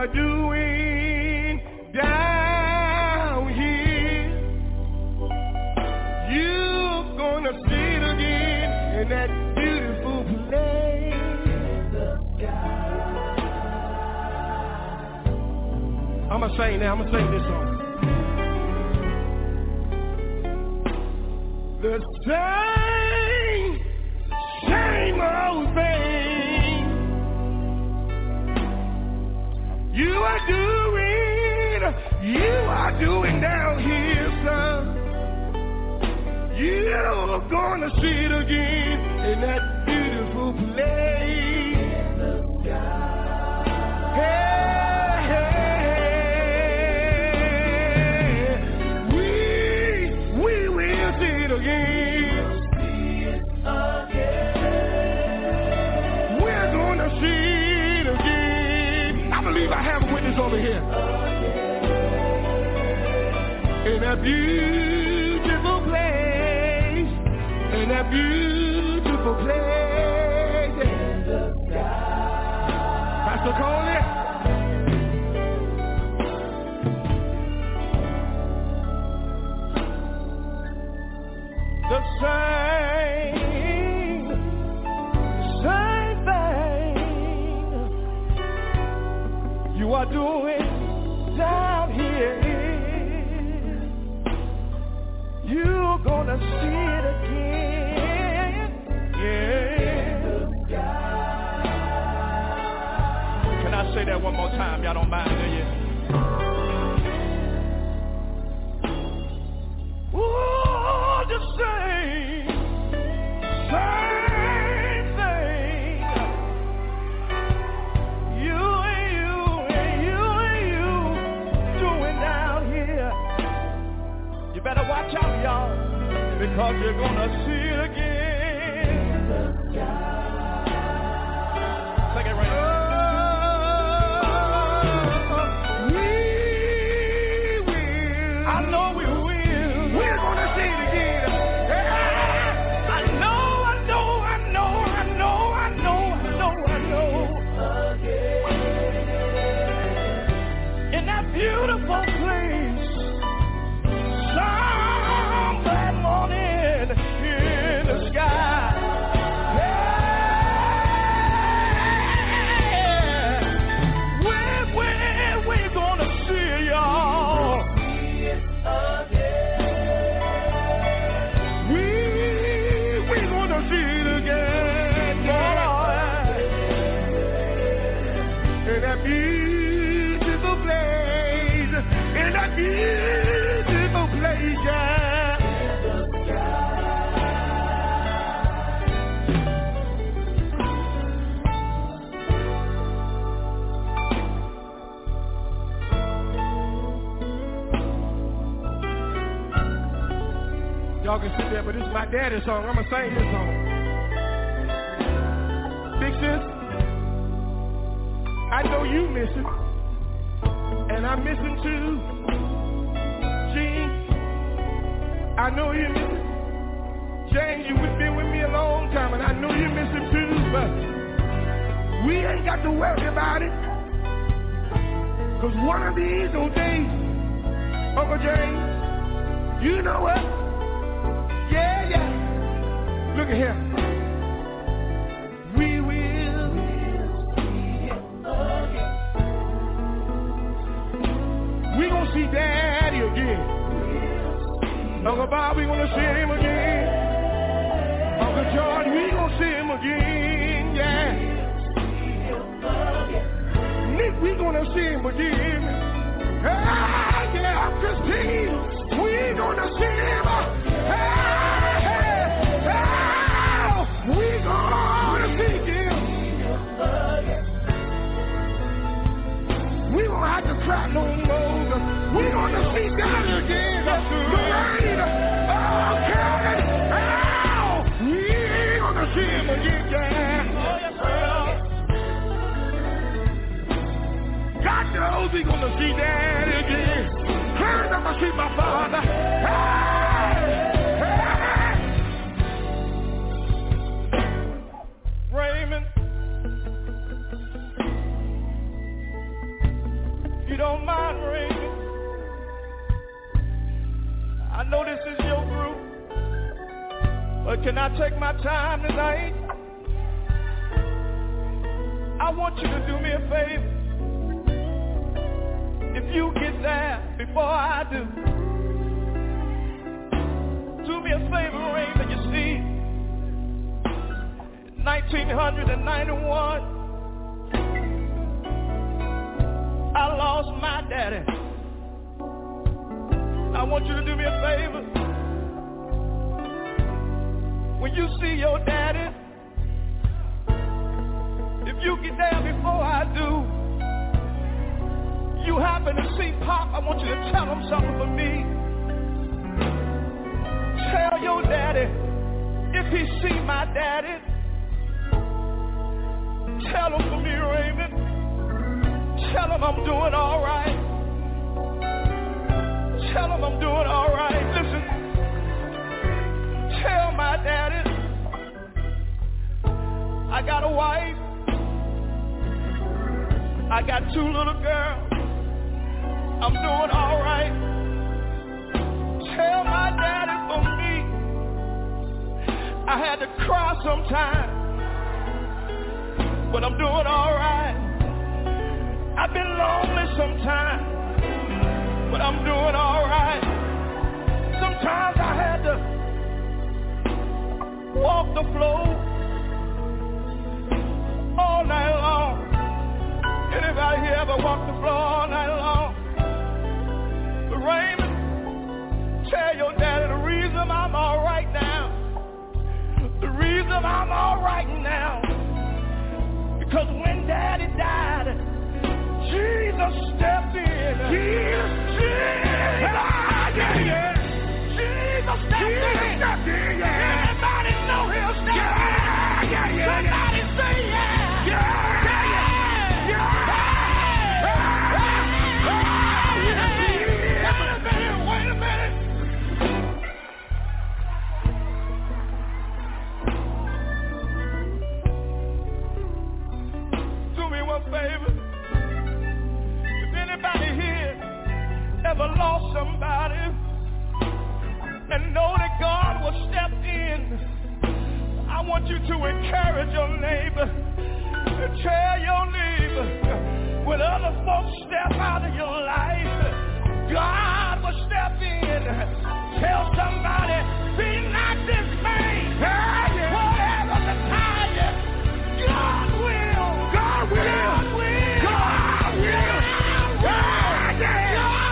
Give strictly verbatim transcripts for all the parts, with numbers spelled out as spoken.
are doing down here. You're gonna see it again in that beautiful place. I'm gonna sing now, I'm gonna sing this song. The same, same old thing you are doing, you are doing down here, son. You're gonna see it again in that beautiful place. Hey, hey, we, we will see it again. We're gonna see it again. I believe I have a witness over here. In that beautiful place, in that beautiful place, Pastor Coley. The same, same thing you are doing down here. You're gonna see it again. Yeah. Can I say that one more time? Y'all don't mind, do you? Ooh, the same, same thing. You and you and you and you doing down here. You better watch out, y'all, because you're gonna see it again. Sing it right now. Oh, we will. I know we will. We're gonna see it again. I know, I know, I know, I know, I know, I know, I know. In that beautiful place. Some morning in the sky. Yeah. Where, where we gonna see y'all? We, we gonna see it again. In that beautiful place. In that beautiful place, yeah. Y'all can sit there, but this is my daddy's song. I'm going to sing this song. Big sis, I know you miss it, and I'm missing too. Gene, I know you miss it. James, you've been with me a long time, and I know you miss it too, but we ain't got to worry about it, because one of these old days, Uncle James, you know what? Yeah, yeah. Look at here. We will see it again. We gonna see Daddy again. Uncle Bob, we gonna see him again. Uncle George, we gonna see him again. Yeah. Nick, we gonna see him again. Ah, yeah, Christine, we gonna see him. Hey, hey, hey, we gonna see him. We don't have to cry no more. We gonna see God again. Lorraine, oh, Kevin, oh, we gonna see him again. Yeah. God knows we gonna see Daddy again. Heard I'm gonna see my father. Hey, hey. Raymond, But can I take my time tonight? I want you to do me a favor. If you get there before I do, do me a favor, Raymond. You see, nineteen ninety-one, I lost my daddy. I want you to do me a favor. When you see your daddy, if you get there before I do, you happen to see Pop, I want you to tell him something for me. Tell your daddy, if he see my daddy, tell him for me, Raymond. Tell him I'm doing all right. Tell him I'm doing all right. Listen, tell my daddy I got a wife. I got two little girls. I'm doing all right. Tell my daddy for me I had to cry sometimes, but I'm doing all right. I've been lonely sometimes, but I'm doing all right. Sometimes I had to walk the floor all night long. Anybody here ever walk the floor all night long? But Raymond, tell your daddy the reason I'm all right now. The reason I'm all right now, because when Daddy died, Jesus stepped in. Jesus, Jesus, yeah, yeah. Jesus stepped Jesus in. Stepped in, yeah. Everybody know he'll step yeah, in. Yeah, yeah, somebody yeah. say yeah. Yeah, yeah, yeah. yeah. yeah. Wait a minute, wait a minute. Do me one favor. Ever lost somebody and know that God will step in, I want you to encourage your neighbor, tell your neighbor, when other folks step out of your life, God will step in. Tell somebody, be not dismayed. Whatever the time is, God will. God will. God will. God will. God will.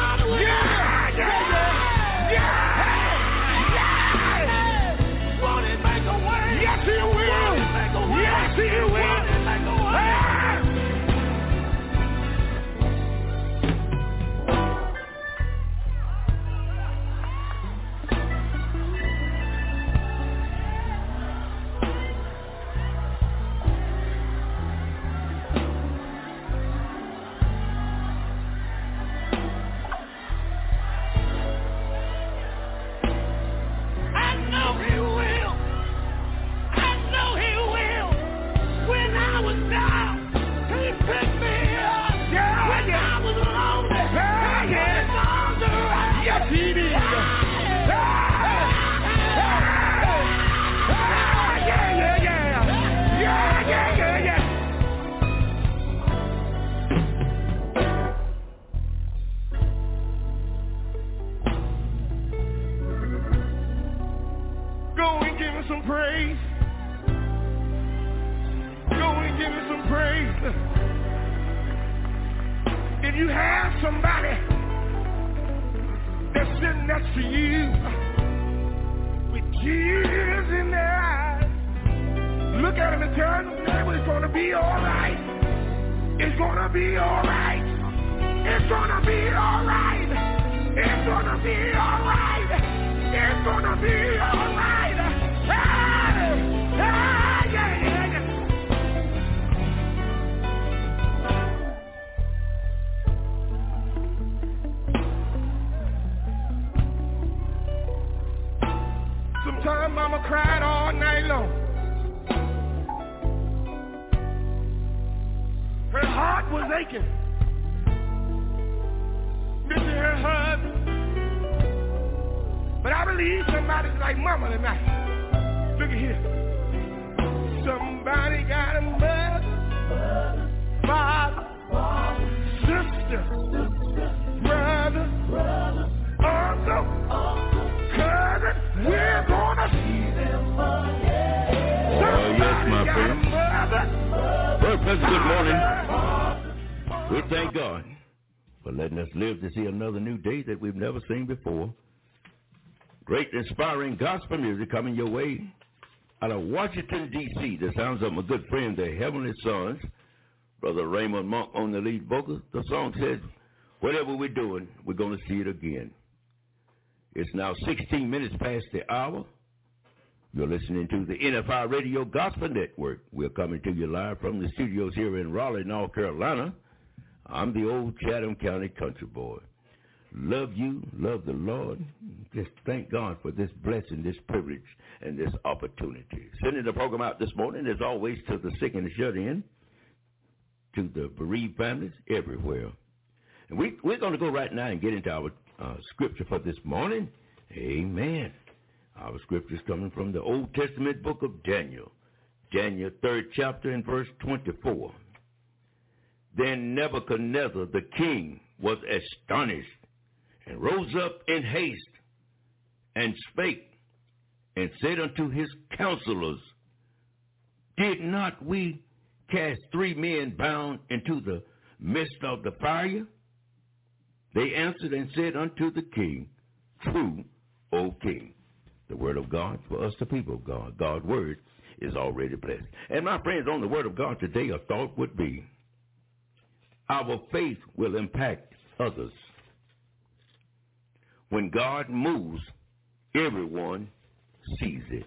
If you have somebody that's sitting next to you with tears in their eyes, look at them and tell them, neighbor, it's going to be all right. It's going to be all right. It's going to be all right. It's going to be all right. It's going to be all right. Hey, hey, yeah, yeah, yeah. Sometimes mama cried all night long. Her heart was aching. Missing her husband. But I believe somebody's like mama tonight. Look at here. Somebody got a mother, father, sister, brother, uncle, cousin. We're gonna see them again. Oh, yes, my friend. Well, President, good morning. We thank God for letting us live to see another new day that we've never seen before. Great inspiring gospel music coming your way out of Washington, D C The sounds of my good friend, the Heavenly Sons, Brother Raymond Monk on the lead vocal. The song says, whatever we're doing, we're going to see it again. It's now sixteen minutes past the hour. You're listening to the N F I Radio Gospel Network. We're coming to you live from the studios here in Raleigh, North Carolina. I'm the old Chatham County country boy. Love you, love the Lord. Just thank God for this blessing, this privilege, and this opportunity. Sending the program out this morning, as always, to the sick and the shut-in, to the bereaved families everywhere. And we, we're going to go right now and get into our uh, scripture for this morning. Amen. Our scripture is coming from the Old Testament book of Daniel, Daniel third chapter and verse twenty-four. Then Nebuchadnezzar the king was astonished, and rose up in haste, and spake, and said unto his counselors, did not we cast three men bound into the midst of the fire? They answered and said unto the king, true, O king. The word of God for us, the people of God. God's word is already blessed. And my friends, on the word of God today, a thought would be, our faith will impact others. When God moves, everyone sees it.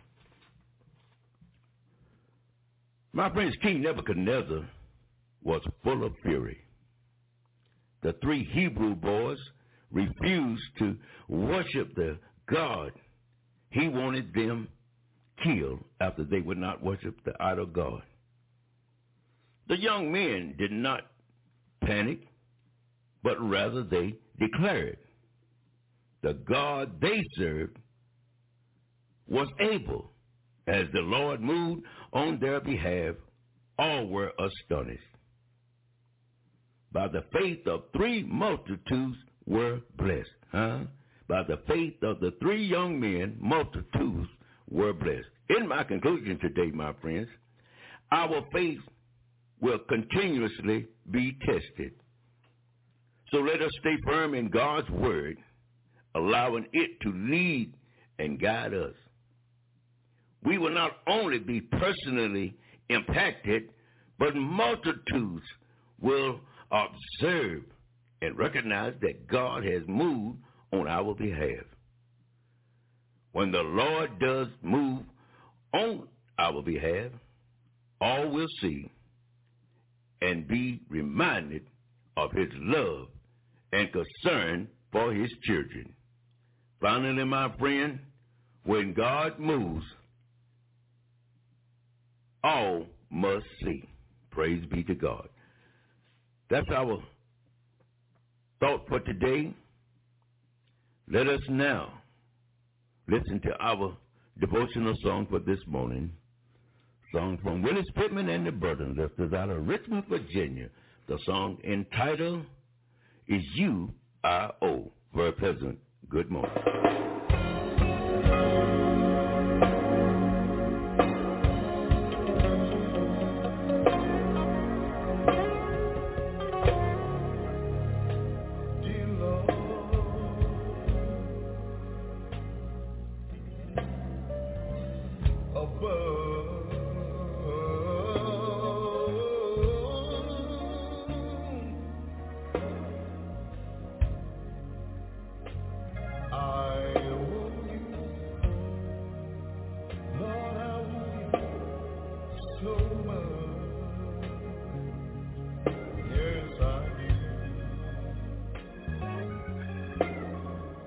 My friends, King Nebuchadnezzar was full of fury. The three Hebrew boys refused to worship the God. He wanted them killed after they would not worship the idol God. The young men did not panic, but rather they declared the God they served was able. As the Lord moved on their behalf, all were astonished. By the faith of three multitudes were blessed. Huh? By the faith of the three young men, multitudes were blessed. In my conclusion today, my friends, our faith will continuously be tested. So let us stay firm in God's word, allowing it to lead and guide us. We will not only be personally impacted, but multitudes will observe and recognize that God has moved on our behalf. When the Lord does move on our behalf, all will see and be reminded of his love and concern for his children. Finally, my friend, when God moves, all must see. Praise be to God. That's our thought for today. Let us now listen to our devotional song for this morning. Song from Willis Pittman and the Burden Lifters out of Richmond, Virginia. The song entitled Is You I Owe. Very pleasant. Good morning.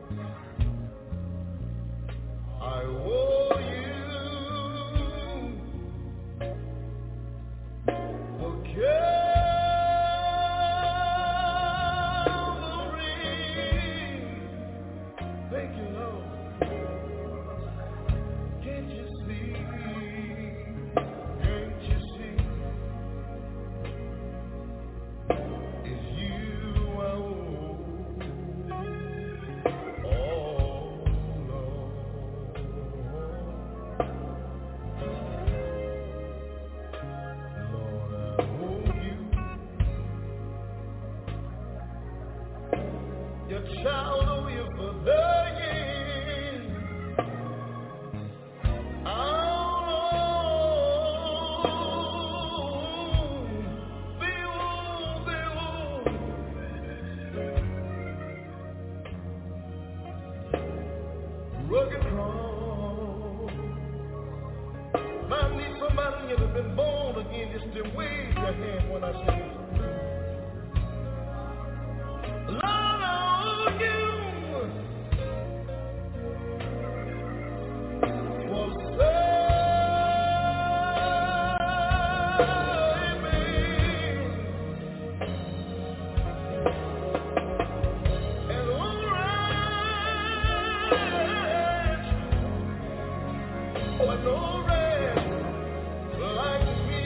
I owe you ever been born again, just to wave your hand when I say it. Lord, oh, you for saving me. And all right, but no rest like me.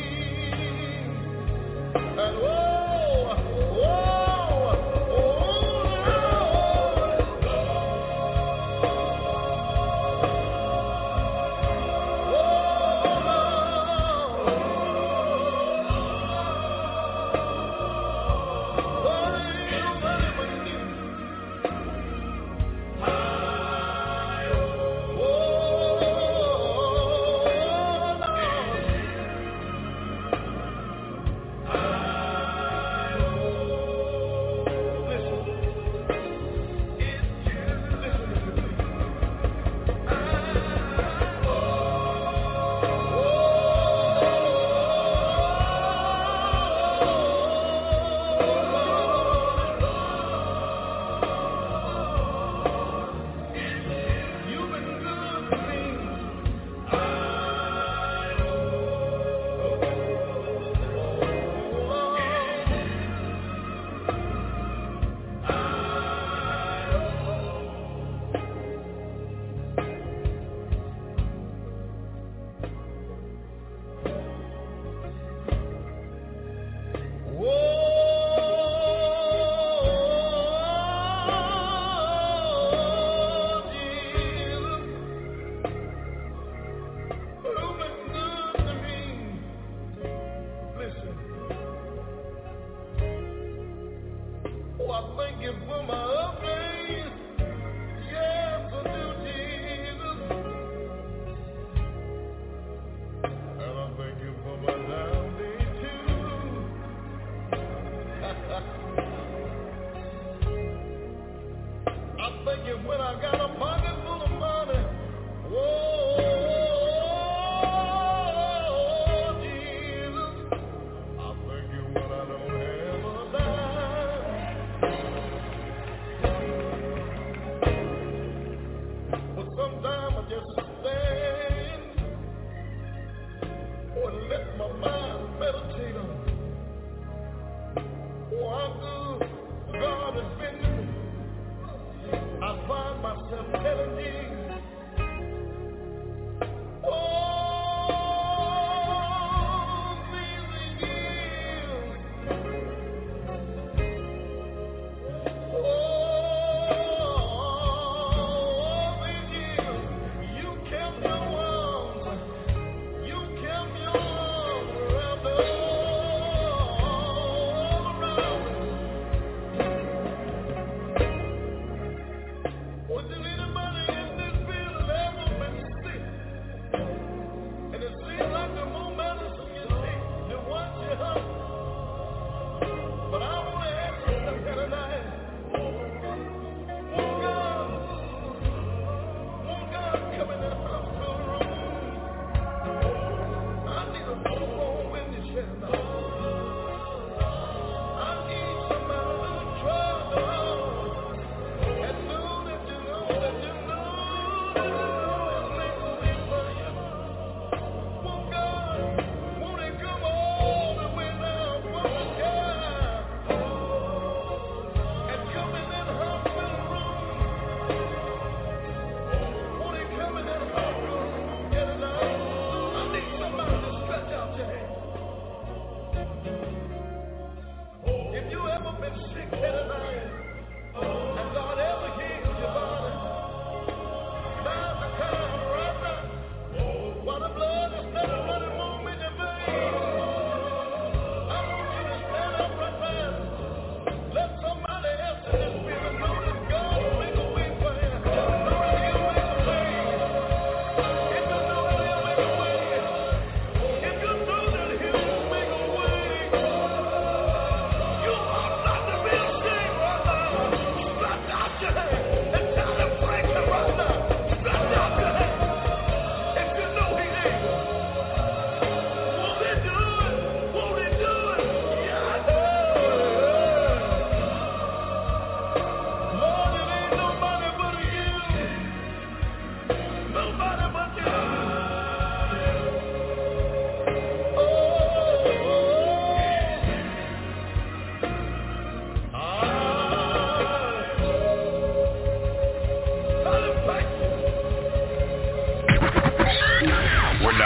And oh, oh, oh,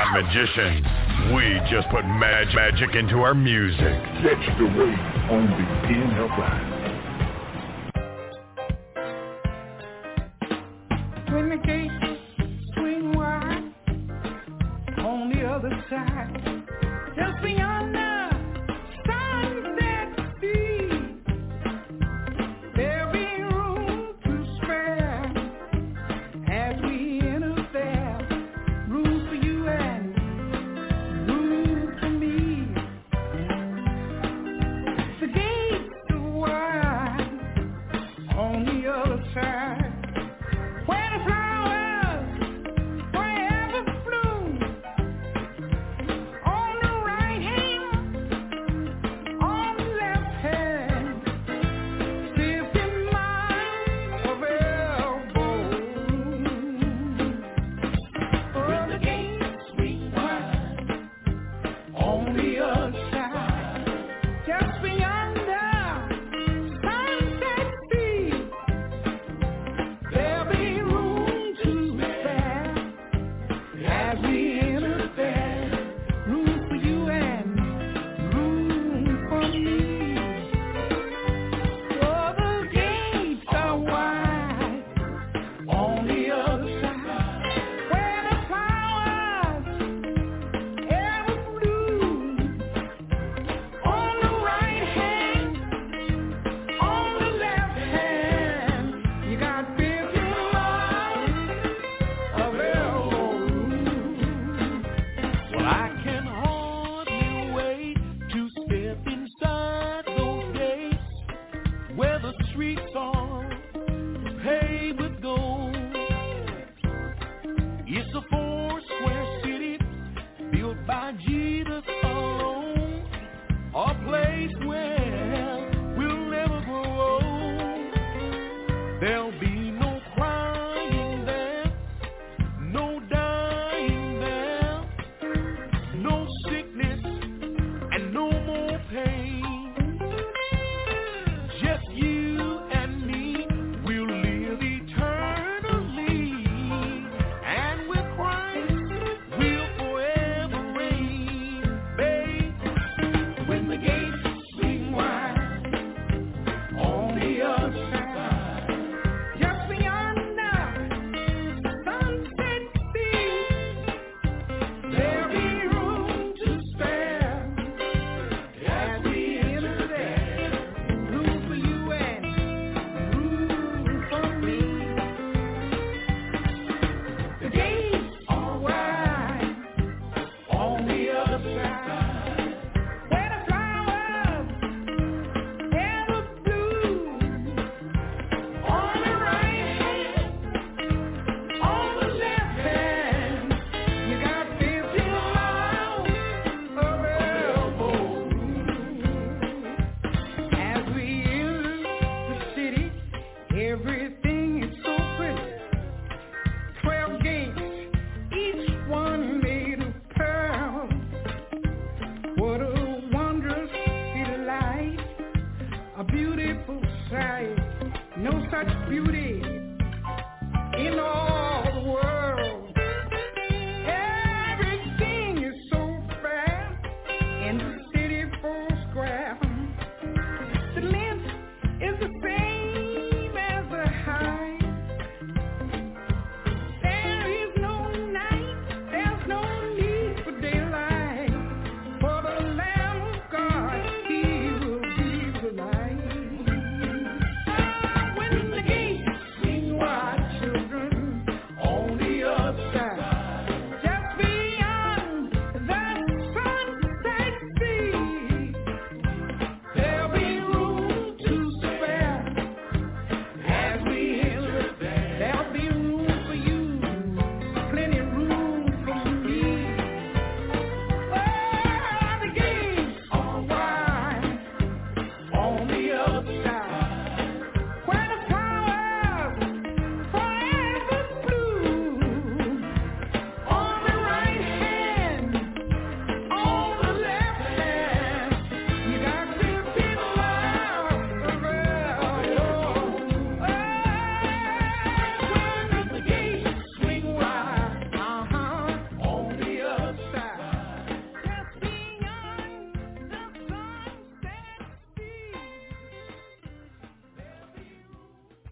not magicians. We just put mag- magic into our music. Catch the wave on the N F I. When the gates swing wide on the other side, just beyond the sunset sea, there'll be room to spare as we enter there. Room for you and room for me. The gates are wide on the other side.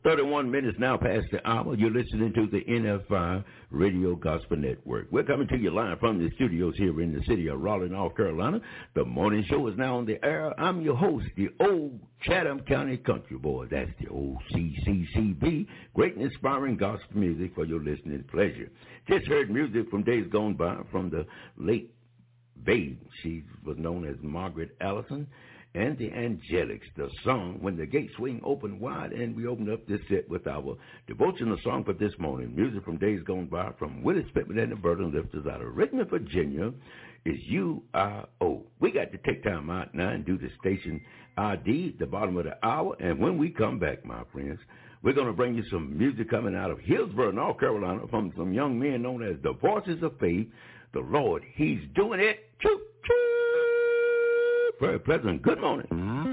thirty-one minutes now past the hour. You're listening to the N F I Radio Gospel Network. We're coming to you live from the studios here in the city of Raleigh, North Carolina. The morning show is now on the air. I'm your host, the old Chatham County Country Boy. That's the old C C C B. Great and inspiring gospel music for your listening pleasure. Just heard music from days gone by from the late Babe. She was known as Margaret Allison. And the Angelics, the song, When the Gates Swing Open Wide, and we opened up this set with our devotional song for this morning. Music from days gone by from Willis Pittman and the Burden Lifters out of Richmond, Virginia, is U I O. We got to take time out now and do the station I D at the bottom of the hour, and when we come back, my friends, we're going to bring you some music coming out of Hillsborough, North Carolina, from some young men known as the Voices of Faith. The Lord, He's doing it. Choo, choo. Very pleasant. Good morning.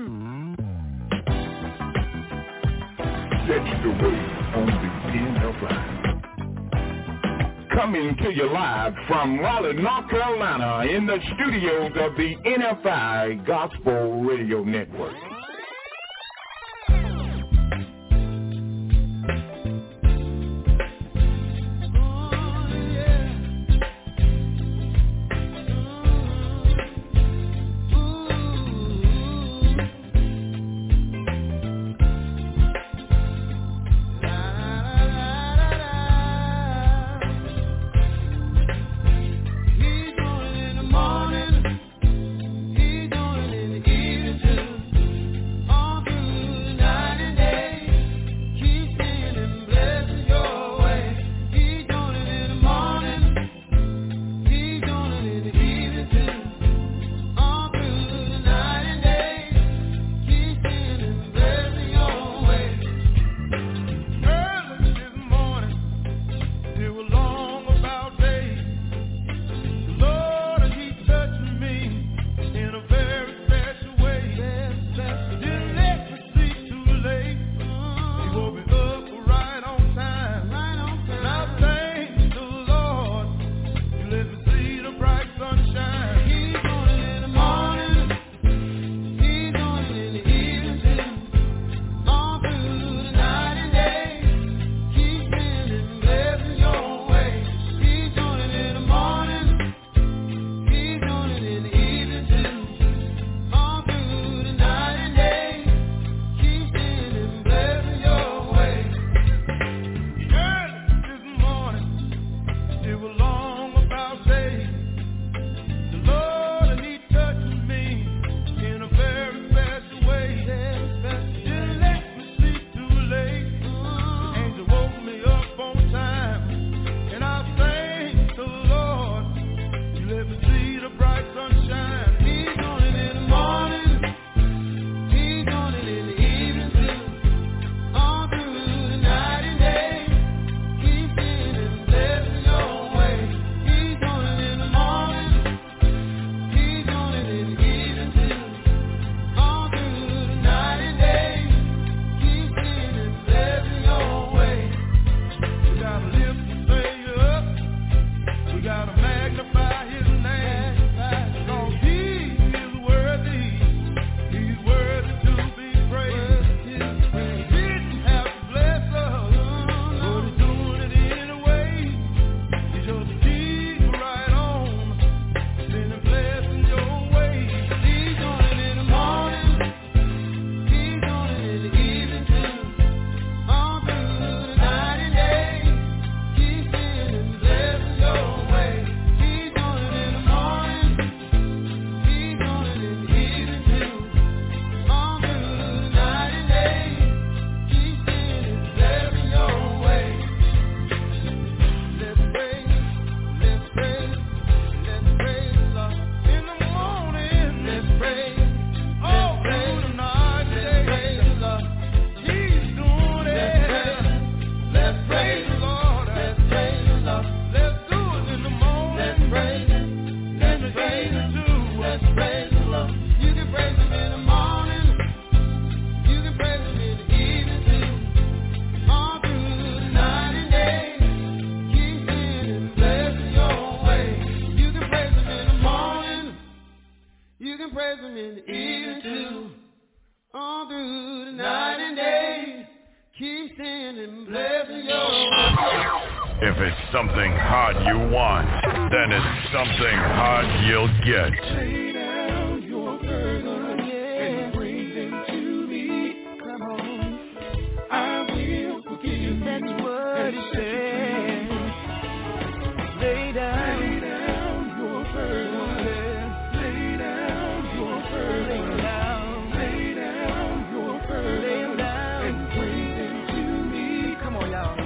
Catch the wave on the N F I. Coming to you live from Raleigh, North Carolina, in the studios of the N F I Gospel Radio Network. Keep singing, blessing your. If it's something hot you want, then it's something hot you'll get. Lay down your burden, yeah, and bring them to me. Come on, I will forgive you. That's what it says. Lay down, lay down your burden. Lay down your burden. Lay down, lay down your burden. Lay them down and bring them to me. Come on, y'all.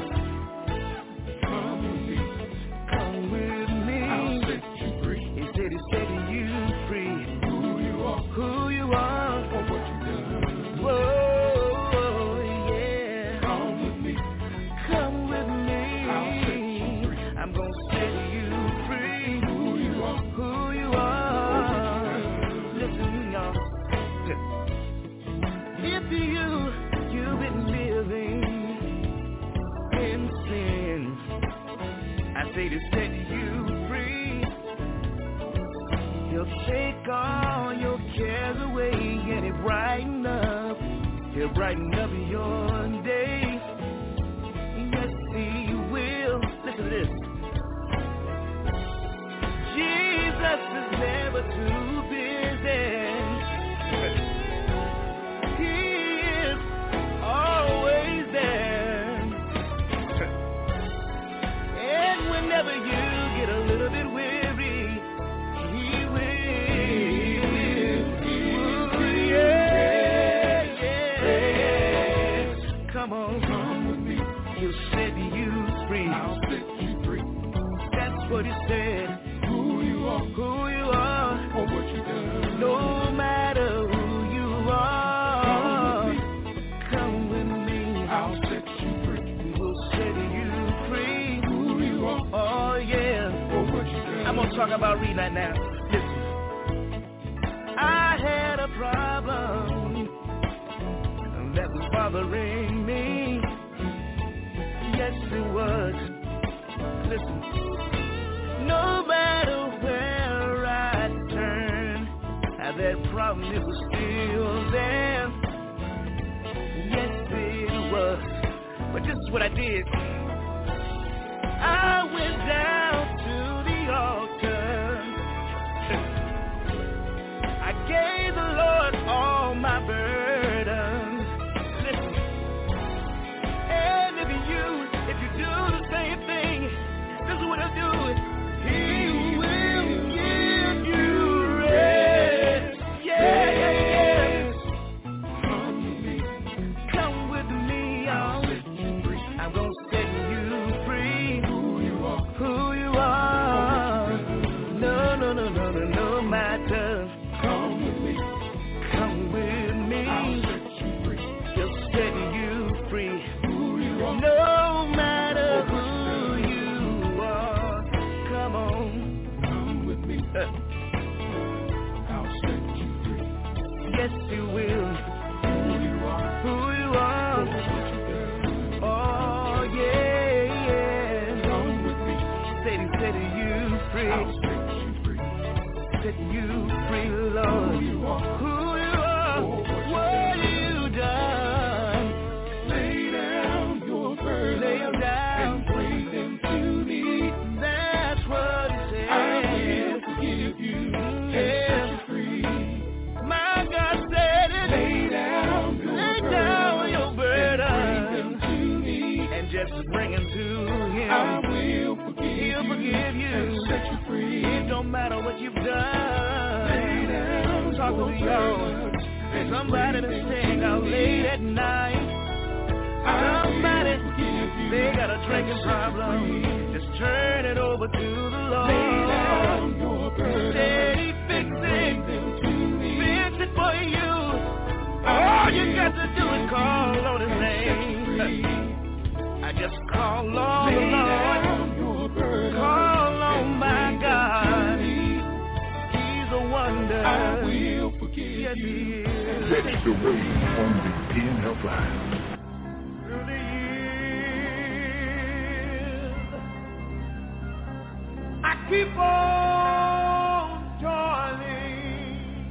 To set you free, he'll take all your cares away and it brighten up, he'll brighten up your day. Yes, he will. Listen to this. Jesus is never too busy. He is always there. Whenever you get a little bit weary, he will. Ooh, yeah, yeah. Come on, come with me. He'll set you free. I'll set you free. That's what he said. Who you are, who you are, or what you done. No matter who you are, come with me. I'll set you free. We'll set you free. Oh, yeah. I'm going to talk about reading that now. Listen. I had a problem that was bothering me. Yes, it was. Listen. No matter where I turned, that problem, it was still there. Yes, it was. But this is what I did. I went down to the altar. I gave the Lord all my burdens. Listen. And if you, if you do the same thing, this is what He'll do. He will give you rest. Yeah, yeah, yeah. Come with me. Come with me, y'all. I'm gonna set you free. Who you are, no, no, no, no, no, no matter. Come with me, come with me. I'll set you free. He'll set you free. Who you are, no matter who you are. Come on, come with me. Uh. I'll set you free. Yes, you will. Who you are, who you are. Oh yeah, yeah. Come with me. Set you free. I'll set you free. Set you free, Lord. Who you are, who you are, what you done. Lay down your burden. Lay them down and bring them to me. That's what He said. I will forgive you and set you free. My God said it. Lay down your Lay burden. Down your burden. And bring them to me. And just bring them to Him. I will forgive He'll forgive you and set you free. It don't matter what you've done. Lay down Talk to y'all. Somebody that's staying out late at night. Somebody, they got a drinking problem. Just turn it over to the Lord. Lay down your burden. Steady fixing. Fix it for you. All you got to do is call on His name. I just call on the Lord. Call on my God. He's a wonder. I will forgive yes, He is. That's the way on the P and L Line. Through the years, I keep on toiling.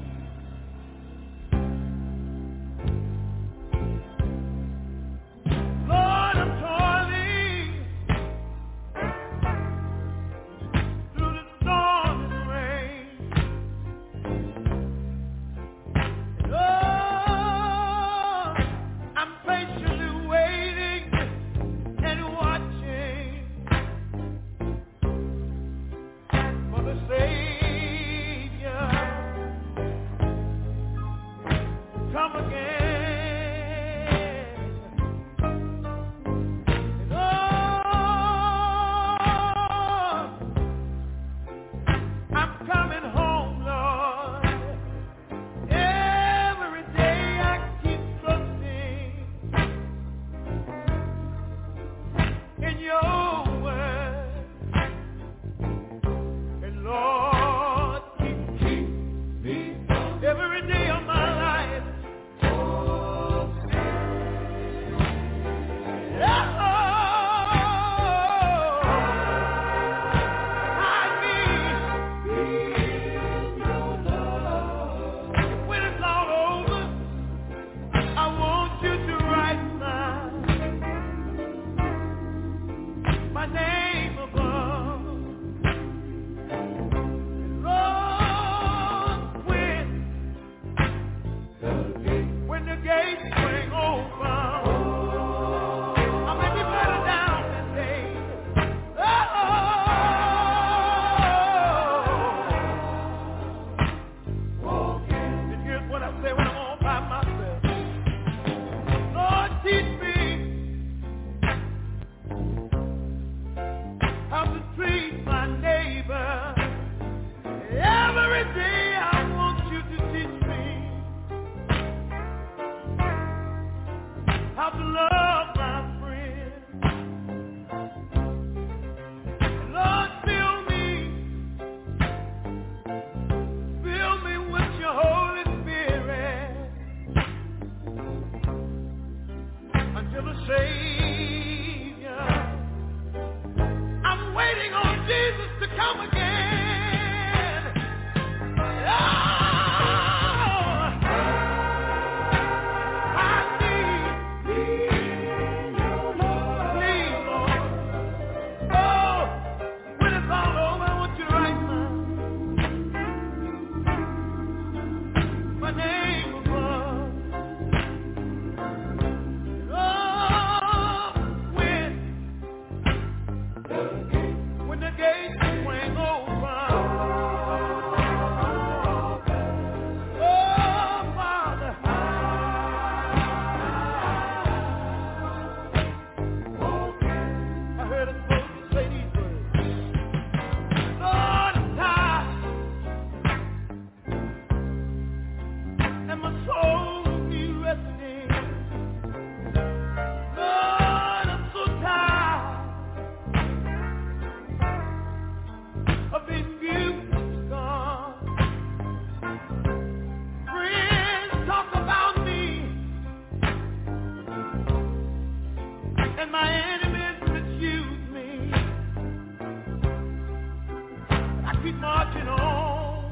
keep marching on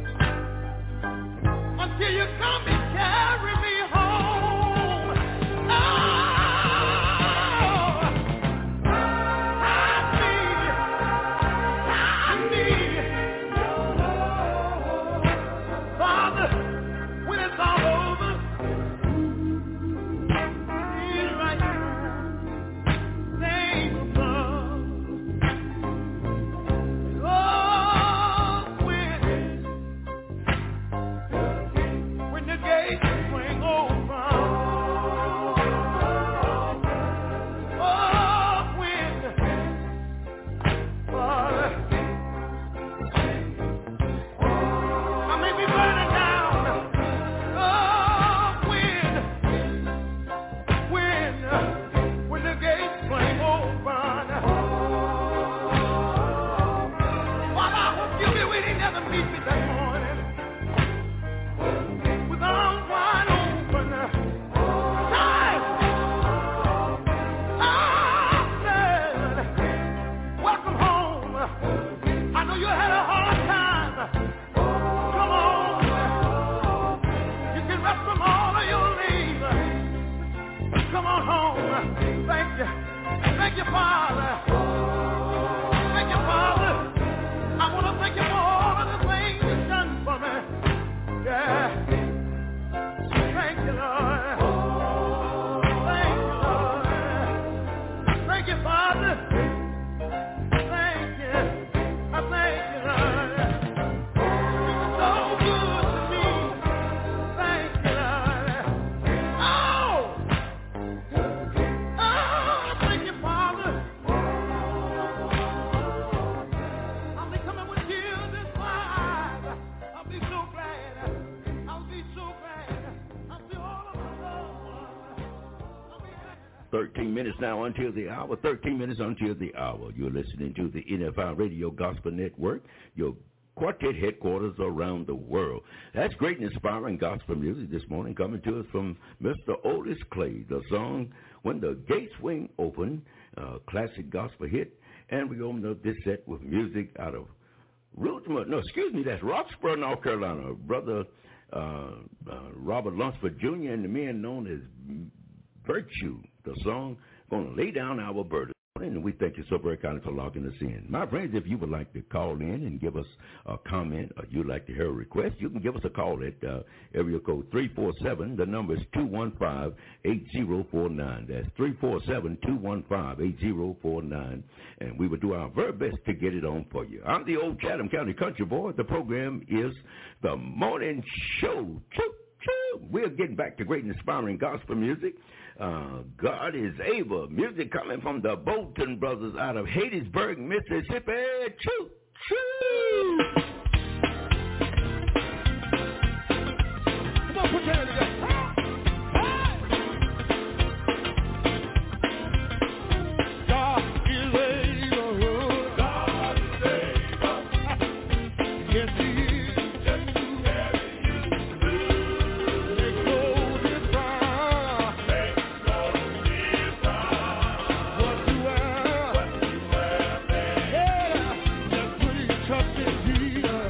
until you come and carry me home. Oh, I need, I need your love. Father, when it's all over, he's right there, name above. Oh, when, when the gates swing open, oh, when, Father, I may be burning down. Oh, when, when, when the gates swing open, Father, I hope you'll be waiting there to meet me that morning with arms wide open. Time, I said, welcome home. I know you had a hard time. Come on, you can rest from all of your labor. Come on home. Thank you. Thank you, Father. Thank you, Father. I want to thank you for all of the things you've done for me. Yeah. Thank you, Lord. Thank you, Lord. Thank you, Father. Thank you. I thank you, Lord. You're so good to me. Thank you, Lord. Oh! Oh, thank you, Father. I'll be coming with tears in my eyes. I'll be so glad. I'll be so glad. I'll see all of my loved ones. I'll be glad. thirteen minutes now until the hour. thirteen minutes until the hour. You're listening to the N F I Radio Gospel Network, your quartet headquarters around the world. That's great and inspiring gospel music this morning, coming to us from Mister Otis Clay. The song, When the Gates Swing Open, uh, classic gospel hit. And we opened up this set with music out of Rosemont. No, excuse me, that's Roxborough, North Carolina. Brother uh, uh, Robert Lunsford Junior and the men known as Virtue. The song, Gonna Lay Down Our Burden. And we thank you so very kindly for logging us in. My friends, if you would like to call in and give us a comment or you'd like to hear a request, you can give us a call at uh, area code three four seven. The number is two one five, eight zero four nine. That's three four seven, two one five, eight zero four nine. And we will do our very best to get it on for you. I'm the old Chatham County Country Boy. The program is The Morning Show. Choo, choo. We're getting back to great and inspiring gospel music. Uh, God is able. Music coming from the Bolton Brothers out of Hattiesburg, Mississippi. Choo, choo. Come on, put your hands together. God is able. God is able. Yes, He is. Make no difference. What you are. Yeah. Just put your trust in Jesus.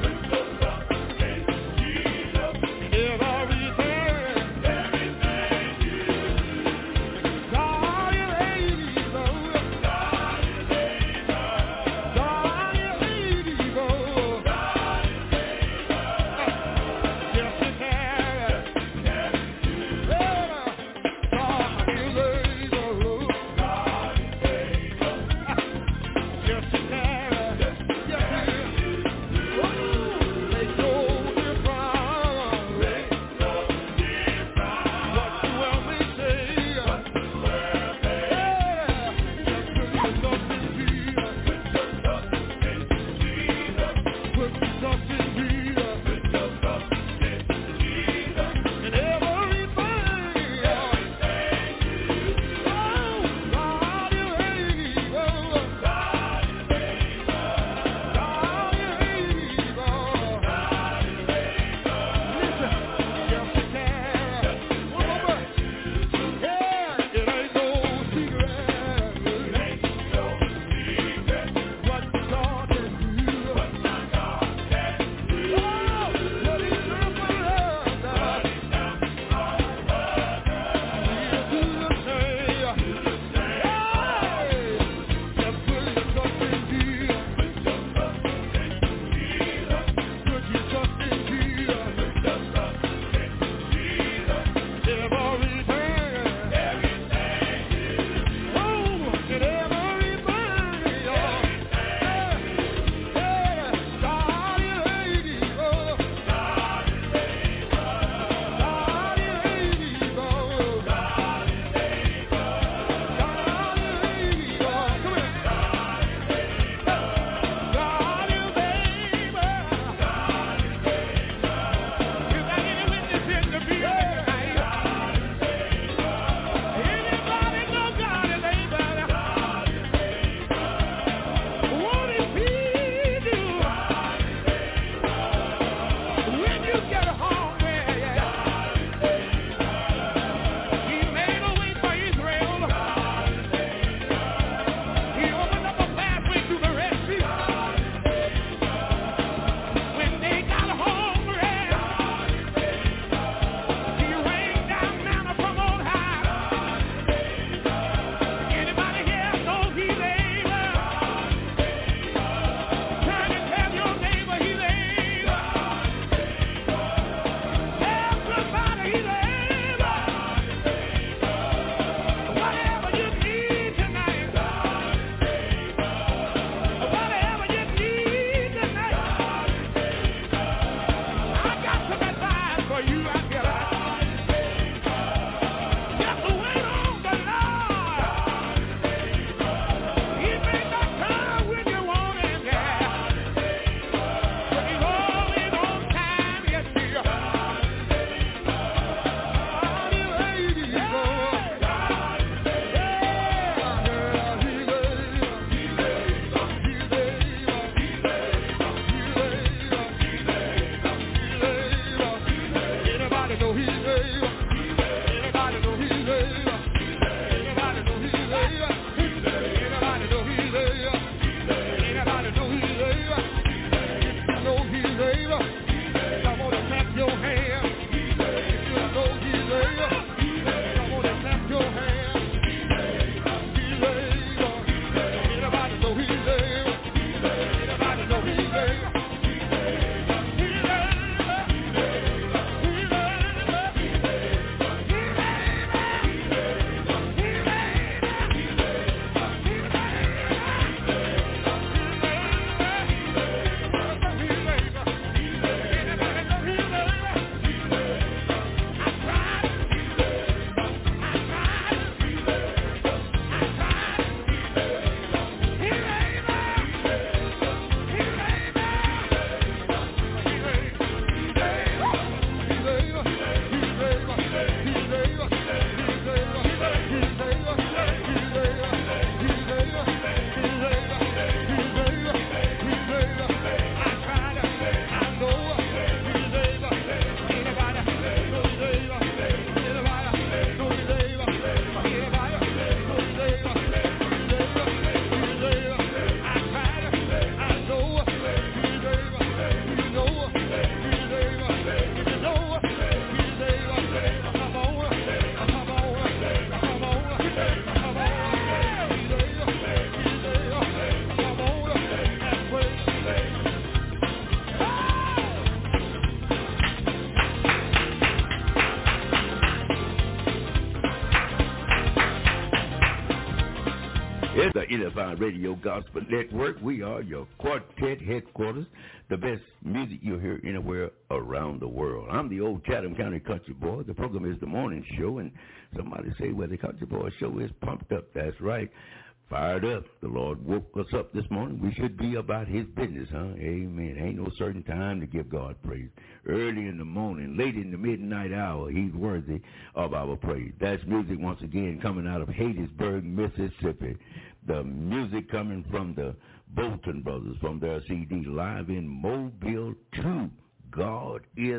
the N F I Radio Gospel Network. We are your quartet headquarters, the best music you'll hear anywhere around the world. I'm the old Chatham County Country Boy. The program is the morning show, and somebody say, well, the Country Boy show is pumped up. That's right. Fired up. The Lord woke us up this morning. We should be about his business, huh? Amen. Ain't no certain time to give God praise. Early in the morning, late in the midnight hour, he's worthy of our praise. That's music, once again, coming out of Hattiesburg, Mississippi. The music coming from the Bolton Brothers from their C D, Live in Mobile two. God is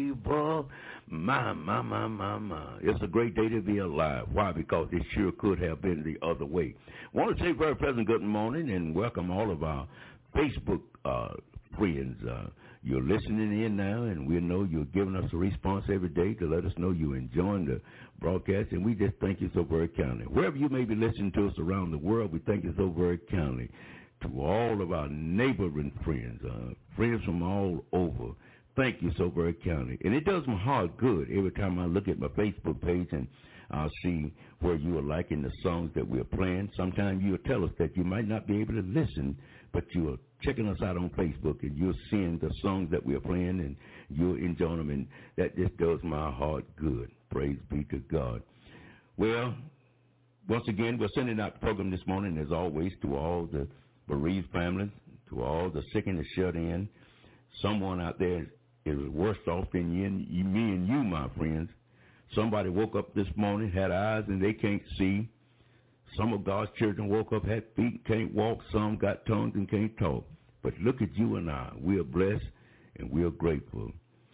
able. My, my, my, my, my. It's a great day to be alive. Why? Because it sure could have been the other way. I want to say very pleasant good morning and welcome all of our Facebook uh, friends. Uh, you're listening in now, and we know you're giving us a response every day to let us know you're enjoying the broadcast, and we just thank you so very kindly. Wherever you may be listening to us around the world, we thank you so very kindly. To all of our neighboring friends, uh, friends from all over, thank you so very kindly. And it does my heart good every time I look at my Facebook page and I'll see where you are liking the songs that we're playing. Sometimes you'll tell us that you might not be able to listen, but you're checking us out on Facebook and you're seeing the songs that we're playing and you're enjoying them, and that just does my heart good. Praise be to God. Well, once again, we're sending out the program this morning, as always, to all the bereaved families, to all the sick and the shut in. Someone out there is worse off than you, you, me and you, my friends. Somebody woke up this morning, had eyes and they can't see. Some of God's children woke up, had feet, can't walk. Some got tongues and can't talk. But look at you and I. We are blessed and we are grateful.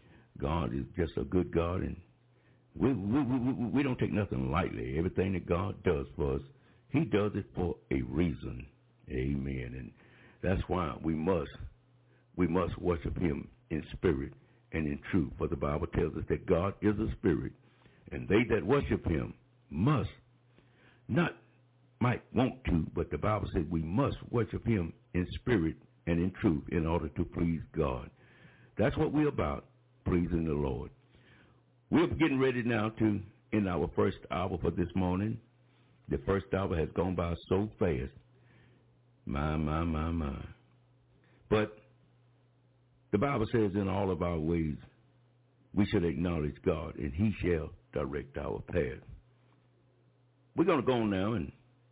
God is just a good God, and we, we, we, we don't take nothing lightly. Everything that God does for us, he does it for a reason. Amen. And that's why we must, we must worship him in spirit and in truth. For the Bible tells us that God is a spirit, and they that worship him must, not might want to, but the Bible says we must worship him in spirit and in truth in order to please God. That's what we're about, pleasing the Lord. We're getting ready now to end our first hour for this morning. The first hour has gone by so fast. My, my, my, my. But the Bible says in all of our ways, we should acknowledge God, and he shall direct our path. We're going to go on now and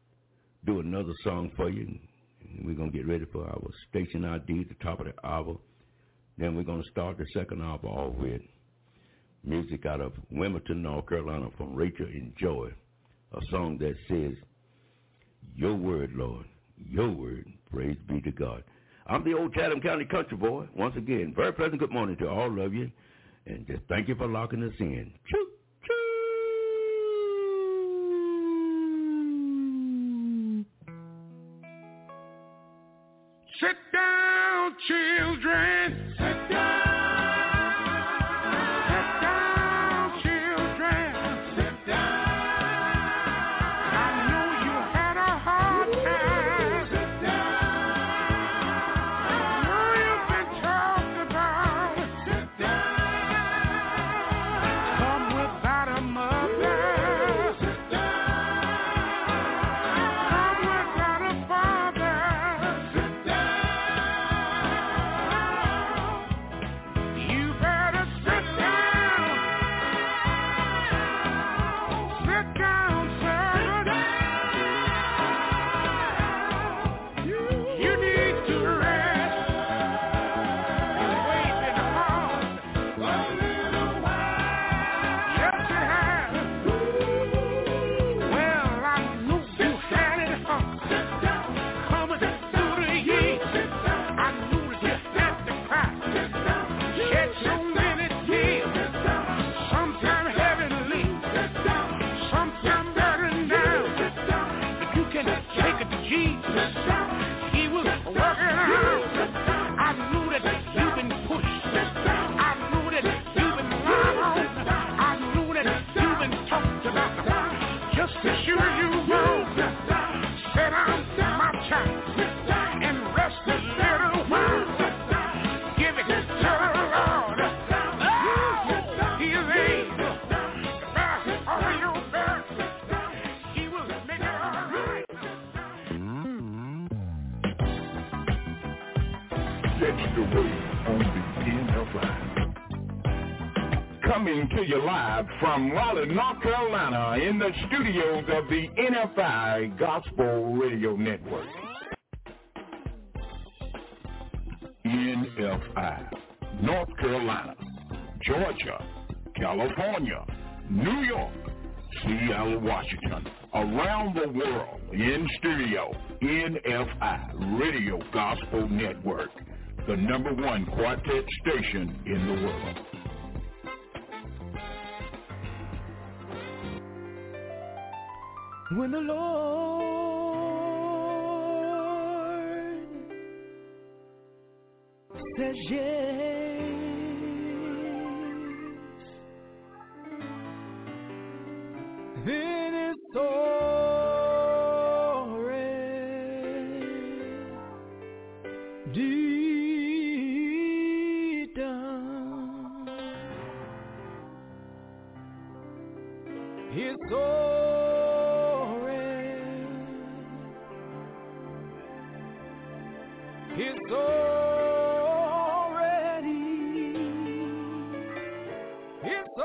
do another song for you. And we're going to get ready for our station I D at the top of the hour. Then we're going to start the second hour off with music out of Wilmington, North Carolina, from Rachel and Joy, a song that says, your word, Lord, your word, praise be to God. I'm the old Chatham County Country Boy. Once again, very pleasant good morning to all of you, and just thank you for locking us in. Choo, choo. Sit down, children. Sit down. on the N F I. Coming to you live from Raleigh, North Carolina, in the studios of the N F I Gospel Radio Network. N F I, North Carolina, Georgia, California, New York, Seattle, Washington, around the world, in studio, N F I Radio Gospel Network, the number one quartet station in the world. When the Lord says yes, then it's already done. It's already It's already, it's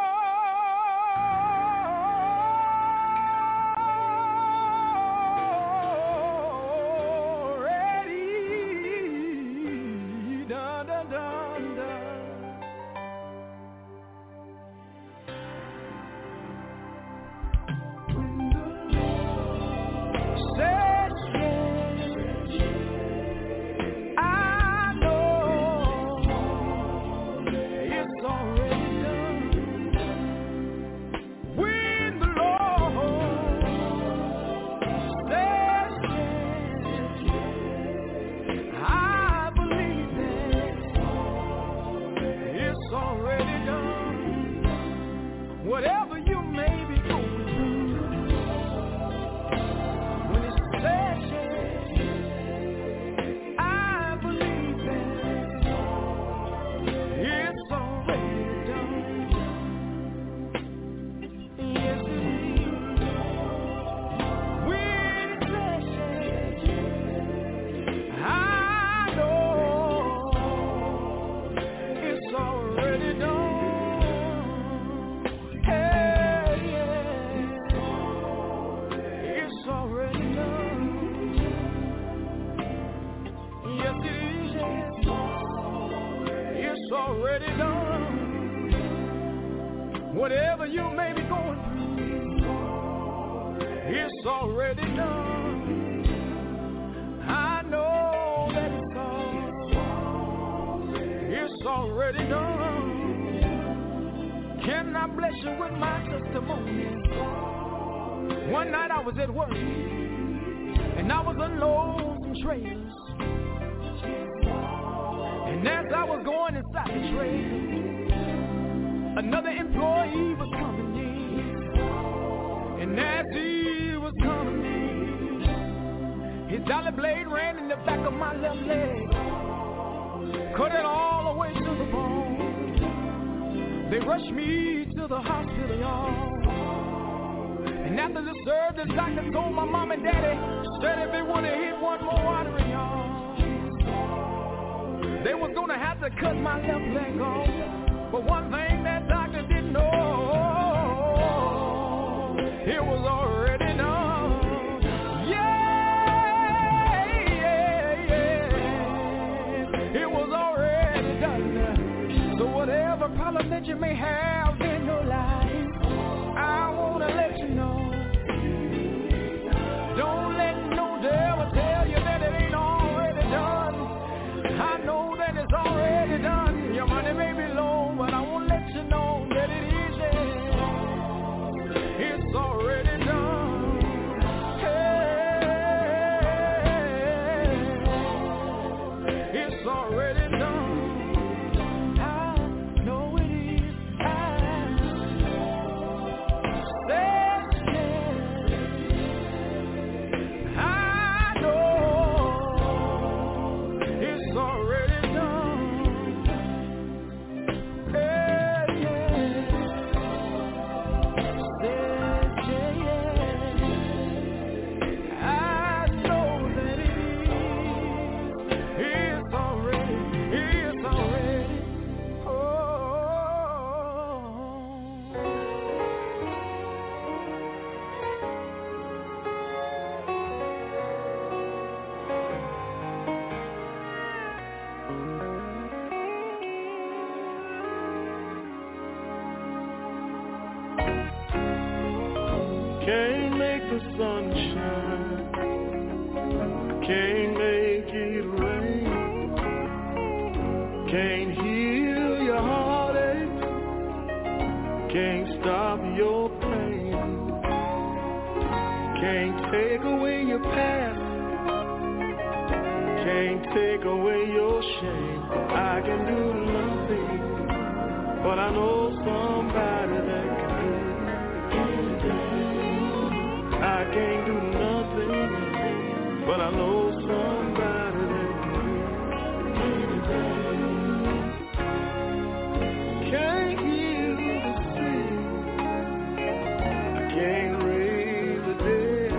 already done, done, done, done. When the Lord says yes, whatever you may be going through, when it says yes, I believe that it's already done. Yes, it is. When it says yes, I know it's already done. Already done. Whatever you may be going through, it's already done. I know that it's all, it's already done. Can I bless you with my testimony? One night I was at work and I was unloading some trailers. And as I was going inside the trailer, another employee was coming in. And as he was coming in, his dollar blade ran in the back of my left leg, cut it all the way to the bone. They rushed me to the hospital, y'all. And after the service, the doctor told my mom and daddy, said if they would have hit one more artery, y'all, they was gonna have to cut my left leg off. But one thing that doctor didn't know, it was already done. Yeah, yeah, yeah. It was already done. So whatever problem that you may have in your life, I wanna let you know. Don't let no devil tell you that it ain't already done. I know that it's already done. Your money may be low, but I won't let you know that it is, yeah. It's already done. Hey, it's already done. I know it is. I Can't make the sun shine, can't make it rain, can't heal your heartache, can't stop your pain, can't take away your past, can't take away your shame. I can do nothing, but I know somebody that can do anything. I can't do nothing, but I know somebody that can do anything. Can't heal the sick, I can't raise the dead,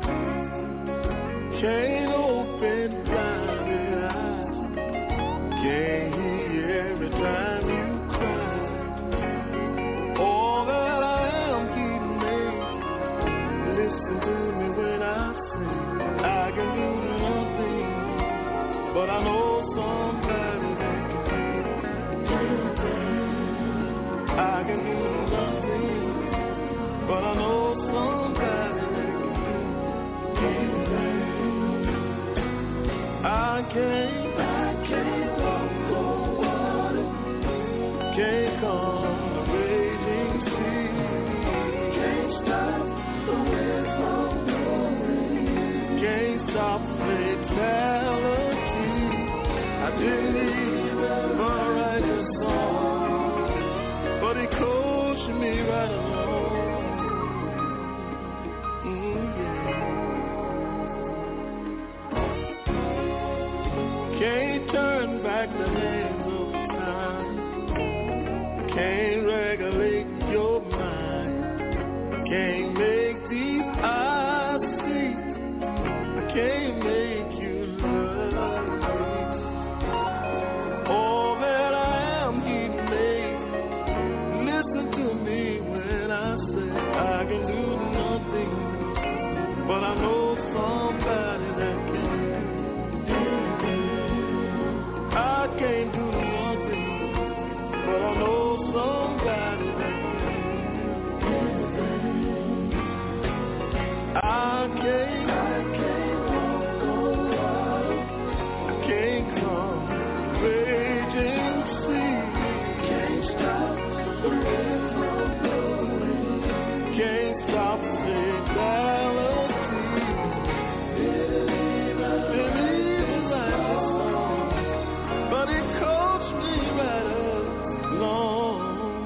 can't open blinded eyes, can't hear every time you cry. All that I am, keep me. Listen to me when I say I can do nothing, but I know somebody that can do anything. I can do nothing, but I know somebody that can do anything. I can't, I can't walk on water, can't calm the raging sea, can't stop the wind from blowing, can't stop fatality. I didn't even write a song, but he coached me right along. Mm, yeah. Can't turn back the hands of time, can't regulate your mind, can't make these eyes see, I can't make you love me. All that I am, he made. Listen to me when I say I can do nothing, but I know somebody that can. I can't do nothing, but I know somebody that can. I can't, I can't walk on water, I can't calm the raging sea, can't stop the wind from blowing, can't stop fatality. Believe it like a song, but it coached me right along.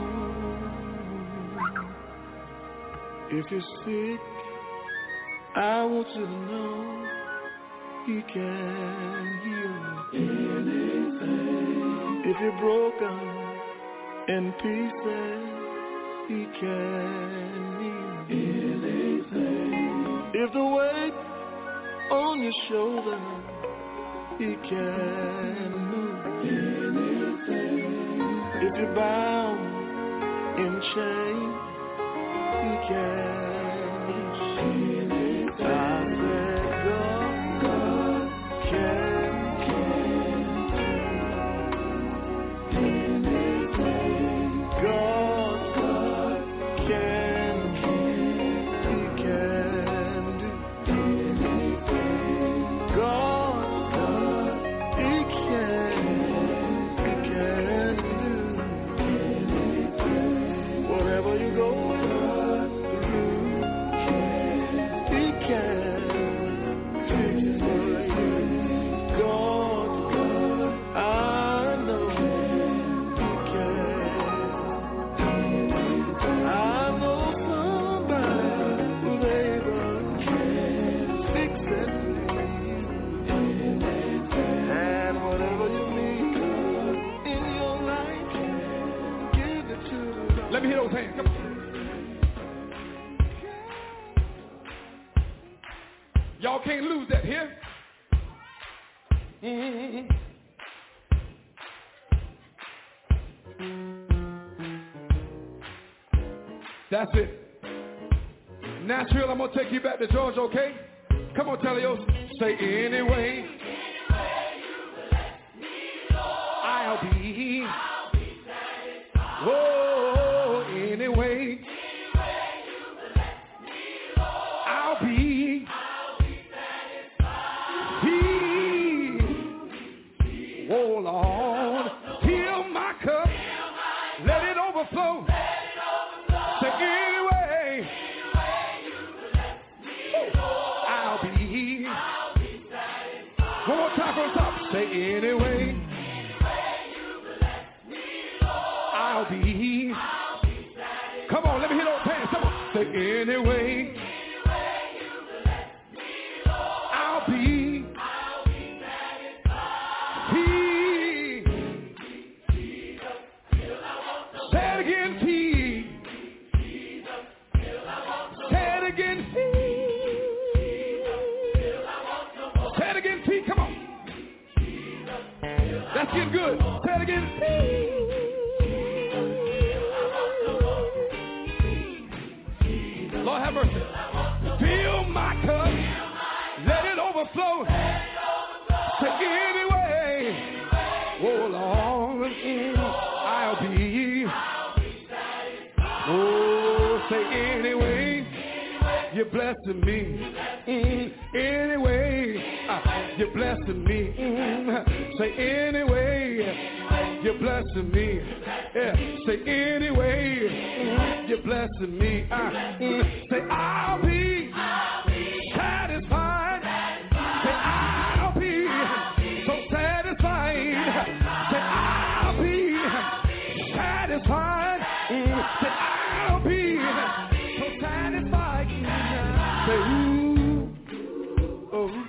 If you're sick, I want you to know he can heal anything. If you're broken in pieces, he can heal anything. If the weight on your shoulder, he can move anything. If you're bound in chains, he can reach anything. I said God, God can, can do anything. God, God can, can, he can do anything. God, God, he can, he can do anything. Whatever you go Let me hear those hands. Come on. Y'all can't lose that here. Mm-hmm. That's it. Nashville, I'm going to take you back to Georgia, okay? Come on, tell yours. Say anyway. Anyway you bless me, Lord. I'll be. I'll be satisfied. Oh, anyway. Anyway you bless me, Lord. I'll be. Come on, let me hear those hands. Come on. Say anyway. I'll be. He. Say it again, He. Say it again, He. Say it again, He. Come on. That's getting good. Say it again, He. Lord have mercy. Fill my cup. Let it overflow. Say anyway. Oh Lord, I'll be. Oh, say anyway. You're blessing me. Mm, anyway, uh, you're blessing me. Mm, say anyway. You're blessing me. Yeah. Say anyway. Mm, you're blessing me. Uh, mm, say I'll be, I'll be satisfied. satisfied. Say I'll be, I'll be so satisfied. Say I'll be, I'll be satisfied. Mm, say I'll be, I'll be so satisfied. Say ooh, oh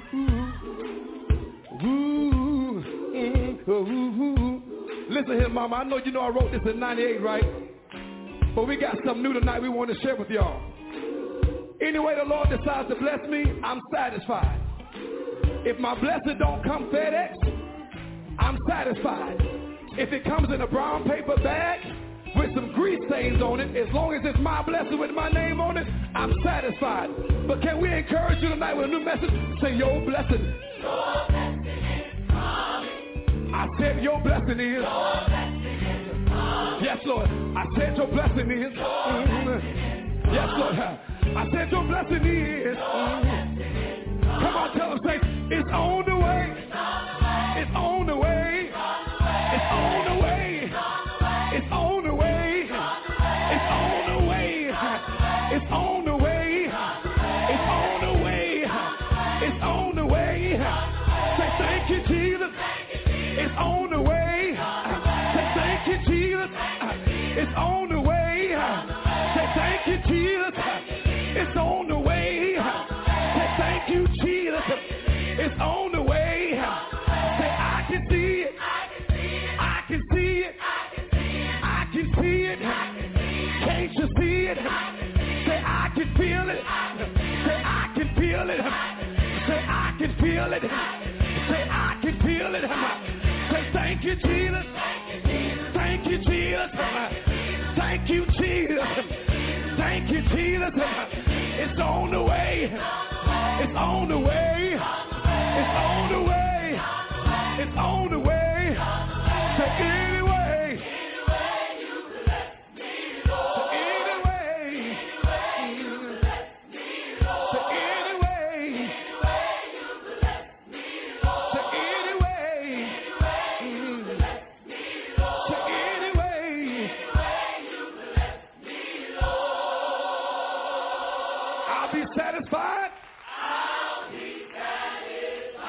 ooh, ooh, mm, oh ooh. Listen here, Mama. I know you know I wrote this in ninety-eight, right? But we got something new tonight we want to share with y'all. Anyway the Lord decides to bless me, I'm satisfied. If my blessing don't come FedEx, I'm satisfied. If it comes in a brown paper bag with some grease stains on it, as long as it's my blessing with my name on it, I'm satisfied. But can we encourage you tonight with a new message? Say your blessing. Your blessing is coming. I said your blessing is. Your blessing is coming. Yes, Lord. I said your blessing is. Mm-hmm. Yes, Lord. I said your blessing is. Mm-hmm. Come on, tell them, say, it's on the way. It's on the way. It's on the way. It's on the way. It's on the way. It's on the way. It's on the way. It's on the way. Say thank you, Jesus. It's on the way. Say thank you, Jesus. It's on the way. Say thank you, Jesus. It's on the way. Say thank you, Jesus. It's on the way. Say I can see it. I can see it. I can see it. Can't you see it? Say I can feel it. Say I can feel it. Say I can feel it. Say I can feel it. Say thank you, Jesus. Thank you, Jesus. Thank you, Jesus. Thank you, Jesus. It's on the way. It's on the way. It's on the way. It's on the way. Say anyway. Say anyway. Say anyway. Say anyway. Say anyway. I'll be satisfied. I'll be satisfied.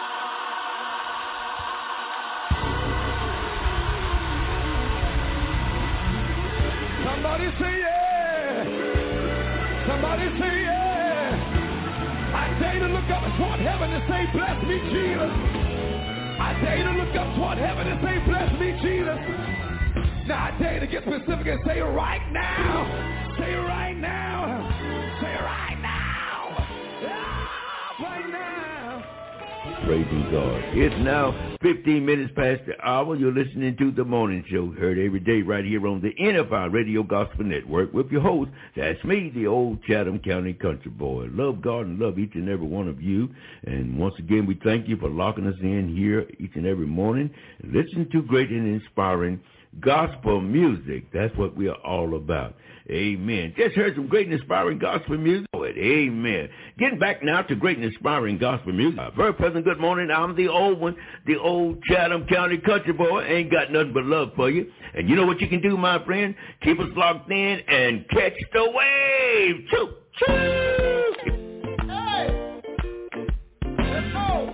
Somebody say yeah. Somebody say yeah. I dare you to look up toward heaven and say, bless me, Jesus. I dare you to look up toward heaven and say, bless me, Jesus. Now I dare you to get specific and say right now. Say right now. Say right now. Ah, right now. Praising God. It's now fifteen minutes past the hour. You're listening to The Morning Show, heard every day right here on the N F I Radio Gospel Network with your host. That's me, the old Chatham County country boy. Love God and love each and every one of you. And once again, we thank you for locking us in here each and every morning. Listen to great and inspiring gospel music. That's what we are all about. Amen. Just heard some great and inspiring gospel music. Amen. Getting back now to great and inspiring gospel music. Uh, very pleasant good morning. I'm the old one, the old Chatham County country boy. Ain't got nothing but love for you. And you know what you can do, my friend? Keep us locked in and catch the wave. Choo, choo. Hey! Let's go!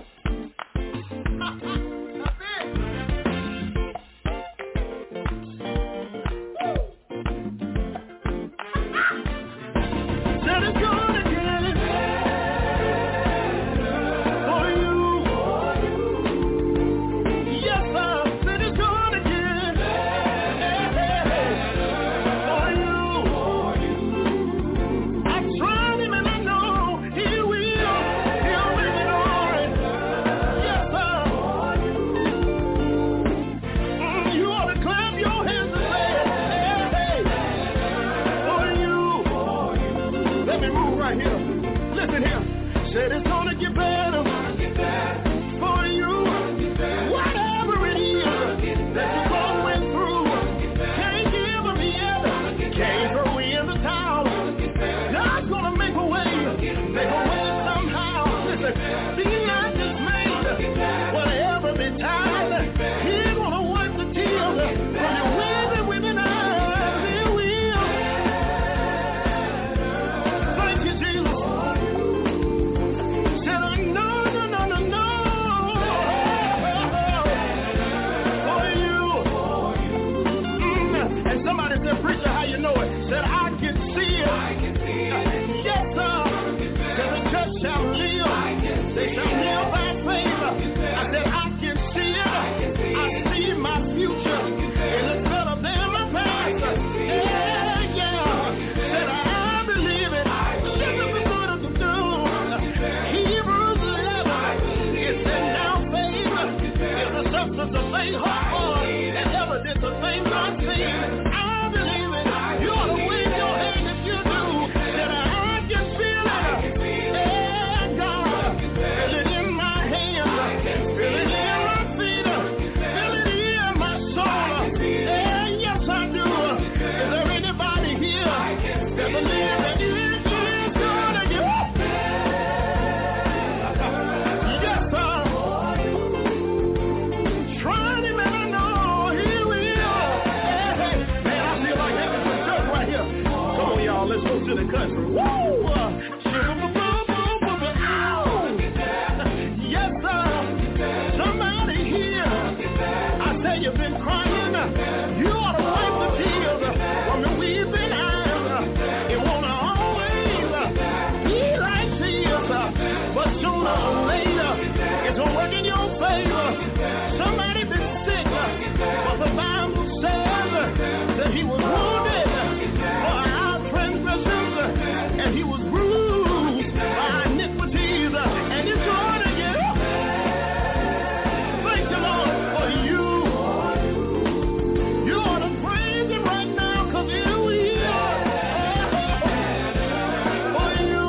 That's it! Woo! Yes, sir. Somebody here, I tell you, been crying. You ought to wipe the tears from your weeping eyes. It won't always be like this, but sooner or later, it's gonna work in your favor. Somebody been sick, but the Bible says that he was wounded for our transgressions, and he was bruised for our iniquities, and it's going to get up. Thank the Lord for you. You ought to praise him right now, because he will. For you.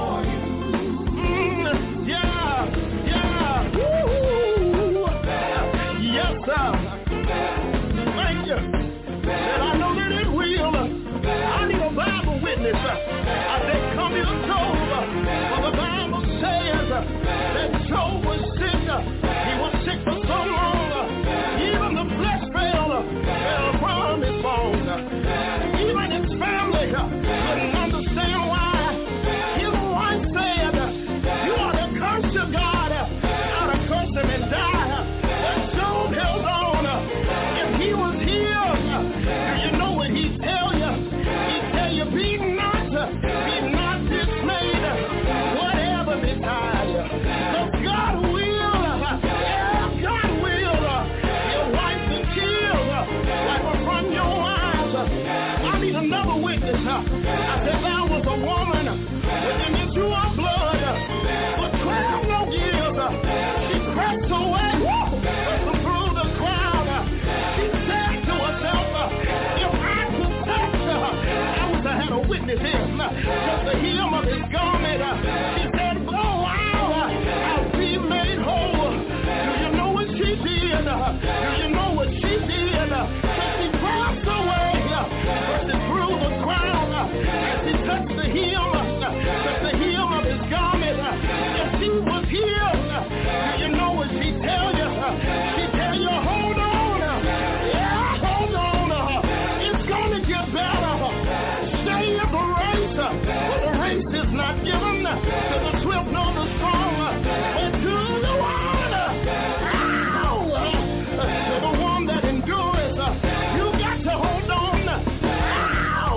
Mm, yeah, yeah. Woo. Yes, sir. Thank you. And I know that it will. I need a Bible witness. I said, come here, Job. For the Bible says that Job was sick. He was sick for so long. Even the flesh fell, fell from his bones. Even his family couldn't understand why. His wife said, you ought to curse your God. You ought to curse him and die. But Job held on. If he was healed, do you know what he'd tell you? He'd tell you, be not, be not dismayed, whatever betide you. Because God will, yeah, God will. Your wife been killed, wipe her from your eyes. I need another witness. I said, thou was a woman with an issue of blood for twelve long years. She crept away through the crowd. She said to herself, if I could touch her, I would have had a witness here. Just the hem of his garment. She said, blow out, I'll be made whole. Do you know what she did? Do you know what she did? So she crossed away, burst through the crowd, and she touched the hem, touched the hem of his garment. If she was healed, do you know what she tell you? She tell you, hold on, yeah, hold on, it's gonna get better. Stay in the race, for the race is not given to the swift nor the strong, but to the one, ow, to the one that endures. You got to hold on. Ow.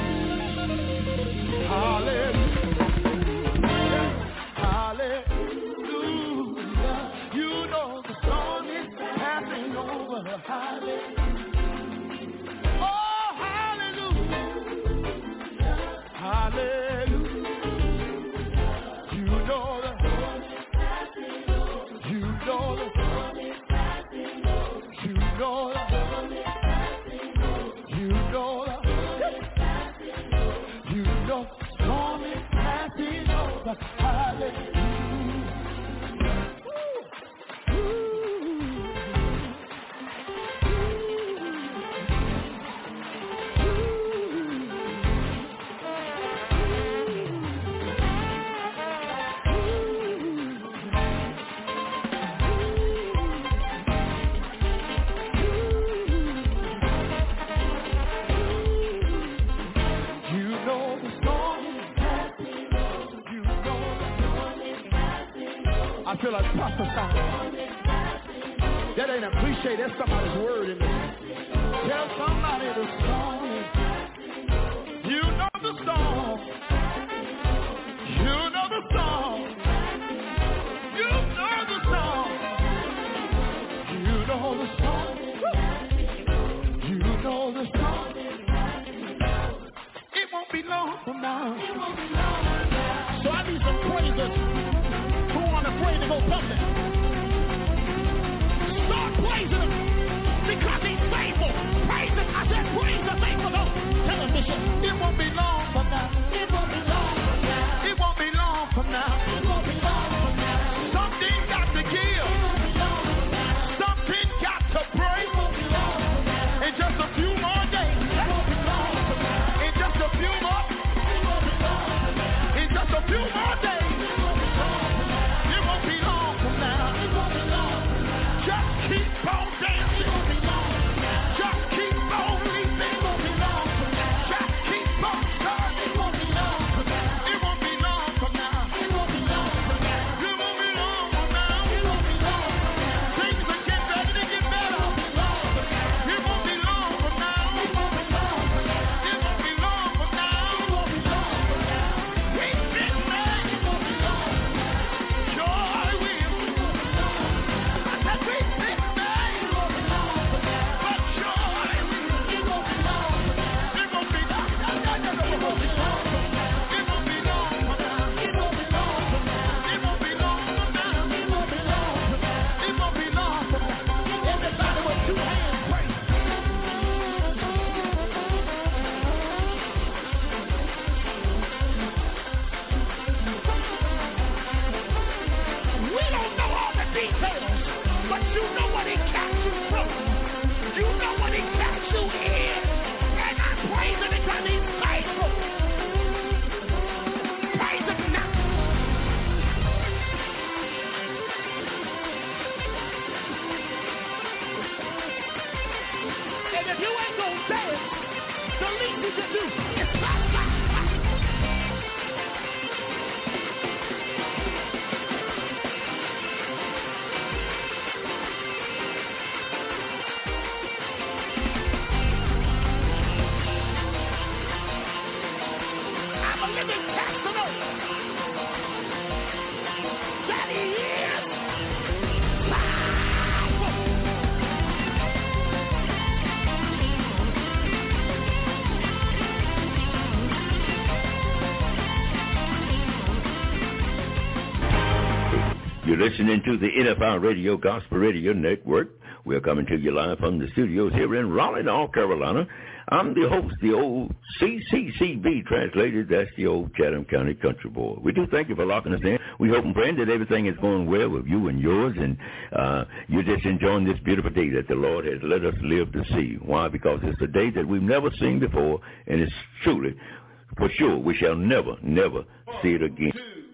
Hallelujah. Hallelujah. You know the storm is passing over. Hallelujah. Oh, hallelujah. Hallelujah. You know the You know the You know the You know the You know the storm is passing over. Hallelujah. I feel like prophesying. That ain't a cliche. That's somebody's word in there. Tell somebody the storm. You know the storm. You know the storm. You know the storm. You know the storm. You know the storm. It won't be long from now. So I need some praisers. Afraid to go public. Start praising him because he's faithful. The least you can do is clap. I'm a living testimony that he is powerful. You're listening to the N F I Radio Gospel Radio Network. We're coming to you live from the studios here in Raleigh, North Carolina. I'm the host, the old C C C B translated. That's the old Chatham County Country Boy. We do thank you for locking us in. We hope and pray that everything is going well with you and yours, and uh, you're just enjoying this beautiful day that the Lord has let us live to see. Why? Because it's a day that we've never seen before, and it's truly, for sure, we shall never, never see it again.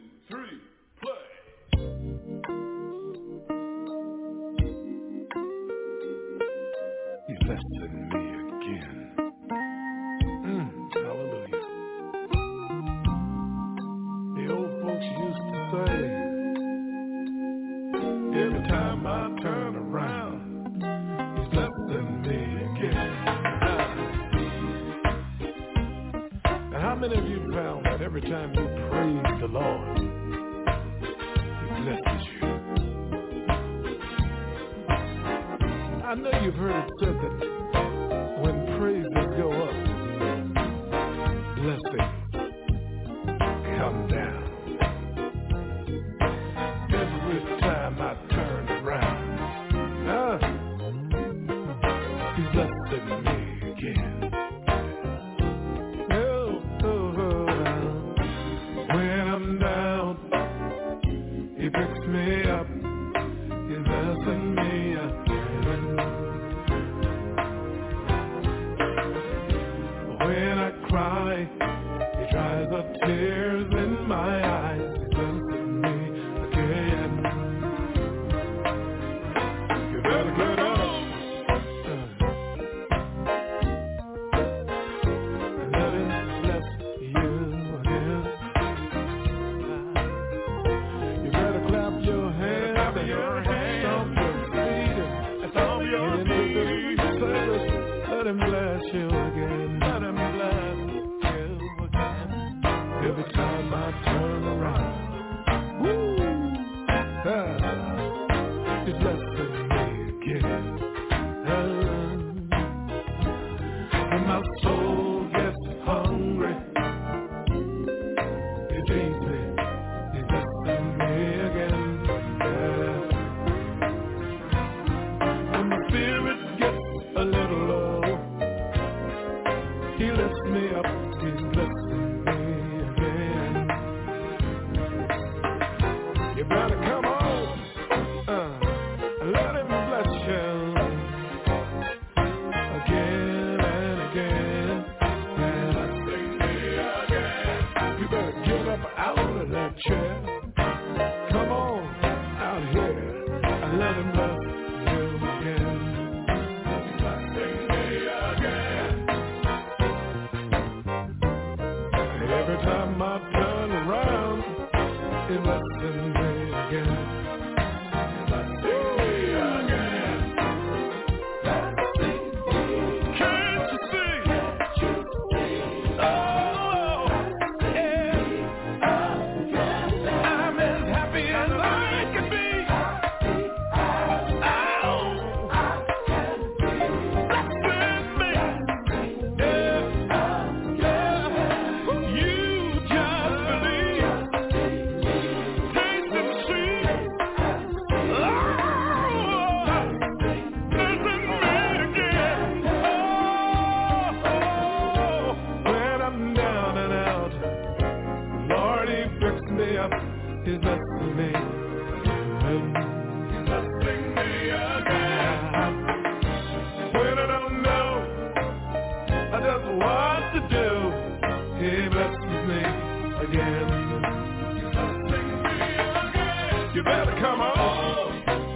Every time you praise the Lord, He blesses you. I know you've heard it said that when praises go up, blessings come down. Every time I turn around, ah, He's blessing me again.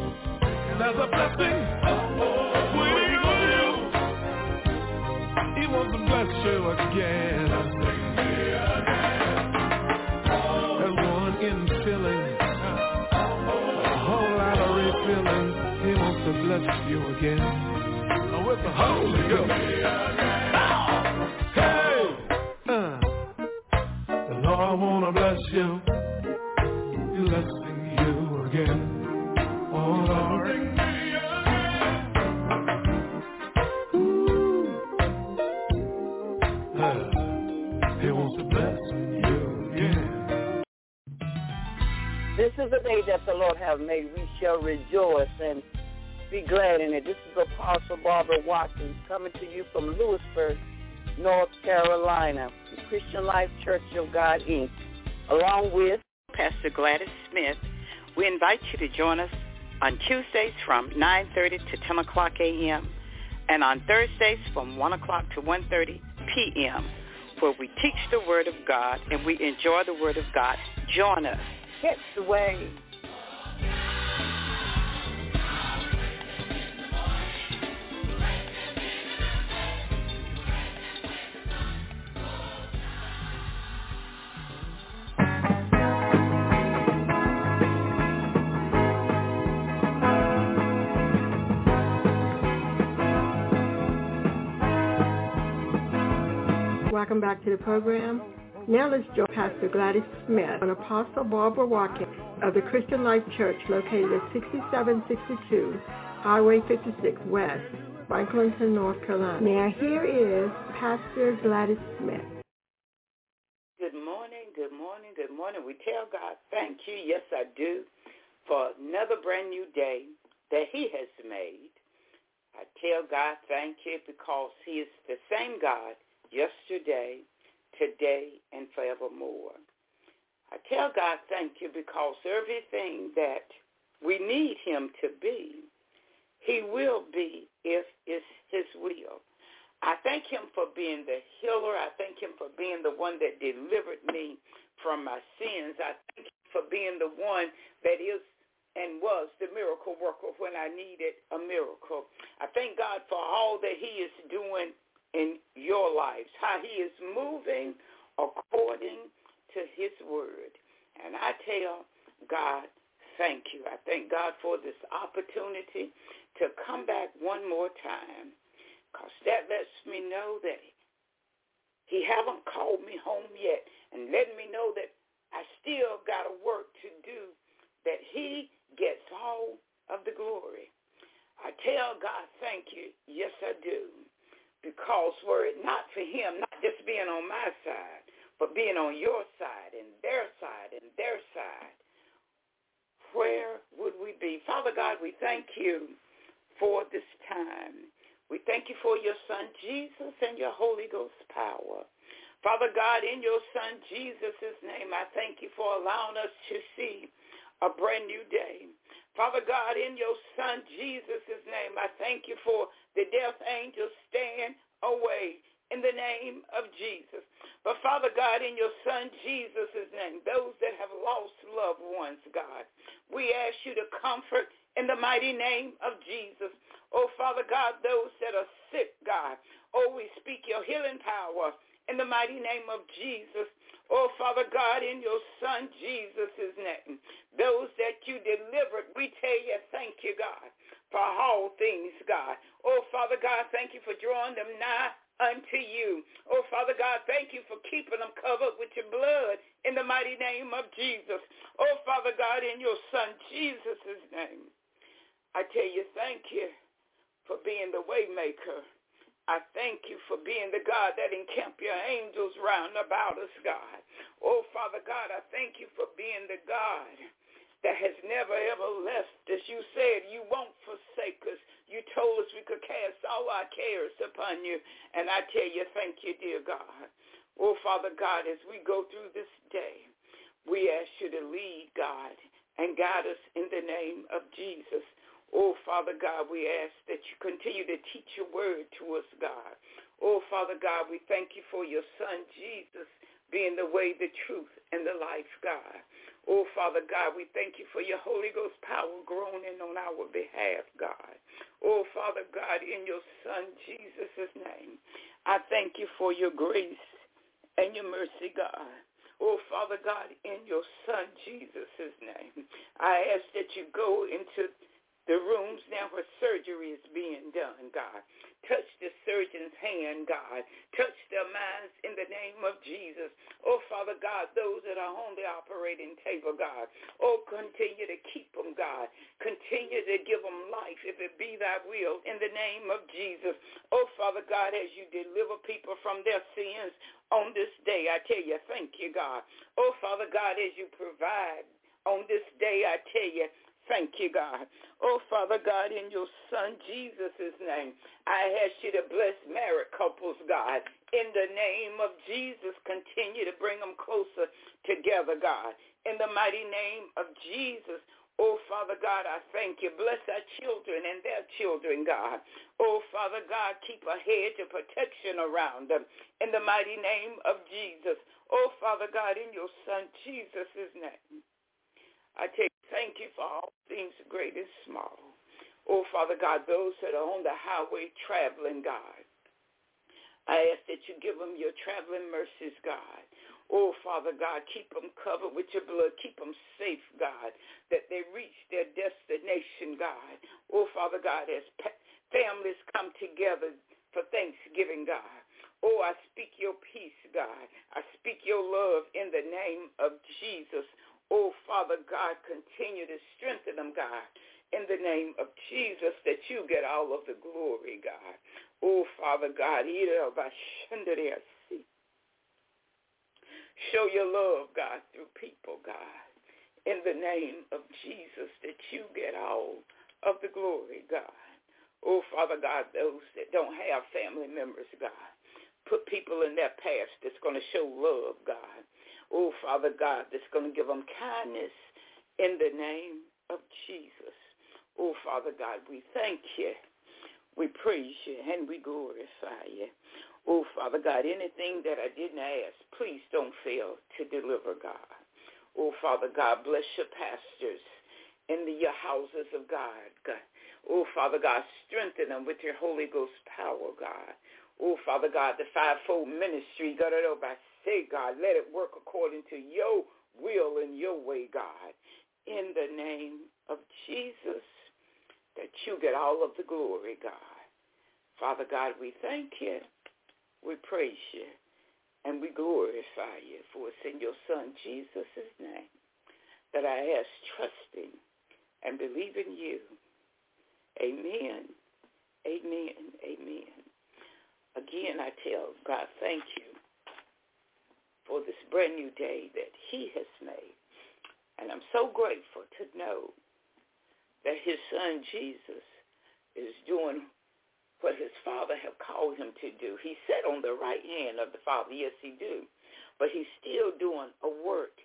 There's a blessing waiting on you. want to bless you again. There's one infilling, a whole lot of refilling. He wants to bless you again with the Holy Ghost. Hey, uh, the Lord wanna bless you, blessing you again. Oh Lord. He wants to bless you again. This is the day that the Lord has made. We shall rejoice and be glad in it. This is Apostle Barbara Watkins coming to you from Lewisburg, North Carolina, the Christian Life Church of God, Incorporated, along with Pastor Gladys Smith. We invite you to join us on Tuesdays from nine thirty to ten o'clock a.m. and on Thursdays from one o'clock to one thirty p.m., where we teach the Word of God and we enjoy the Word of God. Join us. Catch the Wave. Welcome back to the program. Now let's join Pastor Gladys Smith and Apostle Barbara Watkins of the Christian Life Church located at sixty-seven sixty-two Highway fifty-six West, Franklinton, North Carolina. Now here is Pastor Gladys Smith. Good morning, good morning, good morning. We tell God thank you, yes I do, for another brand new day that he has made. I tell God thank you because he is the same God yesterday, today, and forevermore. I tell God thank you because everything that we need him to be, he will be if it's his will. I thank him for being the healer. I thank him for being the one that delivered me from my sins. I thank him for being the one that is and was the miracle worker when I needed a miracle. I thank God for all that he is doing in your lives, how he is moving according to his word. And I tell God, thank you. I thank God for this opportunity to come back one more time, because that lets me know that he haven't called me home yet, and letting me know that I still got a work to do, that he gets all of the glory. I tell God, thank you. Yes, I do. Because were it not for him, not just being on my side, but being on your side and their side and their side, where would we be? Father God, we thank you for this time. We thank you for your son Jesus and your Holy Ghost power. Father God, in your son Jesus' name, I thank you for allowing us to see a brand new day. Father God, in your son Jesus' name, I thank you for the death angels stand away in the name of Jesus. But Father God, in your son Jesus' name, those that have lost loved ones, God, we ask you to comfort in the mighty name of Jesus. Oh, Father God, those that are sick, God, oh, we speak your healing power in the mighty name of Jesus. Oh, Father God, in your son Jesus' name, those that you delivered, we tell you thank you, God, for all things, God. Oh, Father God, thank you for drawing them nigh unto you. Oh, Father God, thank you for keeping them covered with your blood in the mighty name of Jesus. Oh, Father God, in your son Jesus' name, I tell you thank you for being the way maker. I thank you for being the God that encamp your angels round about us, God. Oh, Father God, I thank you for being the God that has never, ever left us. You said you won't forsake us. You told us we could cast all our cares upon you. And I tell you, thank you, dear God. Oh, Father God, as we go through this day, we ask you to lead, God, and guide us in the name of Jesus. Oh, Father God, we ask that you continue to teach your word to us, God. Oh, Father God, we thank you for your son, Jesus, being the way, the truth, and the life, God. Oh, Father God, we thank you for your Holy Ghost power groaning on our behalf, God. Oh, Father God, in your son, Jesus' name, I thank you for your grace and your mercy, God. Oh, Father God, in your Son Jesus' name, I ask that you go into the rooms now where surgery is being done, God. Touch the surgeon's hand, God. Touch their minds in the name of Jesus. Oh, Father God, those that are on the operating table, God. Oh, continue to keep them, God. Continue to give them life, if it be thy will, in the name of Jesus. Oh, Father God, as you deliver people from their sins on this day, I tell you, thank you, God. Oh, Father God, as you provide on this day, I tell you, thank you, God. Oh, Father God, in your Son Jesus' name, I ask you to bless married couples, God. In the name of Jesus, continue to bring them closer together, God. In the mighty name of Jesus, oh, Father God, I thank you. Bless our children and their children, God. Oh, Father God, keep a hedge of protection around them. In the mighty name of Jesus. Oh, Father God, in your Son Jesus' name, I take thank you for all things great and small. Oh, Father God, those that are on the highway traveling, God, I ask that you give them your traveling mercies, God. Oh, Father God, keep them covered with your blood. Keep them safe, God, that they reach their destination, God. Oh, Father God, as pa- families come together for Thanksgiving, God. Oh, I speak your peace, God. I speak your love in the name of Jesus. Oh, Father God, continue to strengthen them, God, in the name of Jesus, that you get all of the glory, God. Oh, Father God, show your love, God, through people, God, in the name of Jesus, that you get all of the glory, God. Oh, Father God, those that don't have family members, God, put people in their path that's going to show love, God. Oh, Father God, that's going to give them kindness in the name of Jesus. Oh, Father God, we thank you. We praise you and we glorify you. Oh, Father God, anything that I didn't ask, please don't fail to deliver, God. Oh, Father God, bless your pastors in the, your houses of God, God. Oh, Father God, strengthen them with your Holy Ghost power, God. Oh, Father God, the fivefold ministry, God, I say, God, let it work according to your will and your way, God. In the name of Jesus, that you get all of the glory, God. Father God, we thank you, we praise you, and we glorify you. For it's in your Son, Jesus' name, that I ask, trusting and believe in you. Amen, amen, amen. Again, I tell God, thank you for this brand new day that he has made. And I'm so grateful to know that his Son Jesus is doing what his Father have called him to do. He sat on the right hand of the Father. Yes, he do. But he's still doing a work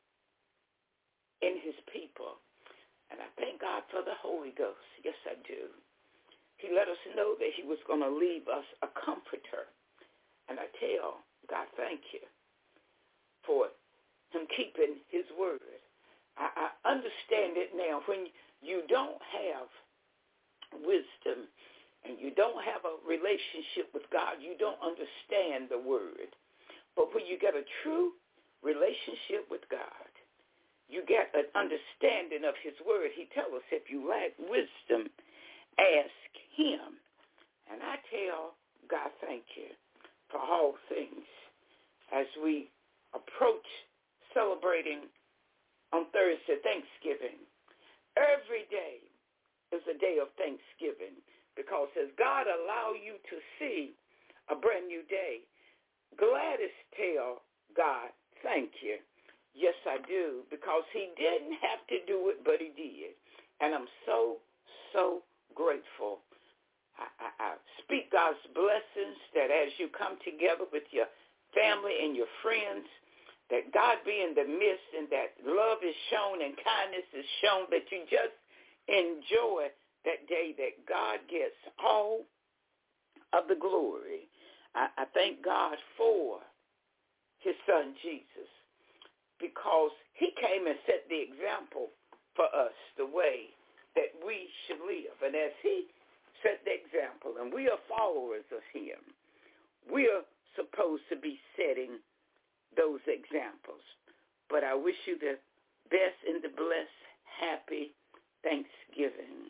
in his people. And I thank God for the Holy Ghost. Yes, I do. He let us know that he was going to leave us a comforter. And I tell God, thank you for him keeping his word. I, I understand it now. When you don't have wisdom and you don't have a relationship with God, you don't understand the word. But when you get a true relationship with God, you get an understanding of his word. He tells us if you lack wisdom, ask him. And I tell God, thank you for all things as we approach celebrating on Thursday, Thanksgiving. Every day is a day of Thanksgiving because as God allow you to see a brand new day, Gladys tell God, thank you. Yes, I do, because he didn't have to do it, but he did. And I'm so, so grateful. I, I, I speak God's blessings that as you come together with your family and your friends, that God be in the midst and that love is shown and kindness is shown, that you just enjoy that day, that God gets all of the glory. I, I thank God for his Son Jesus, because he came and set the example for us, the way that we should live. And as he set the example, and we are followers of him, we are supposed to be setting those examples. But I wish you the best and the blessed, happy Thanksgiving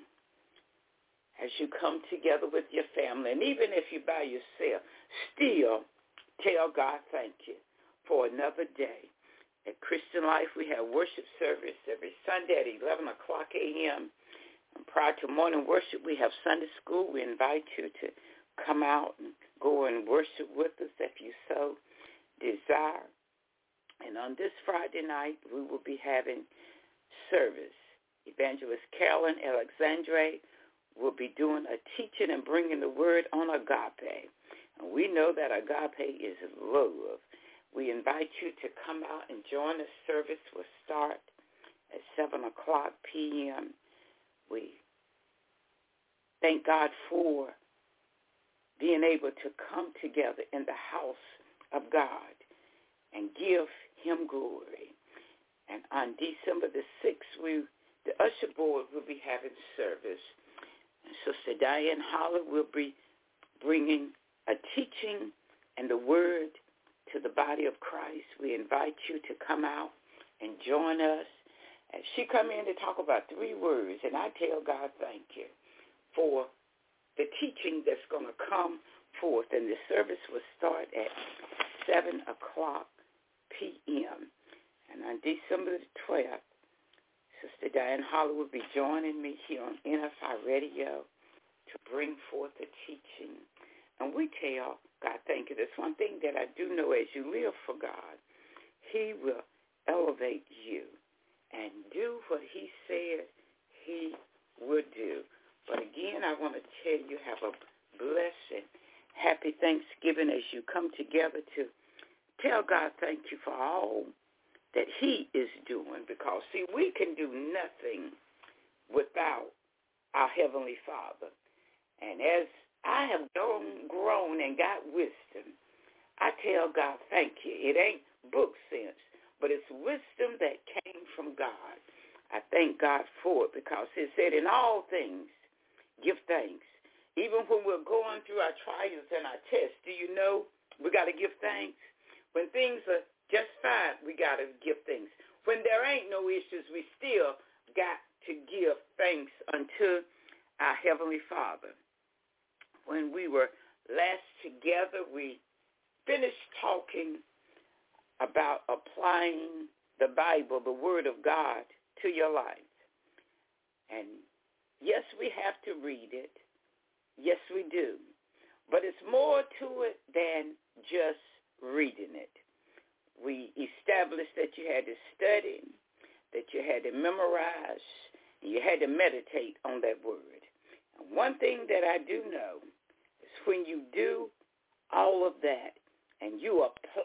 as you come together with your family. And even if you're by yourself, still tell God thank you for another day. At Christian Life, we have worship service every Sunday at eleven o'clock a.m. And prior to morning worship, we have Sunday school. We invite you to come out and go and worship with us if you so desire. And on this Friday night, we will be having service. Evangelist Carolyn Alexandre will be doing a teaching and bringing the word on agape. And we know that agape is love. We invite you to come out and join us. Service will start at seven o'clock p.m. We thank God for being able to come together in the house of God and give him glory. And on December the sixth, we, the usher board will be having service. And Sister Diane Holler will be bringing a teaching and the word to the body of Christ. We invite you to come out and join us as she come in to talk about three words. And I tell God thank you for the teaching that's going to come forth. And the service will start at seven o'clock p.m. And on December the twelfth, Sister Diane Holler will be joining me here on N F I Radio to bring forth the teaching. And we tell God thank you. There's one thing that I do know: as you live for God, he will elevate you and do what he said he would do. But again, I want to tell you, have a blessed and happy Thanksgiving as you come together to tell God thank you for all that he is doing. Because, see, we can do nothing without our Heavenly Father. And as I have grown, grown and got wisdom, I tell God thank you. It ain't book sense, but it's wisdom that came from God. I thank God for it because it said in all things, give thanks. Even when we're going through our trials and our tests, do you know we got to give thanks? When things are just fine, we got to give thanks. When there ain't no issues, we still got to give thanks unto our Heavenly Father. When we were last together, we finished talking about applying the Bible, the Word of God, to your life. And yes, we have to read it. Yes, we do. But it's more to it than just reading it. We established that you had to study, that you had to memorize, and you had to meditate on that word. And one thing that I do know is when you do all of that and you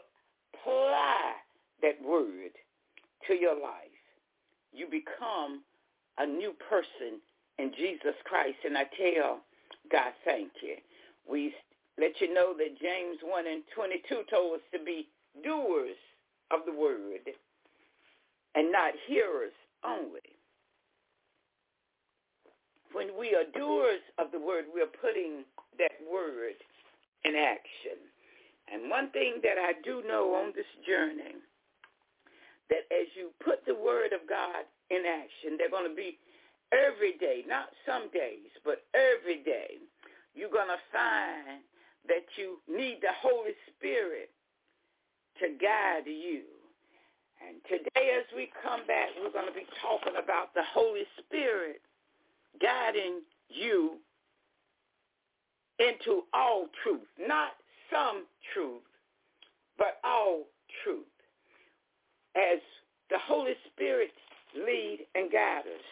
apply that word to your life, you become a new person in Jesus Christ. And I tell God thank you. We let you know that James one and twenty-two told us to be doers of the word and not hearers only. When we are doers of the word, we are putting that word in action. And one thing that I do know on this journey, that as you put the word of God in action, they're going to be every day, not some days, but every day, you're going to find that you need the Holy Spirit to guide you. And today as we come back, we're going to be talking about the Holy Spirit guiding you into all truth, not some truth, but all truth. As the Holy Spirit lead and guide us,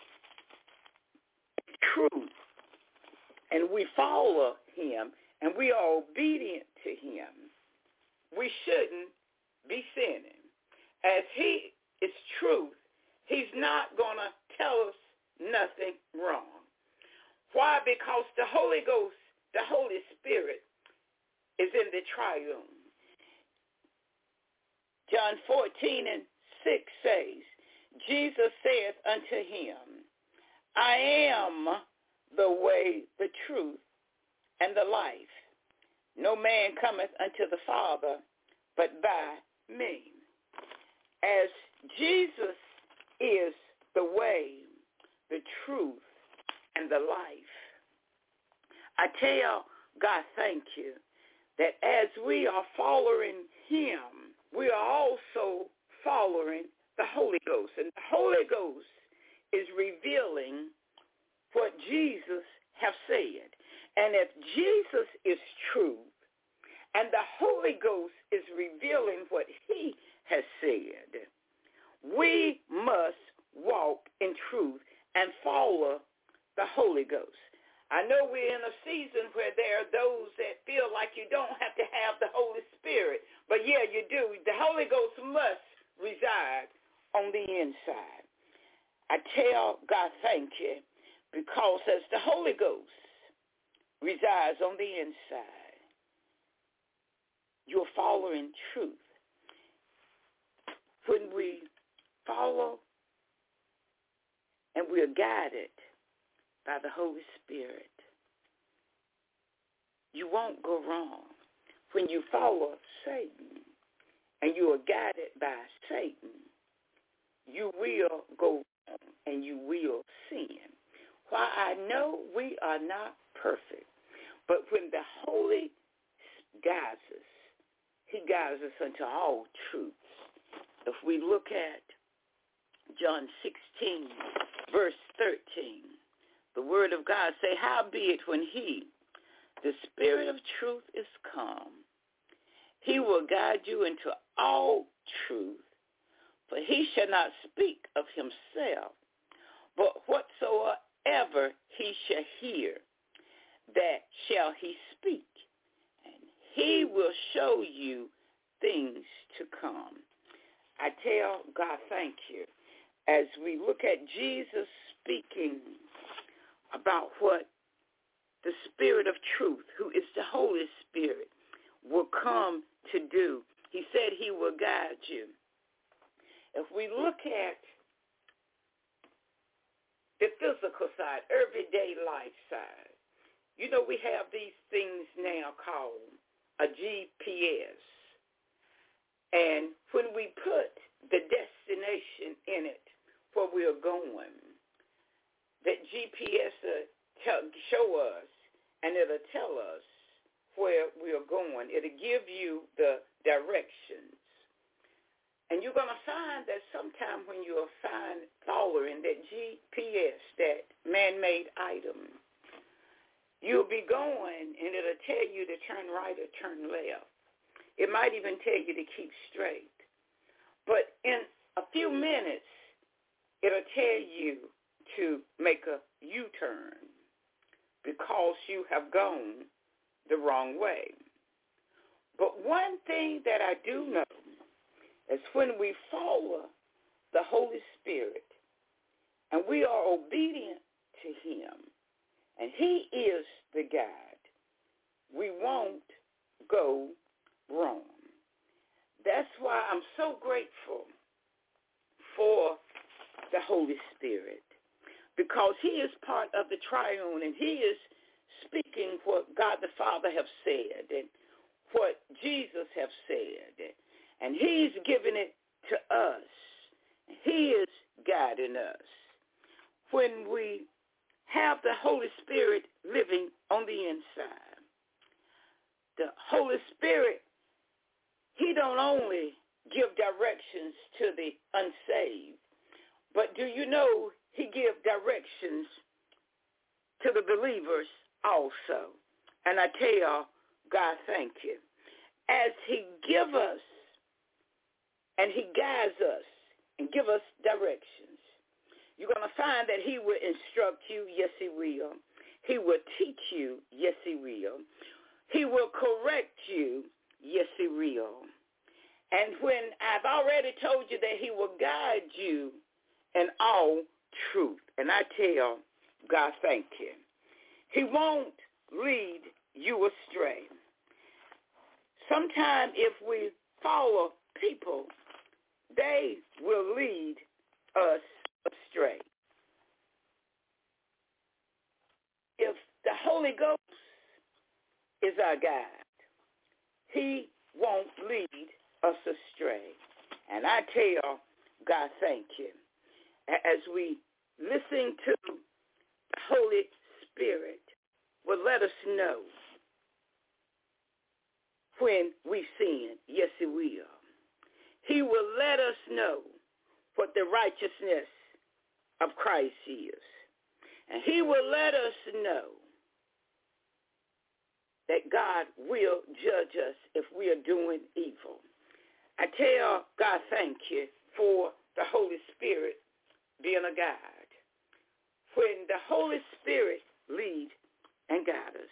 truth, and we follow him, and we are obedient to him, we shouldn't be sinning. As he is truth, he's not going to tell us nothing wrong. Why? Because the Holy Ghost, the Holy Spirit, is in the triune. John fourteen and six says, Jesus saith unto him, I am the way, the truth, and the life. no man cometh unto the Father but by me. As Jesus is the way, the truth, and the life, I tell God thank you that as we are following him, we are also following the Holy Ghost. And the Holy Ghost is revealing what Jesus have said. And if Jesus is true and the Holy Ghost is revealing what he has said, we must walk in truth and follow the Holy Ghost. I know we're in a season where there are those that feel like you don't have to have the Holy Spirit, but yeah, you do. The Holy Ghost must reside on the inside. I tell God thank you, because as the Holy Ghost resides on the inside, you're following truth. When we follow and we are guided by the Holy Spirit, you won't go wrong. When you follow Satan and you are guided by Satan, you will go wrong and you will sin. While I know we are not perfect, but when the Holy guides us, he guides us unto all truths. If we look at John sixteen, verse thirteen, the word of God say, howbeit when he, the Spirit of truth, is come, he will guide you into all truth, for he shall not speak of himself, but whatsoever he shall hear, that shall he speak, and he will show you things to come. I tell God thank you. As we look at Jesus speaking about what the Spirit of truth, who is the Holy Spirit, will come to do, he said he will guide you. If we look at the physical side, everyday life side, you know, we have these things now called a G P S. And when we put the destination in it, where we are going, that G P S will tell, show us, and it'll tell us where we are going. It'll give you the directions. And you're going to find that sometime when you are find, following that G P S, that man-made item, you'll be going, and it'll tell you to turn right or turn left. It might even tell you to keep straight. But in a few minutes, it'll tell you to make a U-turn because you have gone the wrong way. But one thing that I do know is when we follow the Holy Spirit and we are obedient to him, and he is the guide, we won't go wrong. That's why I'm so grateful for the Holy Spirit, because he is part of the triune, and he is speaking what God the Father have said and what Jesus have said, and he's giving it to us. He is guiding us. When we have the Holy Spirit living on the inside, the Holy Spirit, he don't only give directions to the unsaved, but do you know he gives directions to the believers also? And I tell God thank you. As he give us and he guides us and give us directions, you're going to find that he will instruct you. Yes, he will. He will teach you. Yes, he will. He will correct you. Yes, he will. And when I've already told you that he will guide you in all truth, and I tell God thank you. He won't lead you astray. Sometimes if we follow people, they will lead us astray. If the Holy Ghost is our guide, I tell God, thank you. As we listen to the Holy Spirit, will let us know when we sin. Yes, he will. He will let us know what the righteousness of Christ is. And he will let us know that God will judge us if we are doing evil. I tell God, thank you for the Holy Spirit being a guide. When the Holy Spirit leads and guides us,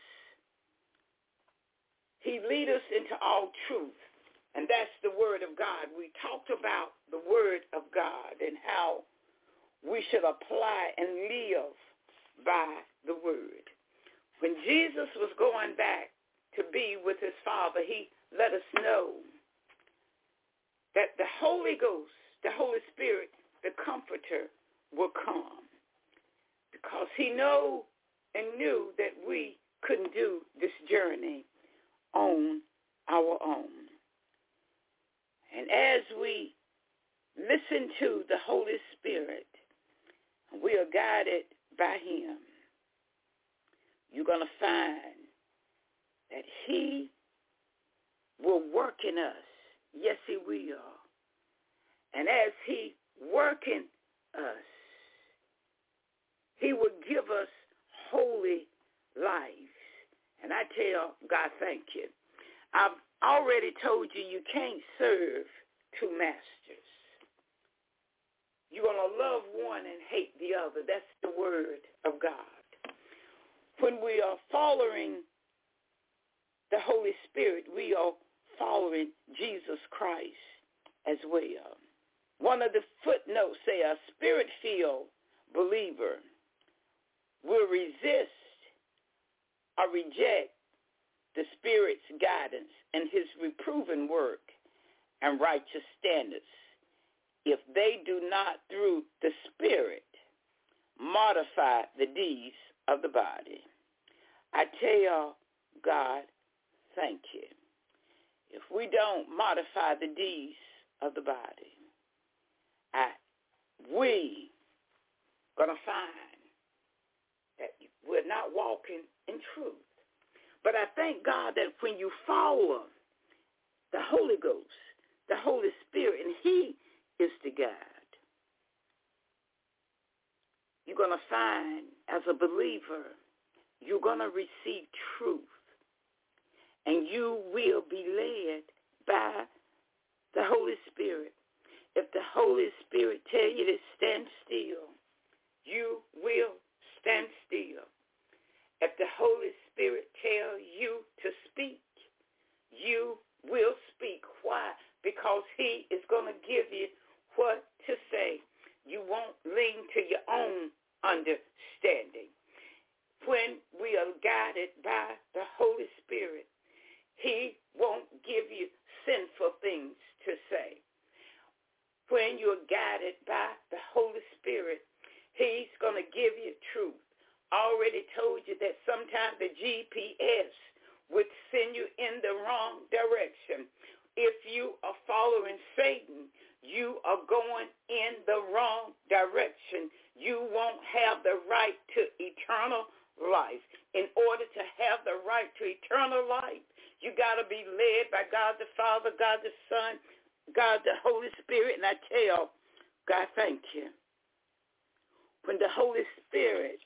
he leads us into all truth. And that's the word of God. We talked about the word of God and how we should apply and live by the word. When Jesus was going back to be with his Father, he let us know that the Holy Ghost, the Holy Spirit, the Comforter, will come, because he know and knew that we couldn't do this journey on our own. And as we listen to the Holy Spirit, we are guided by him, you're going to find that he will work in us. Yes, he will. And as he work in us, he will give us holy life. And I tell God, thank you. I've already told you you can't serve two masters. You're going to love one and hate the other. That's the word of God. When we are following the Holy Spirit, we are following Jesus Christ as well. One of the footnotes say a spirit-filled believer will resist or reject the Spirit's guidance and his reproving work and righteous standards if they do not, through the Spirit, modify the deeds of the body. I tell God, thank you. If we don't modify the deeds of the body, I, we going to find that we're not walking in truth. But I thank God that when you follow the Holy Ghost, the Holy Spirit, and he is the guide, you're going to find, as a believer, you're going to receive truth. And you will be led by the Holy Spirit. If the Holy Spirit tell you to stand still, you will stand still. If the Holy Spirit tell you to speak, you will speak. Why? Because he is going to give you what to say. You won't lean to your own understanding. When we are guided by the Holy Spirit, he won't give you sinful things to say. When you're guided by the Holy Spirit, he's going to give you truth. I already told you that sometimes the G P S would send you in the wrong direction. If you are following Satan, you are going in the wrong direction. You won't have the right to eternal life. In order to have the right to eternal life, you got to be led by God the Father, God the Son, God the Holy Spirit. And I tell God, thank you. When the Holy Spirit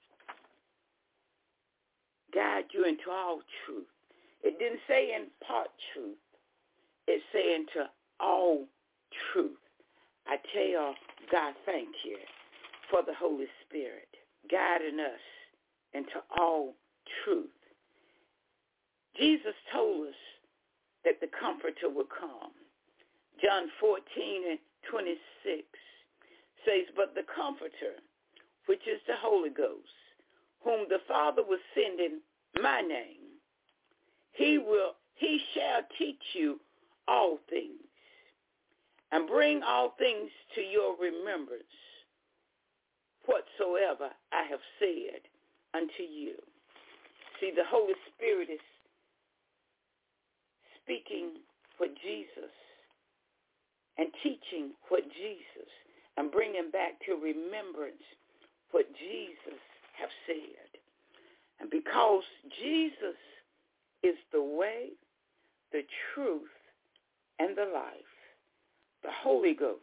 guide you into all truth, it didn't say in part truth. It said into all truth. I tell God, thank you for the Holy Spirit guiding us into all truth. Jesus told us that the Comforter would come. John fourteen and twenty-six says, but the Comforter, which is the Holy Ghost, whom the Father will send in my name, he will, he shall teach you all things and bring all things to your remembrance whatsoever I have said unto you. See, the Holy Spirit is speaking what Jesus and teaching what Jesus, and bringing back to remembrance what Jesus have said. And because Jesus is the way, the truth, and the life, the Holy Ghost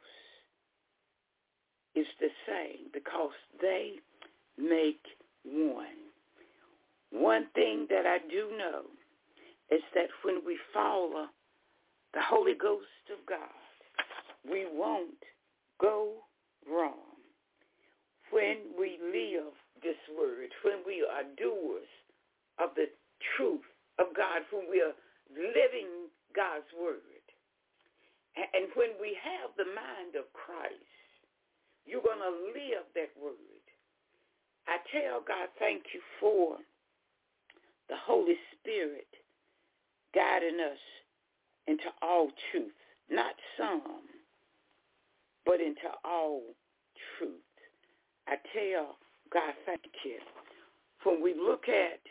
is the same because they make one. One thing that I do know is that when we follow the Holy Ghost of God, we won't go wrong. When we live this word, when we are doers of the truth of God, when we are living God's word, and when we have the mind of Christ, you're going to live that word. I tell God, thank you for the Holy Spirit guiding us into all truth, not some, but into all truth. I tell God, thank you. When we look at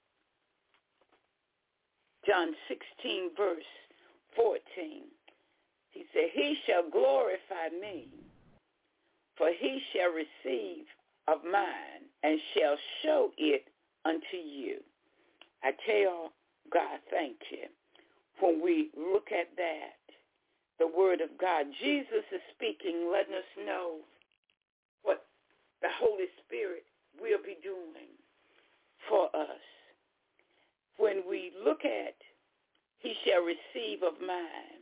John sixteen, verse fourteen, he said, he shall glorify me, for he shall receive of mine and shall show it unto you. I tell God, thank you. When we look at that, the word of God, Jesus is speaking, letting us know what the Holy Spirit will be doing for us. When we look at, he shall receive of mine,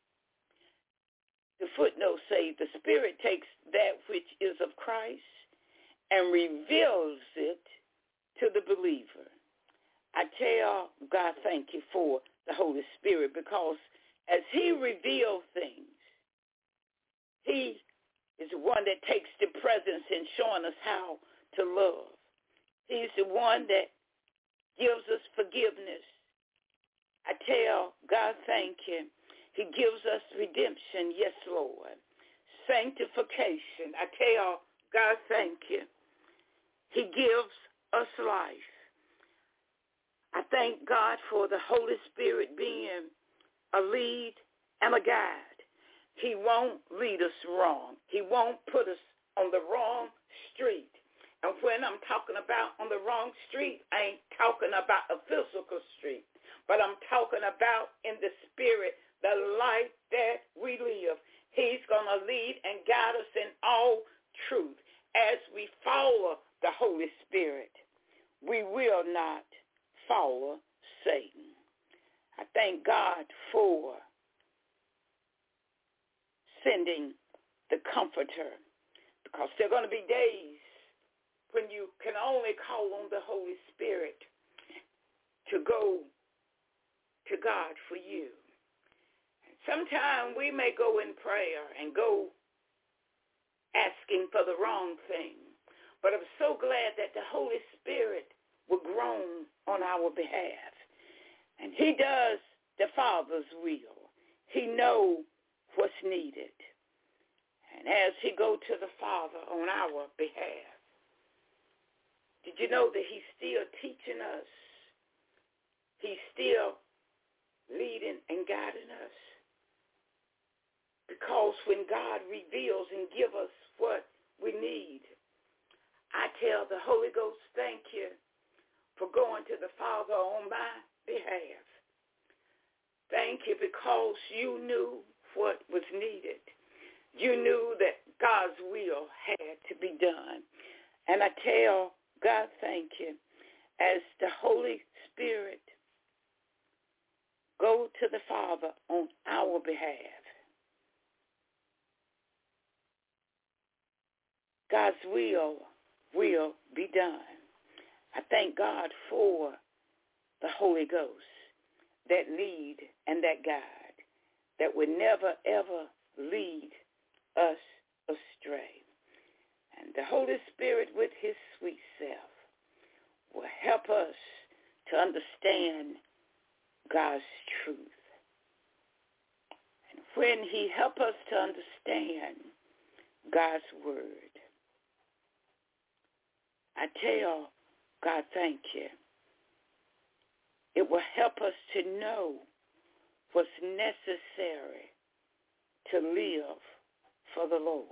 the footnotes say the Spirit takes that which is of Christ and reveals it to the believer. I tell God, thank you for the Holy Spirit, because as he reveals things, he is the one that takes the presence in showing us how to love. He's the one that gives us forgiveness. I tell God, thank you. He gives us redemption, yes, Lord. Sanctification. I tell God, thank you. He gives us life. I thank God for the Holy Spirit being a lead and a guide. He won't lead us wrong. He won't put us on the wrong street. And when I'm talking about on the wrong street, I ain't talking about a physical street, but I'm talking about in the spirit, the life that we live. He's going to lead and guide us in all truth. As we follow the Holy Spirit, we will not follow Satan. I thank God for sending the Comforter, because there are going to be days when you can only call on the Holy Spirit to go to God for you. Sometimes we may go in prayer and go asking for the wrong thing, but I'm so glad that the Holy Spirit will groan on our behalf. And he does the Father's will. He knows what's needed. And as he go to the Father on our behalf, did you know that he's still teaching us? He's still leading and guiding us. Because when God reveals and gives us what we need, I tell the Holy Ghost, thank you for going to the Father on my behalf. Thank you because you knew what was needed. You knew that God's will had to be done. And I tell God, thank you, as the Holy Spirit go to the Father on our behalf. God's will will be done. I thank God for the Holy Ghost that lead and that guide, that will never, ever lead us astray. And the Holy Spirit with his sweet self will help us to understand God's truth. And when he help us to understand God's word, I tell God, thank you. It will help us to know what's necessary to live for the Lord.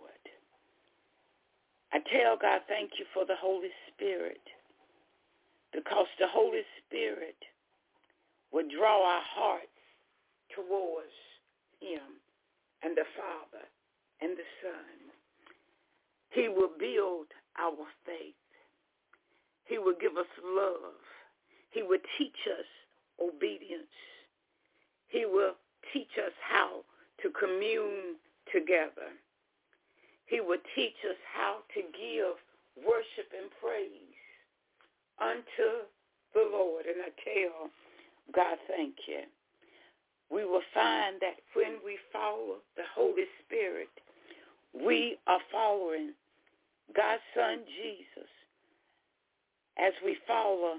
I tell God, thank you for the Holy Spirit, because the Holy Spirit will draw our hearts towards him and the Father and the Son. He will build our faith. He will give us love. He will teach us obedience. He will teach us how to commune together. He will teach us how to give worship and praise unto the Lord. And I tell God, thank you. We will find that when we follow the Holy Spirit, we are following God's Son, Jesus, as we follow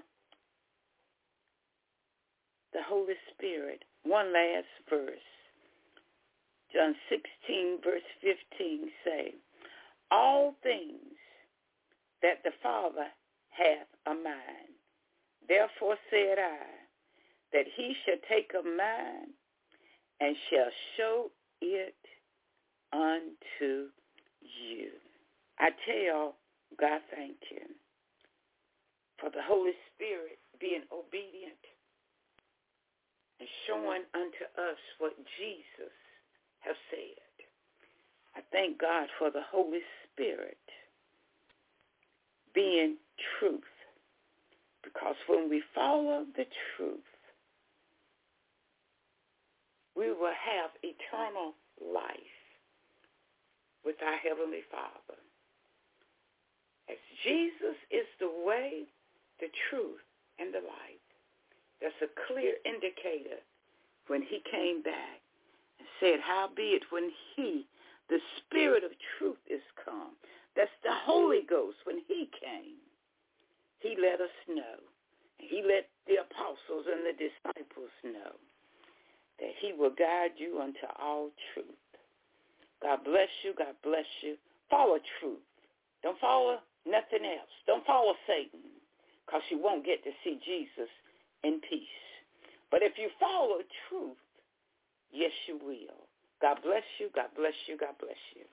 the Holy Spirit. One last verse. John sixteen, verse fifteen say, all things that the Father hath a mind, therefore said I, that he shall take a mind and shall show it unto you. I tell God, thank you for the Holy Spirit being obedient and showing unto us what Jesus has said. I thank God for the Holy Spirit being truth, because when we follow the truth, we will have eternal life with our Heavenly Father. As Jesus is the way, the truth, and the life, that's a clear indicator when he came back and said, howbeit when he, the Spirit of truth, is come, that's the Holy Ghost, when he came, he let us know, and he let the apostles and the disciples know that he will guide you unto all truth. God bless you. God bless you. Follow truth. Don't follow nothing else. Don't follow Satan, because you won't get to see Jesus in peace. But if you follow truth, yes, you will. God bless you. God bless you. God bless you.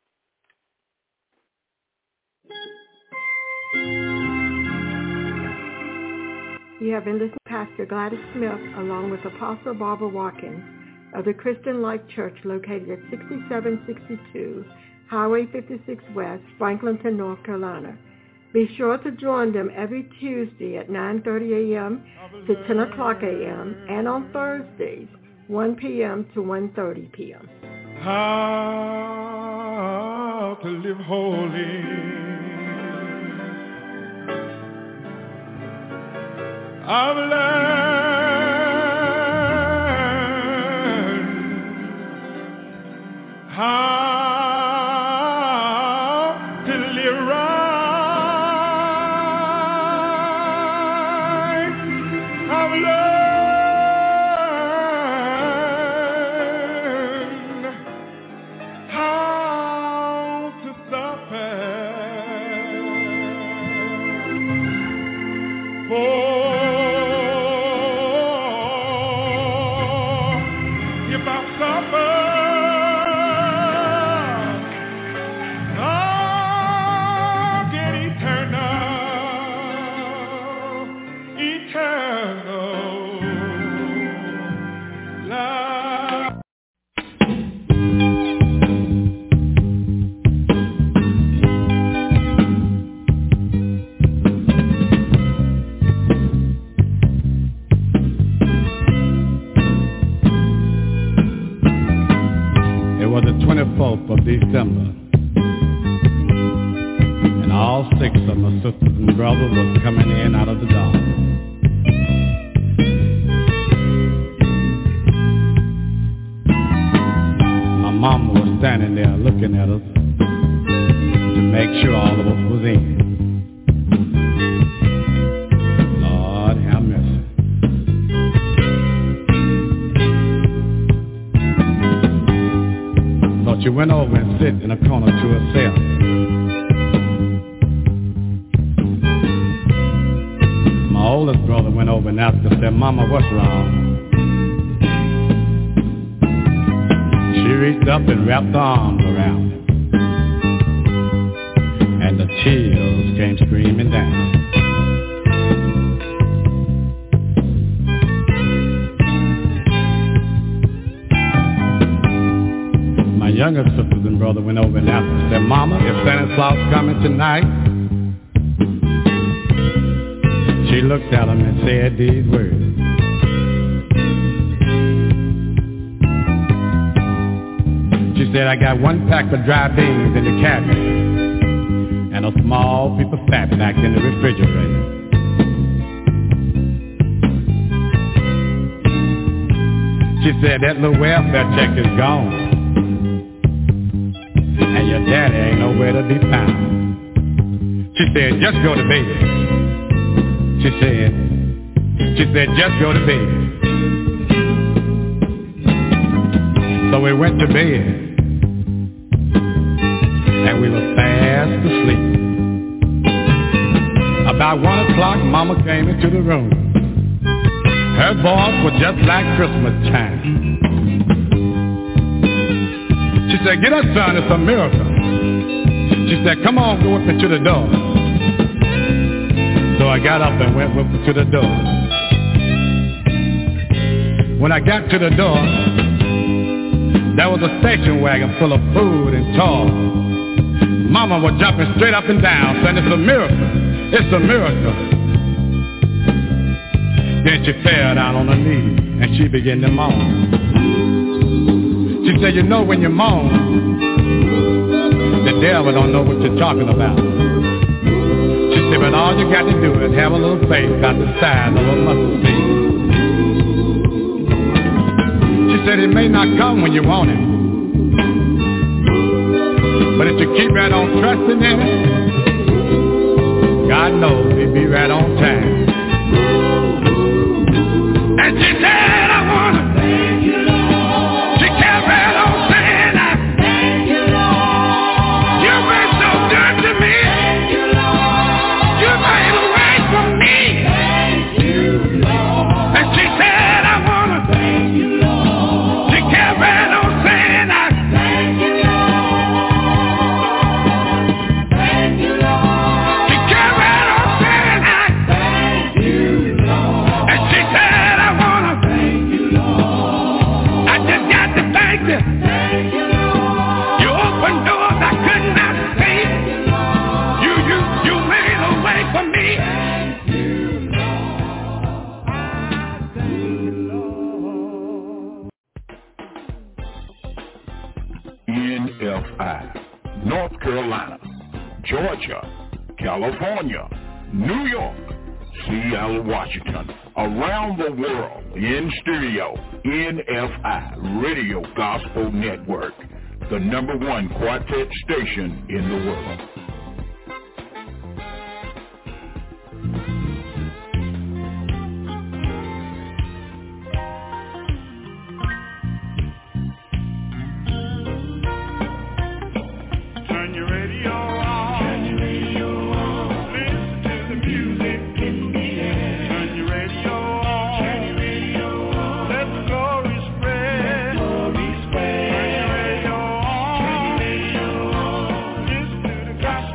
You have been listening to Pastor Gladys Smith along with Apostle Barbara Watkins of the Christian Life Church located at sixty-seven sixty-two Highway fifty-six West, Franklinton, North Carolina. Be sure to join them every Tuesday at nine thirty a.m. to ten o'clock a.m. and on Thursdays, one p.m. to one thirty p.m. How to live holy. I've learned how to live right. I've learned how to suffer for of December, and all six of my sisters and brothers was coming in out of the dark. My mama was standing there looking at us to make sure all of us was in. Lord have mercy. She went over and sit in a corner to herself. My oldest brother went over and asked her, said, Mama, what's wrong? She reached up and wrapped her arms around him. And the chills came screaming down. My younger sisters and brother went over and asked her, said, Mama, is Santa Claus coming tonight? She looked at him and said these words. She said, I got one pack of dry beans in the cabinet and a small piece of fat back in the refrigerator. She said, that little welfare check is gone and your daddy ain't nowhere to be found. She said, just go to bed. She said, she said, just go to bed. So we went to bed. And we were fast asleep. About one o'clock, Mama came into the room. Her voice was just like Christmas time. She said, get up, son, it's a miracle. She said, come on, go up into the door. So I got up and went up to the door. When I got to the door, there was a station wagon full of food and toys. Mama was jumping straight up and down, saying, it's a miracle, it's a miracle. Then she fell down on her knees, and she began to moan. She said, you know when you moan, the devil don't know what you're talking about. She said, but all you got to do is have a little faith about the size of a mustard seed. She said, it may not come when you want it, but if you keep right on trusting in it, God knows he'll be right on time. And she said, I want to thank you, Lord. She kept right on saying, I thank you, Lord. You've been so good to me. Thank you, Lord. You made a way for me. Thank you, Lord. And she said, I want to thank you, Lord. She kept right on saying, I thank you, Lord. North Carolina, Georgia, California, New York, Seattle, Washington, around the world, in studio, N F I Radio Gospel Network, the number one quartet station in the world. Gospel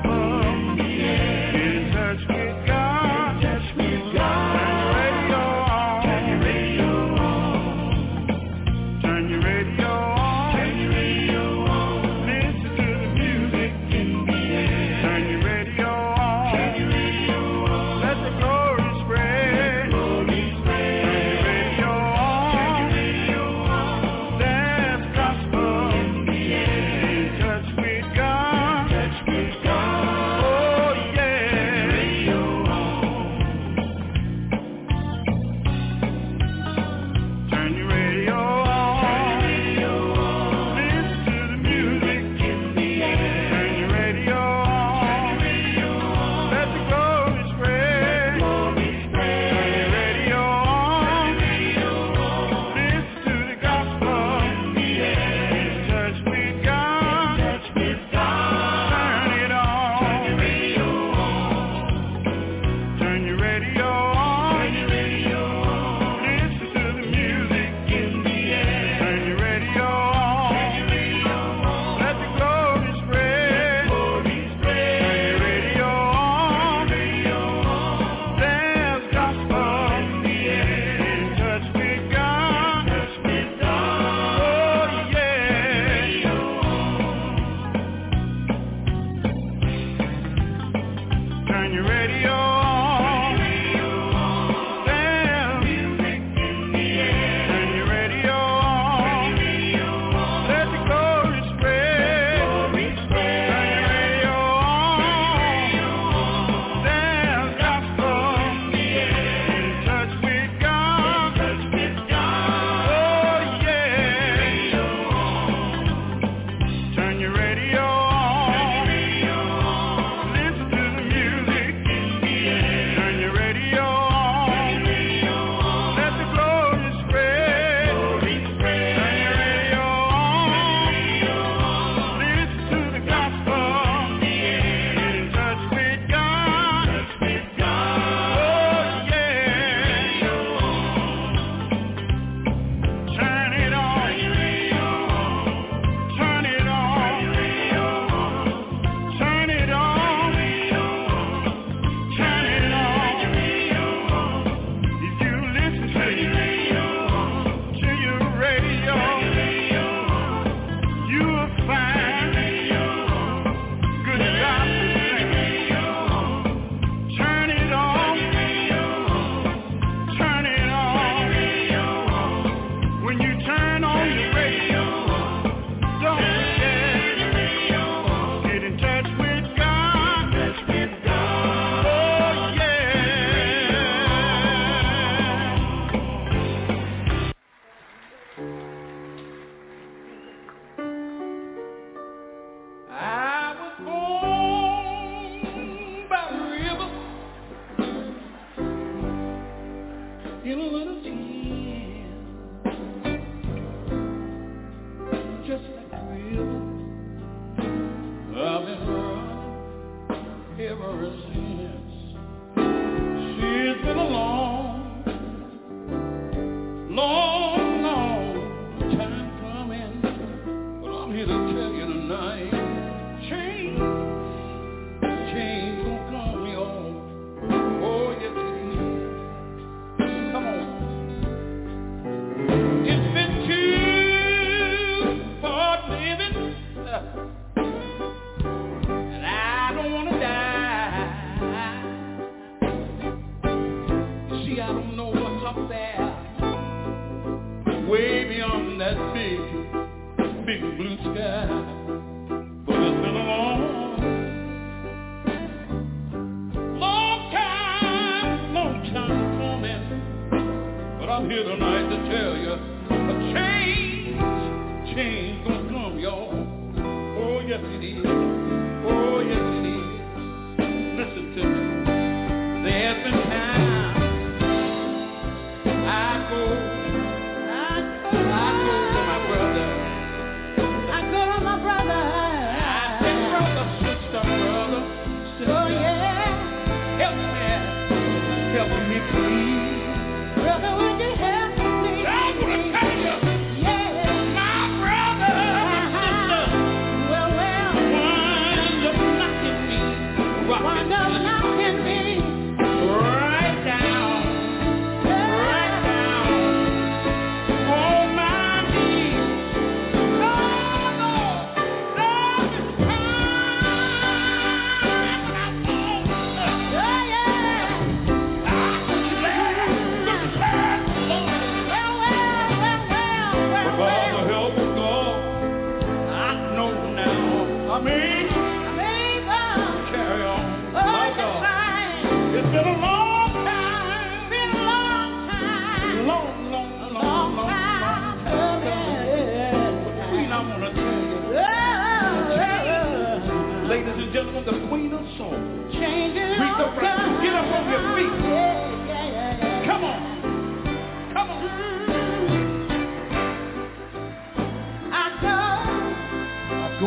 just like the river. I've been running ever since. She's been a long, long, long time coming, but I'm here to tell you tonight, change, change gonna come, y'all. Oh yes it is. Come on. It's been too hard living, and I don't wanna die. You see, I don't know what's up there, way beyond that big, big blue sky. But it's been a long, long time, long time coming. But I'm here tonight to tell you, a change, change gonna come, y'all. Oh yes it is. Oh yes it is. Listen to me. There's been times I go, I go, I go to my brother. I go to my brother. I say, brother, sister, brother, sister. Oh yeah. Help me, help me, please. Brother, would you help me, please? I'm gonna tell you. Yeah. My brother, my sister. Well, well. Wind up knocking me. Wind up knocking me. Right down. Right down. On my knees. Lord, Lord, Lord, it's time. I'm on. Oh, yeah. I mean, carry on. My God. It's been a long time. Been a long time. Long, long, long, long, long time. The Queen, I want to tell you. Ladies and gentlemen, the Queen of Soul. Rita Franklin, get up on your feet. Come on. Come on. I go. I go.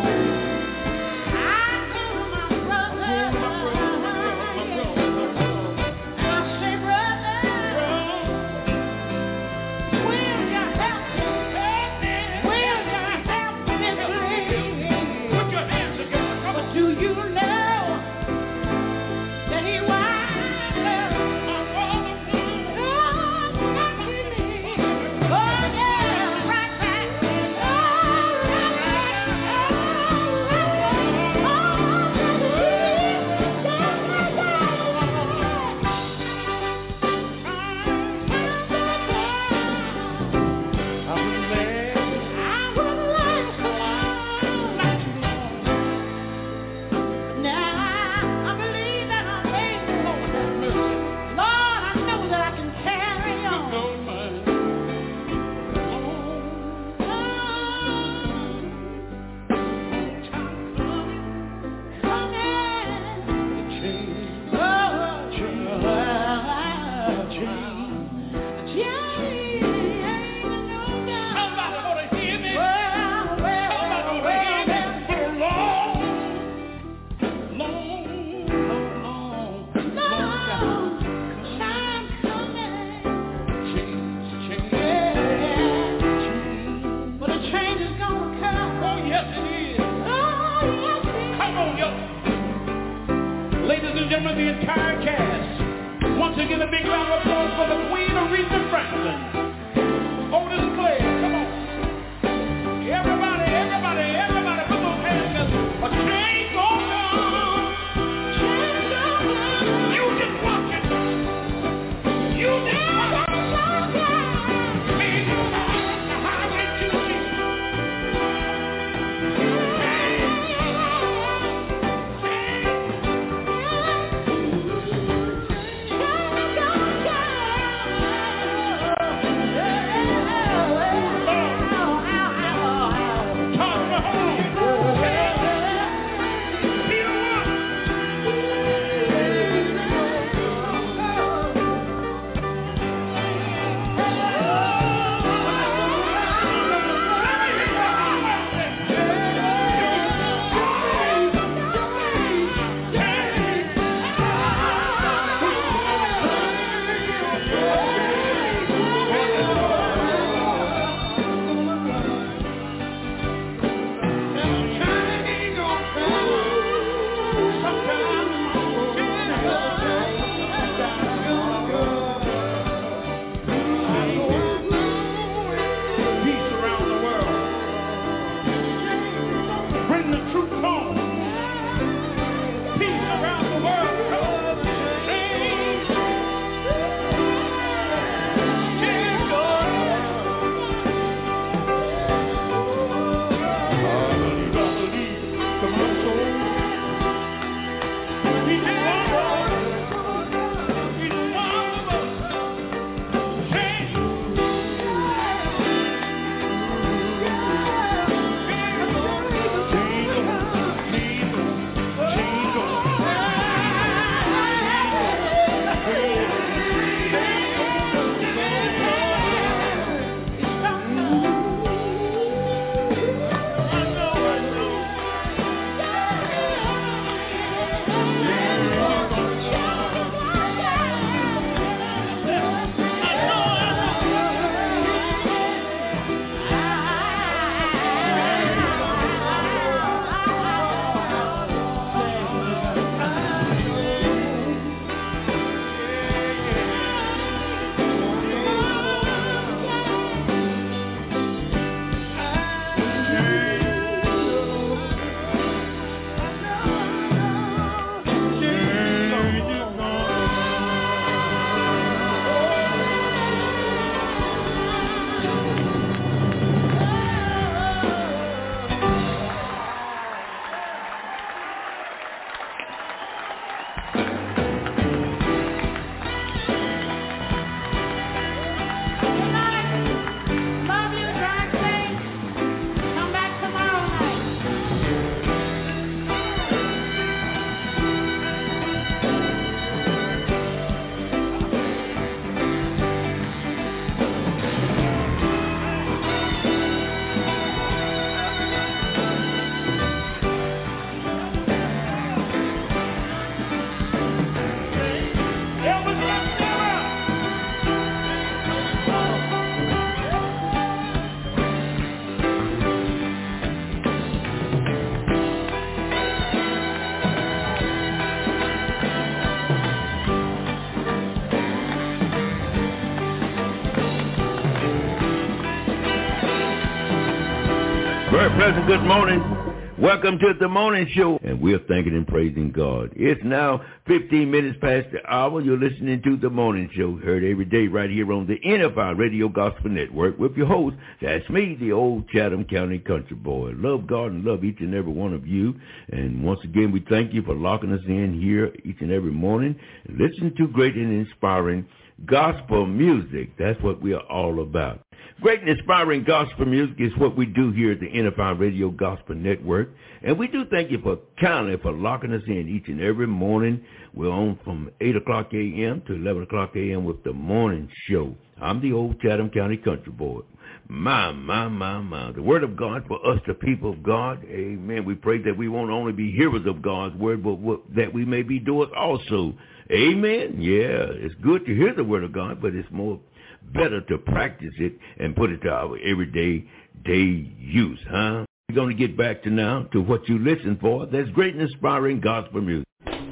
Very pleasant good morning. Welcome to the morning show. And we're thanking and praising God. It's now fifteen minutes past the hour. You're listening to the morning show. Heard every day right here on the N F I Radio Gospel Network with your host. That's me, the old Chatham County country boy. Love God and love each and every one of you. And once again, we thank you for locking us in here each and every morning. And listen to great and inspiring gospel music. That's what we are all about. Great and inspiring gospel music is what we do here at the N F I Radio Gospel Network. And we do thank you for kindly for locking us in each and every morning. We're on from eight o'clock a.m. to eleven o'clock a.m. with the morning show. I'm the old Chatham County country boy. My, my, my, my. The word of God for us, the people of God. Amen. We pray that we won't only be hearers of God's word, but that we may be doers also. Amen. Yeah, it's good to hear the word of God, but it's more better to practice it and put it to our everyday day use, huh? We're going to get back to now to what you listen for. That's great and inspiring gospel music.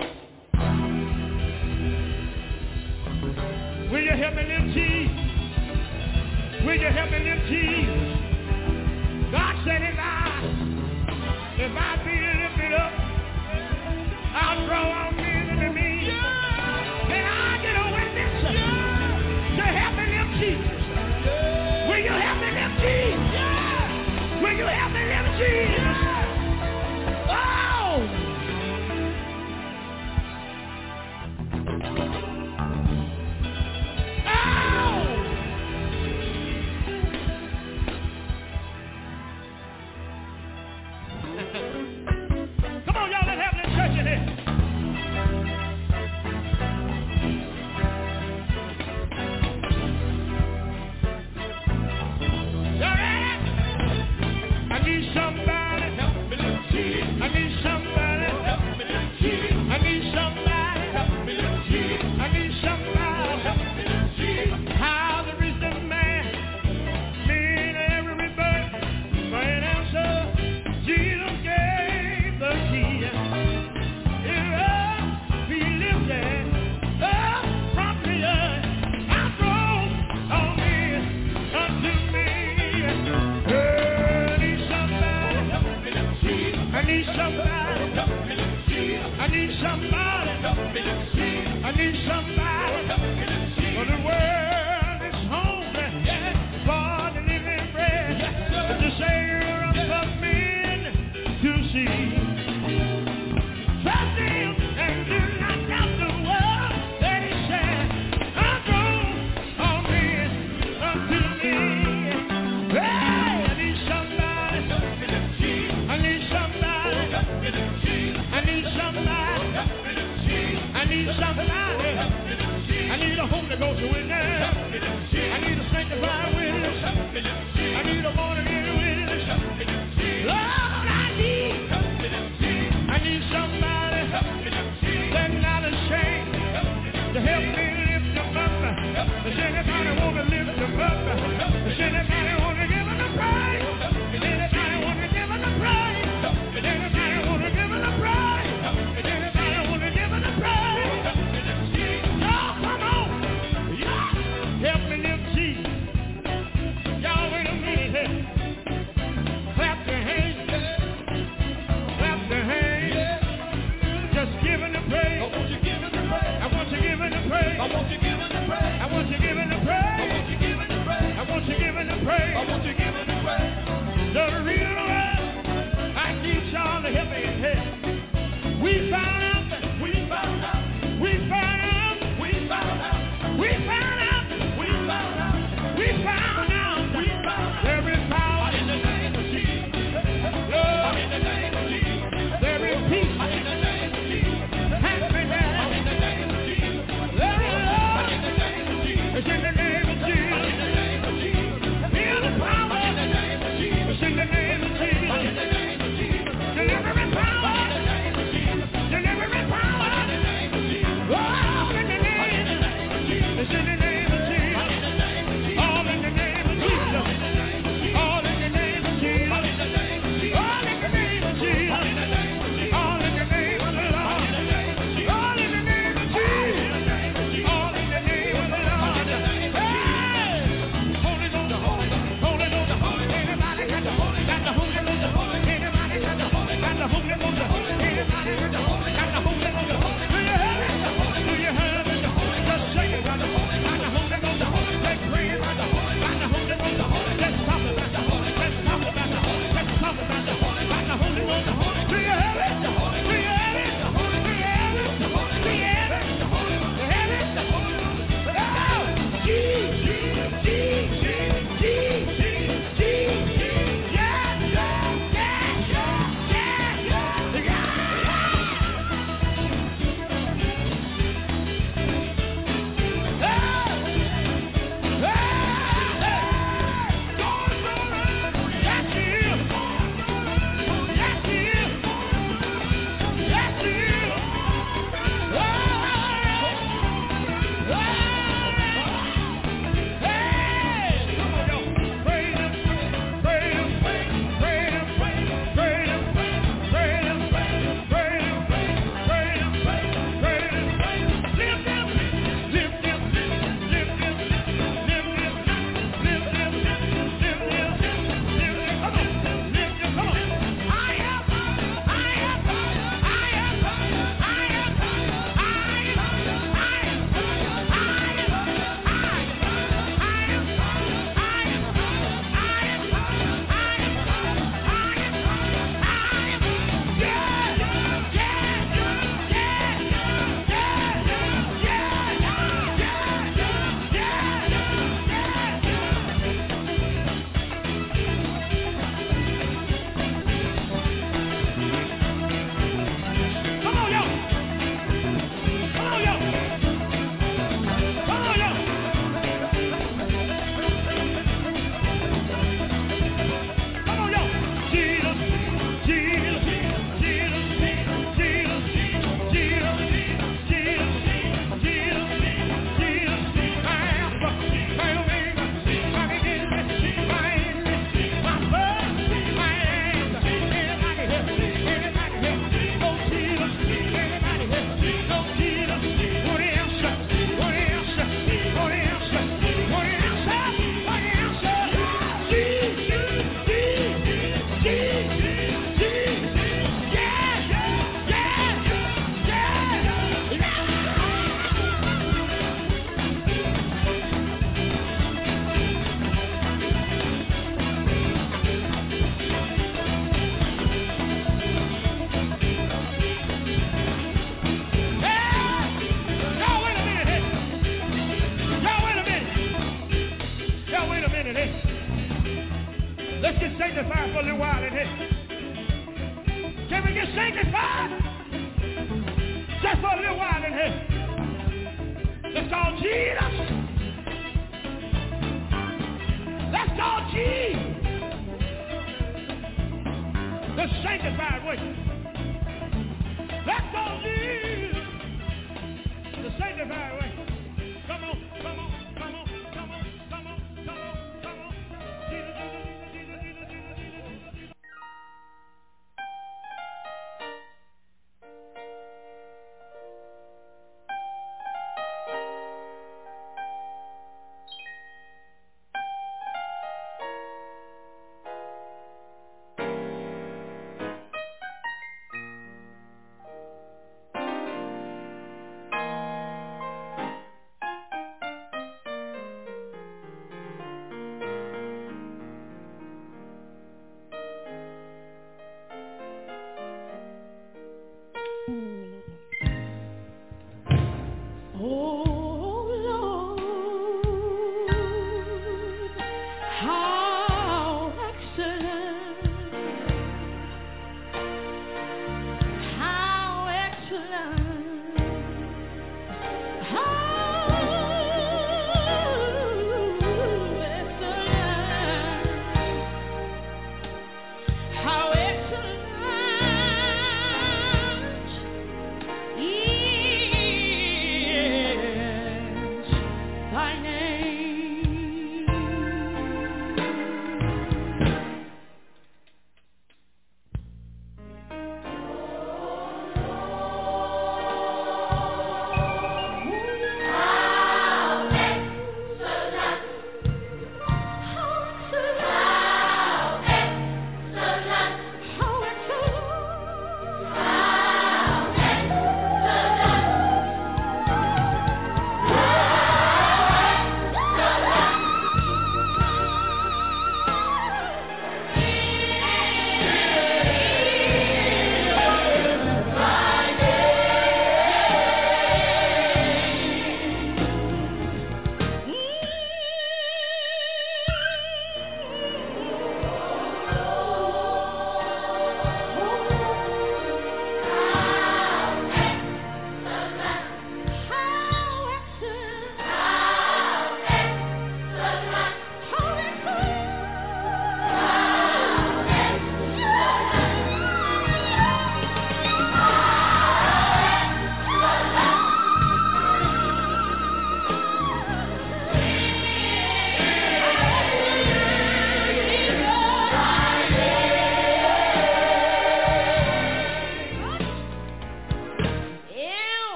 Will you help me lift Jesus? Will you help me lift Jesus? God said if I, if I be lifted up, I'll draw all men to me. And I get a witness to help me lift Jesus. Will you help me lift Jesus? Will you help me lift Jesus? Oh! Come on, y'all, let's have this church in here. Y'all ready? I need somebody help me lift Jesus. I need somebody help me lift Jesus. I need somebody help me lift Jesus. I need somebody help me lift Jesus. How the rich man mean every bird for an answer. Jesus gave the key. If up be lifted up from the earth, I throw all men unto me. I need somebody help me lift Jesus. I need somebody help me lift Jesus. I need somebody help me lift Jesus. I need somebody help me lift Jesus. For the world is hungry for the living bread. The Savior of the men to see. Trust Him and do not doubt the word that He said. I draw all men unto me. Hey, I need somebody help me lift Jesus. I need somebody help me lift Jesus. I need somebody help me lift Jesus. I need somebody help me lift Jesus. sanctified for a little while in here? Can we get sanctified? Just for a little while in here. Let's call Jesus. Let's call Jesus. The sanctified way. Let's call Jesus. The sanctified way. Come on, come on, come on, come on, come on, come on, come on. Jesus, Jesus, Jesus, Jesus, Jesus.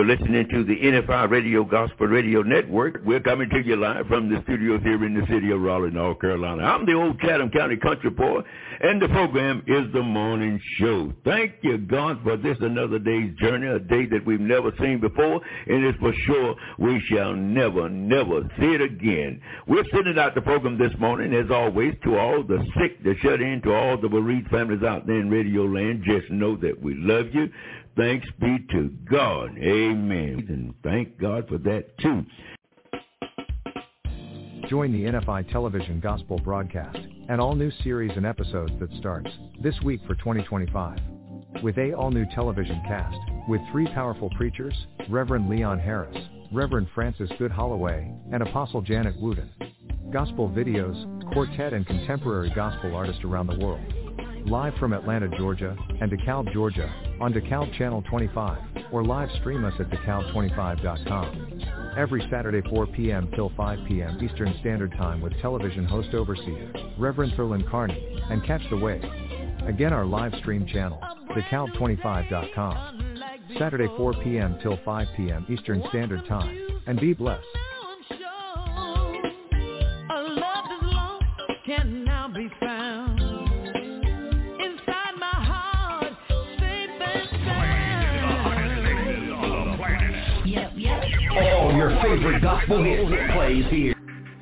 You're listening to the N F I Radio Gospel Radio Network. We're coming to you live from the studios here in the city of Raleigh, North Carolina. I'm the old Chatham County country boy, and the program is The Morning Show. Thank you, God, for this another day's journey, a day that we've never seen before, and it's for sure we shall never, never see it again. We're sending out the program this morning, as always, to all the sick, the shut in, to all the bereaved families out there in radio land. Just know that we love you. Thanks be to God. Amen. And thank God for that, too. Join the N F I Television Gospel broadcast, an all-new series and episodes that starts this week for twenty twenty-five. With a all-new television cast, with three powerful preachers, Reverend Leon Harris, Reverend Francis Good Holloway, and Apostle Janet Wooten. Gospel videos, quartet and contemporary gospel artists around the world. Live from Atlanta, Georgia, and DeKalb, Georgia, on DeKalb Channel twenty-five, or live stream us at dekalb twenty-five dot com. Every Saturday four p.m. till five p.m. Eastern Standard Time with television host overseer, Reverend Thurland Carney, and Catch the Wave. Again, our live stream channel, dekalb twenty-five dot com. Saturday four p.m. till five p.m. Eastern Standard Time, and be blessed. All your favorite gospel hits plays here.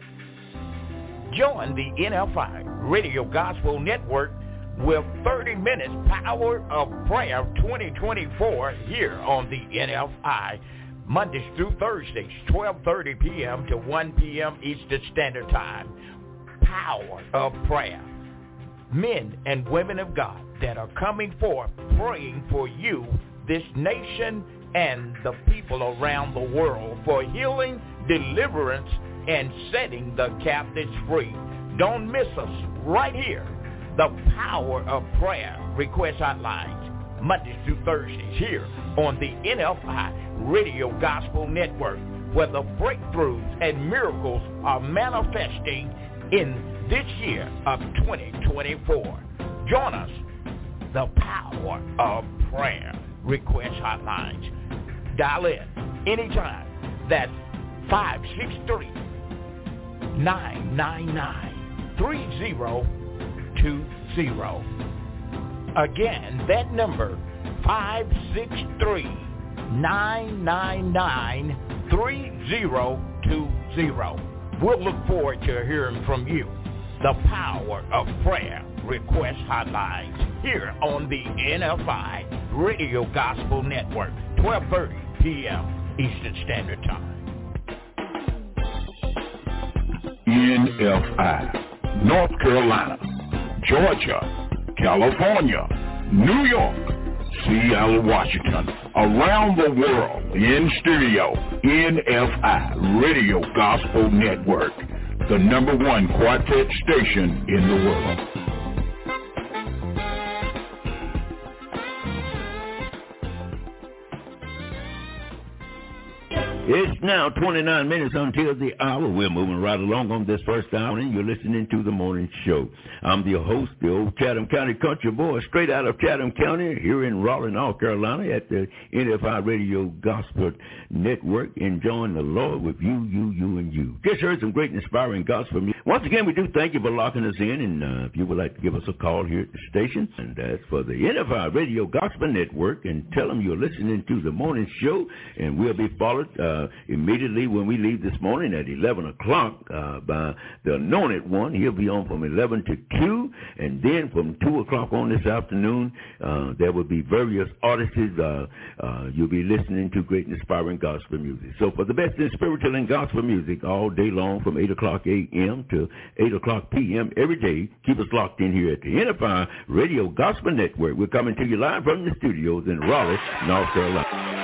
Join the N F I Radio Gospel Network with thirty minutes Power of Prayer twenty twenty-four here on the N F I. Mondays through Thursdays, twelve thirty p.m. to one p.m. Eastern Standard Time. Power of Prayer. Men and women of God that are coming forth praying for you, this nation, and the people around the world for healing, deliverance, and setting the captives free. Don't miss us right here. The Power of Prayer request hotlines, Mondays through Thursdays here on the N F I Radio Gospel Network, where the breakthroughs and miracles are manifesting in this year of twenty twenty-four. Join us, the Power of Prayer request hotlines. Dial in anytime. That's five six three, nine nine nine, three zero two zero. Again, that number, five six three, nine nine nine, three zero two zero. We'll look forward to hearing from you. The Power of Prayer request hotlines here on the N F I Radio Gospel Network, twelve thirty p.m. Eastern Standard Time. N F I, North Carolina, Georgia, California, New York, Seattle, Washington, around the world, in studio, N F I Radio Gospel Network, the number one quartet station in the world. It's now twenty-nine minutes until the hour. We're moving right along on this first hour, and you're listening to The Morning Show. I'm the host, the old Chatham County country boy, straight out of Chatham County, here in Raleigh, North Carolina, at the N F I Radio Gospel Network, enjoying the Lord with you, you, you, and you. Just heard some great inspiring gospel music. Once again, we do thank you for locking us in, and uh, if you would like to give us a call here at the station, and that's for the N F I Radio Gospel Network, and tell them you're listening to The Morning Show, and we'll be followed uh, Uh, immediately when we leave this morning at eleven o'clock uh, by the Anointed One. He'll be on from eleven to two, and then from two o'clock on this afternoon, uh, there will be various artists. Uh, uh, you'll be listening to great inspiring gospel music. So for the best in spiritual and gospel music all day long from eight o'clock a.m. to eight o'clock p.m. every day, keep us locked in here at the N F I Radio Gospel Network. We're coming to you live from the studios in Raleigh, North Carolina.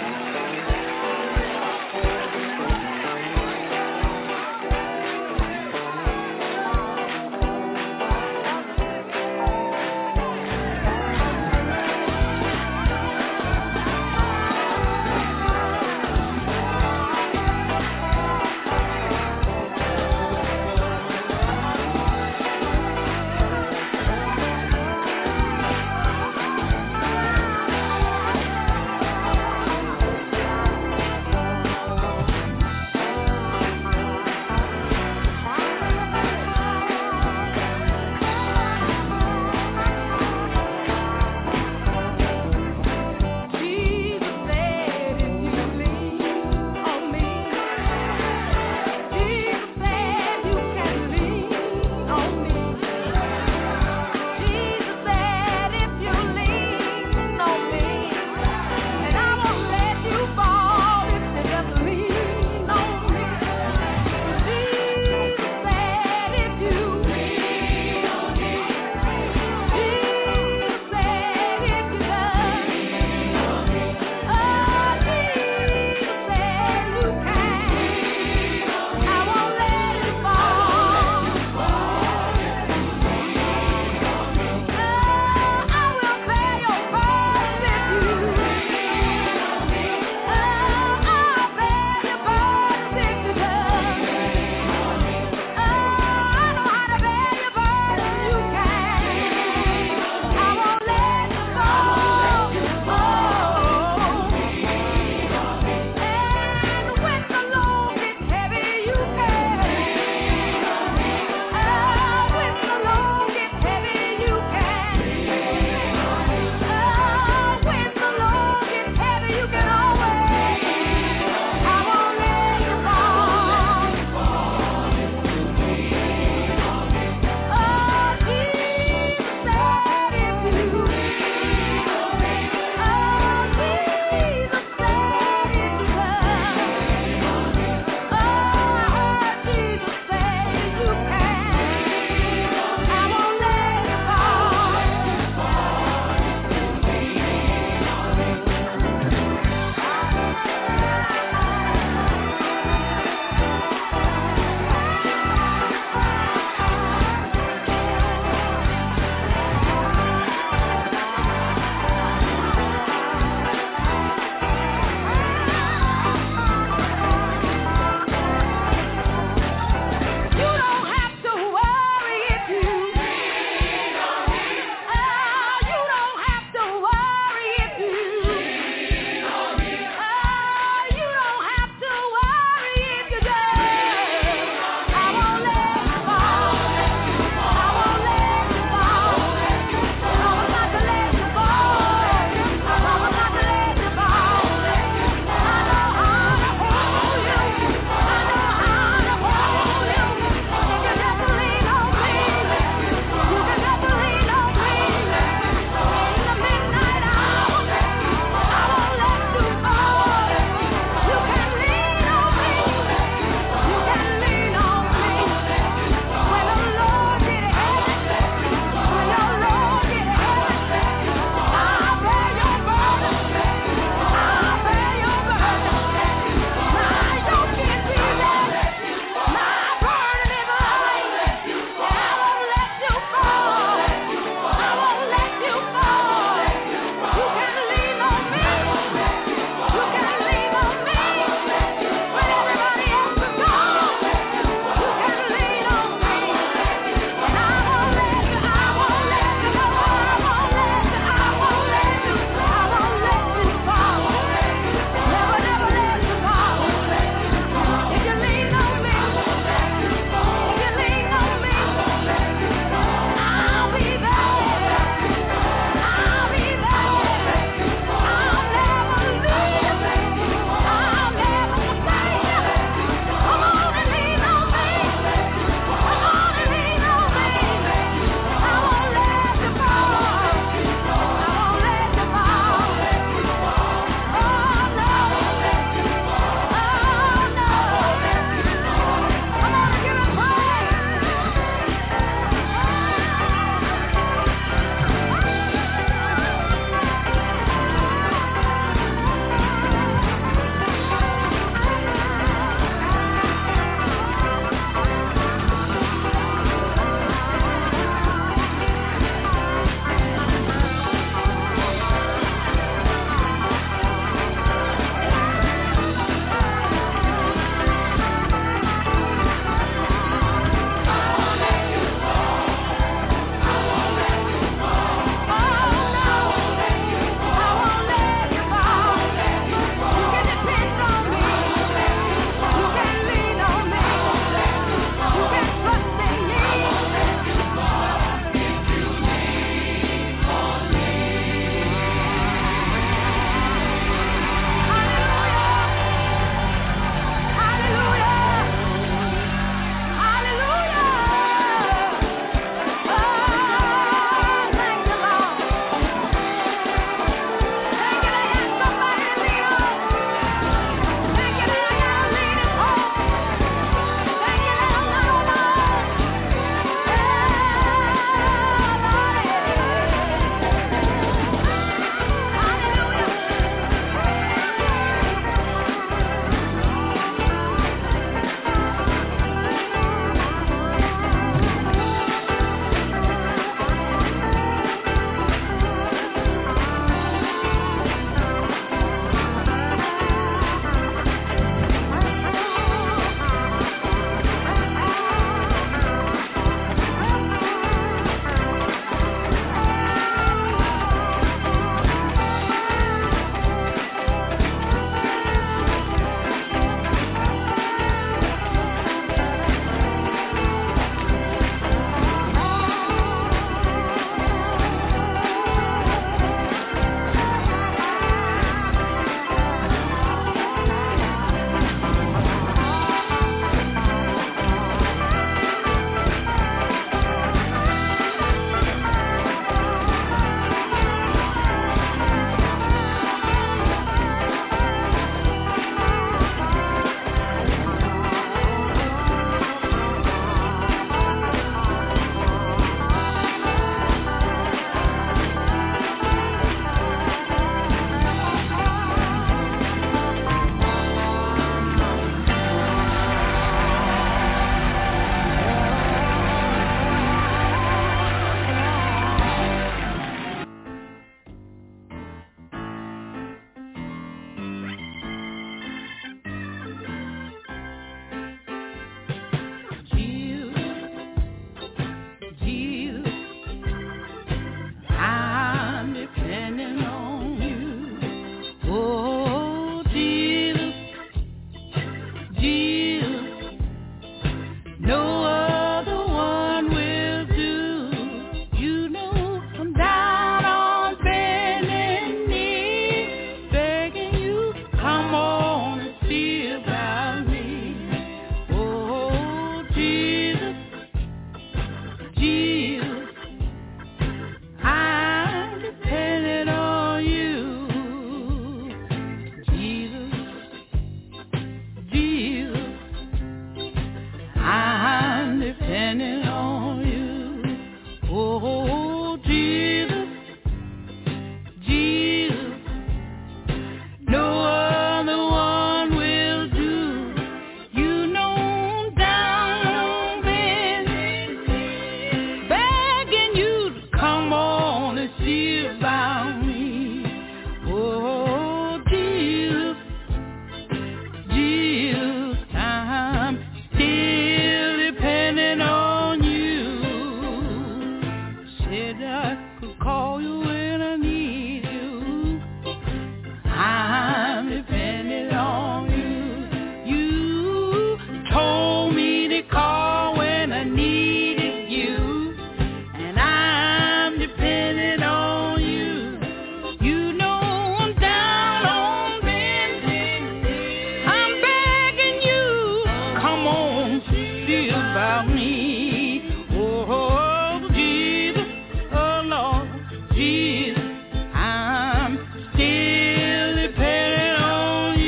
about me. Oh, Jesus, oh Lord, Jesus, I'm still depending on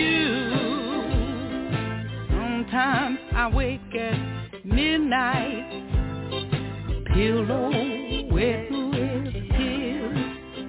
you. Sometimes I wake at midnight, pillow wet with tears,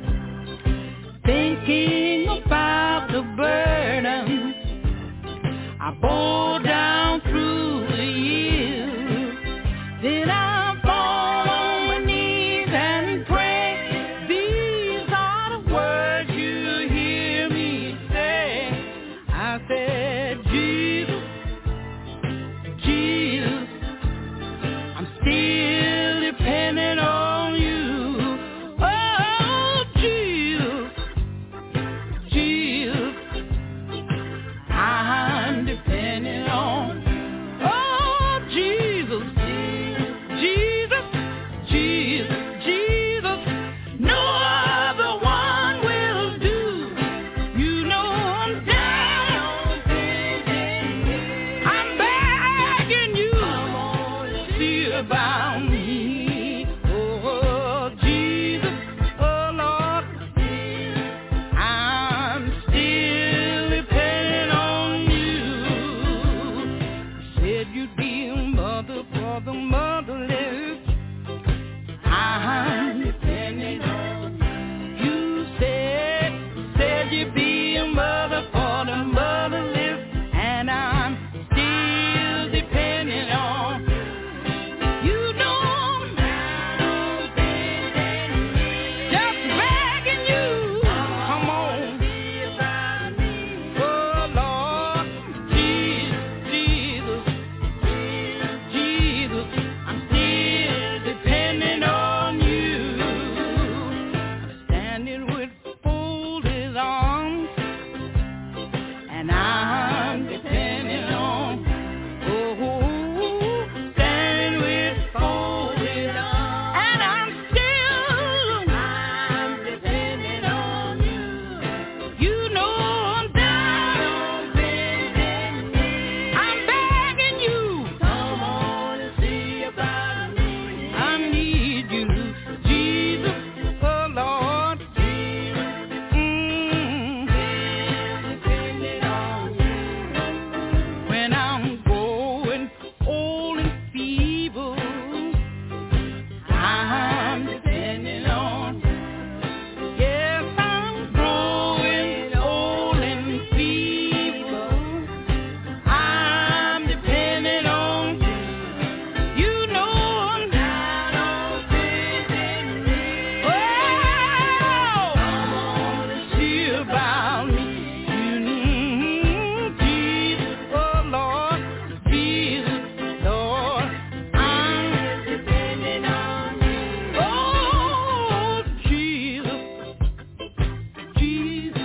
thinking about the burden I bore down through the years. Then I fall on my knees and pray. These are the words you hear me say. I said, Jesus, Jesus, I'm still depending on you. Oh, Jesus, Jesus, I'm depending on. Oh, Jesus, Jesus, Jesus, Jesus, no other one will do. You know I'm down, I'm begging you, see about me. Oh, Jesus, oh Lord, I'm still depending on you. Said you'd be a mother for the motherless. I'm depending on you. You said, said you'd be a mother for the motherless, and I'm still depending on you. Know I'm just begging you. Come on. Oh Lord, Jesus, Jesus, Jesus, I'm still depending on you. I'm standing with folded arms, and I'm depending on. Oh, standing with folded arms, and I'm still, I'm depending on you. You know I'm down on bended knee. I'm begging you, come on and see about me. I need you, Jesus, oh Lord, Jesus, mm, depending on you. When I'm growing old and feeble, I'm depending on. Yes, I'm growing old and feeble, I'm depending on you. You know I'm down on bended knee. Oh, come on and see about me. Mm, Jesus, oh Lord, Jesus, Lord, I'm depending on you. Oh, Jesus, Jesus,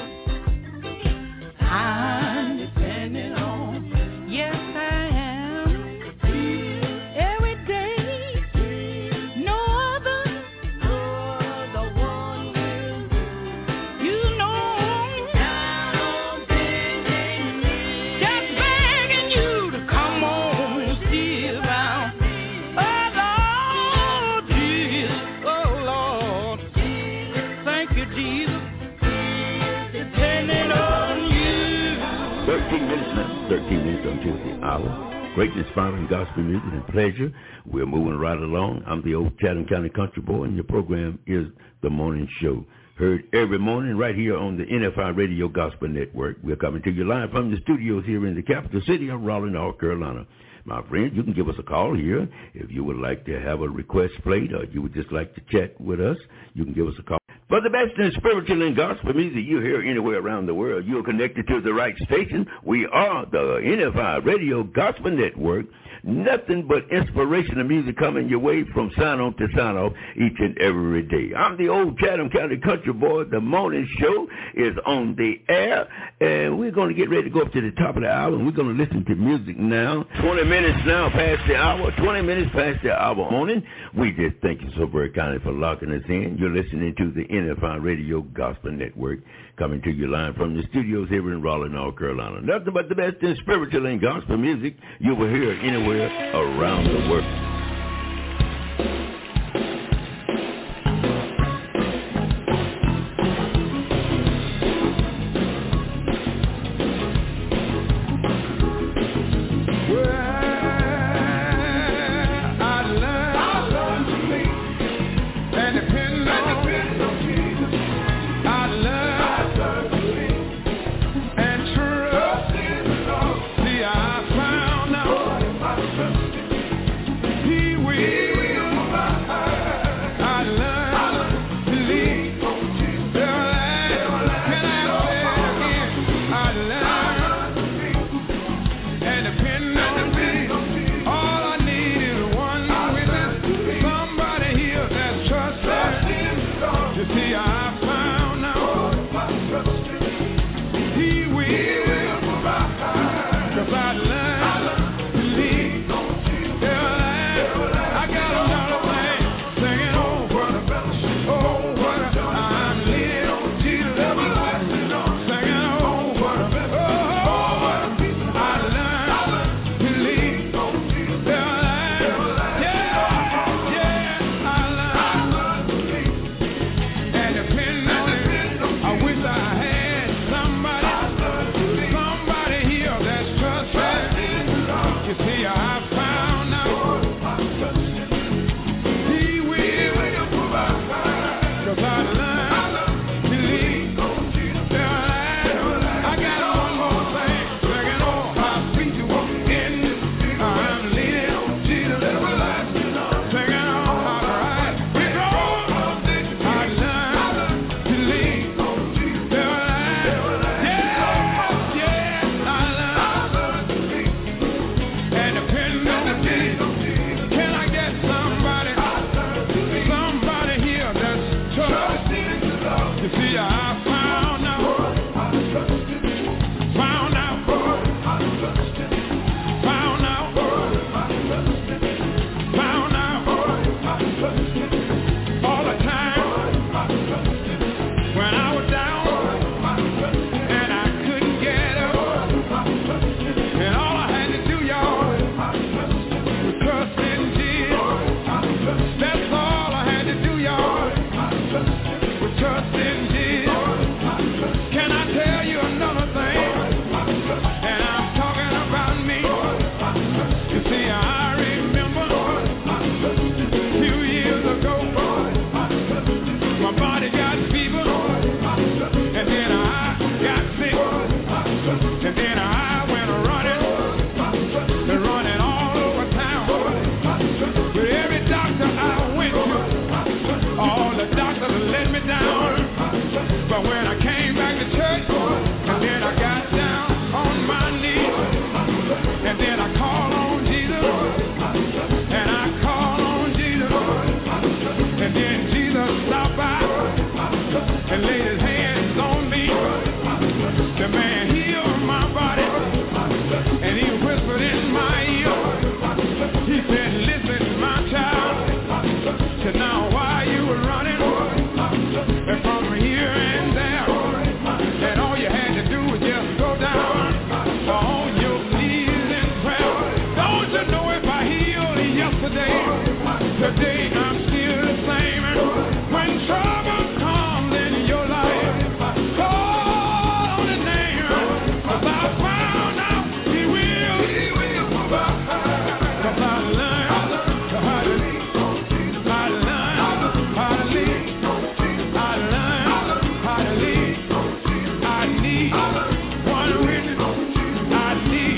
I'm depending on. Yes, I am. Every day, no other, no other one will do. You know I'm down on bended knee, just begging you to come on and see about me. Oh Lord, Jesus, oh Lord, thank you, Jesus, depending on you. thirteen minutes now, thirteen minutes until the hour. Great inspiring gospel music and pleasure. We're moving right along. I'm the old Chatham County Country Boy, and your program is The Morning Show. Heard every morning right here on the N F I Radio Gospel Network. We're coming to you live from the studios here in the capital city of Raleigh, North Carolina. My friend, you can give us a call here if you would like to have a request played or you would just like to chat with us. You can give us a call. For the best in spiritual and gospel music you hear anywhere around the world, you're connected to the right station. We are the N F I Radio Gospel Network. Nothing but inspirational music coming your way from sign on to sign off each and every day. I'm the old Chatham County Country Boy. The morning show is on the air, and we're going to get ready to go up to the top of the hour, and we're going to listen to music now. twenty minutes now past the hour, twenty minutes past the hour morning. We just thank you so very kindly for locking us in. You're listening to the N F I Radio Gospel Network, coming to you live from the studios here in Raleigh, North Carolina. Nothing but the best in spiritual and gospel music you will hear anywhere everywhere around the world.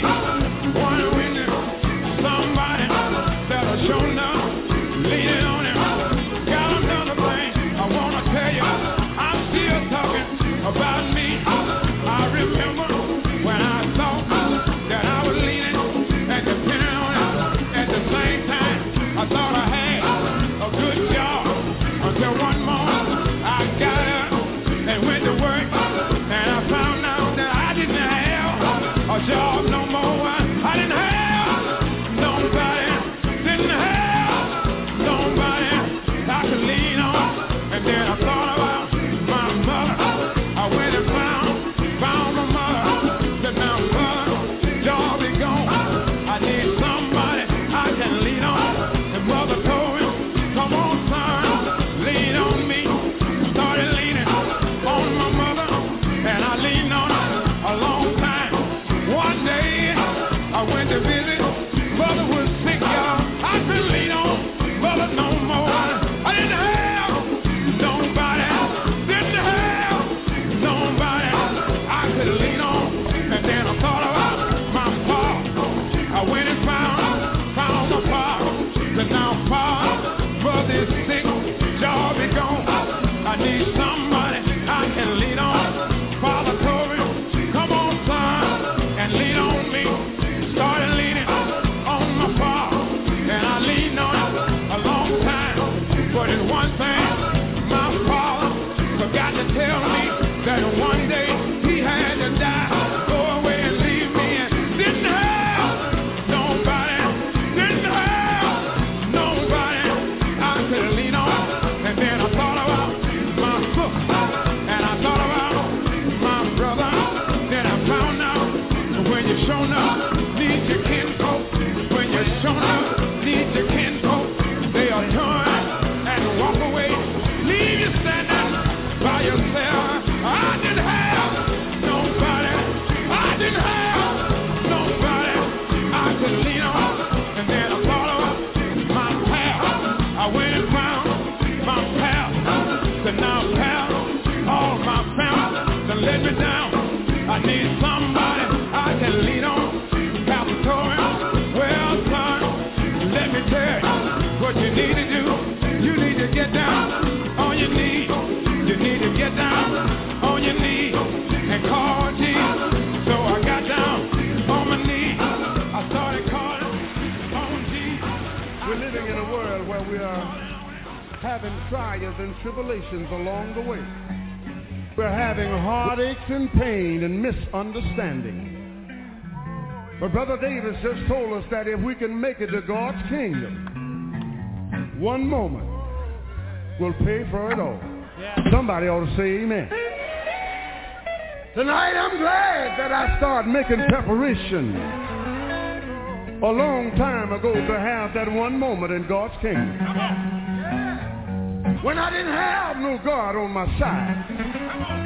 Show now, lean on it. Father, brother is sick, job is gone. I need somebody I can lean on. Father told me, come on, son, and lean on me. Started leaning on my Father, and I leaned on him a long time. But it's one thing, my Father forgot to tell me that one day he had to die, go away and leave me, and didn't have nobody, didn't have nobody I could lean on. And then I thought about my sister, and I thought about my brother. Then I found out when you're shown up, need your kinfolk. When you're shown up, need your kinfolk. They'll turn and walk away, leave you standing by yourself. I didn't have nobody, I didn't have nobody I could lean on. And then I thought about my pal. I went and found my pal. Said now pal, all my family done let me down. I need somebody I can lean on. Pastor told me, well son, let me tell you what you need to do. You need to get down on your knees. You need to get down on your knees and call Jesus. So I got down on my knees. I started calling on Jesus. We're living in a world where we are having trials and tribulations along the way. We're having heartaches and pain and misunderstanding. But Brother Davis just told us that if we can make it to God's kingdom, one moment will pay for it all. Somebody ought to say amen. Tonight I'm glad that I started making preparation a long time ago to have that one moment in God's kingdom. When I didn't have no God on my side.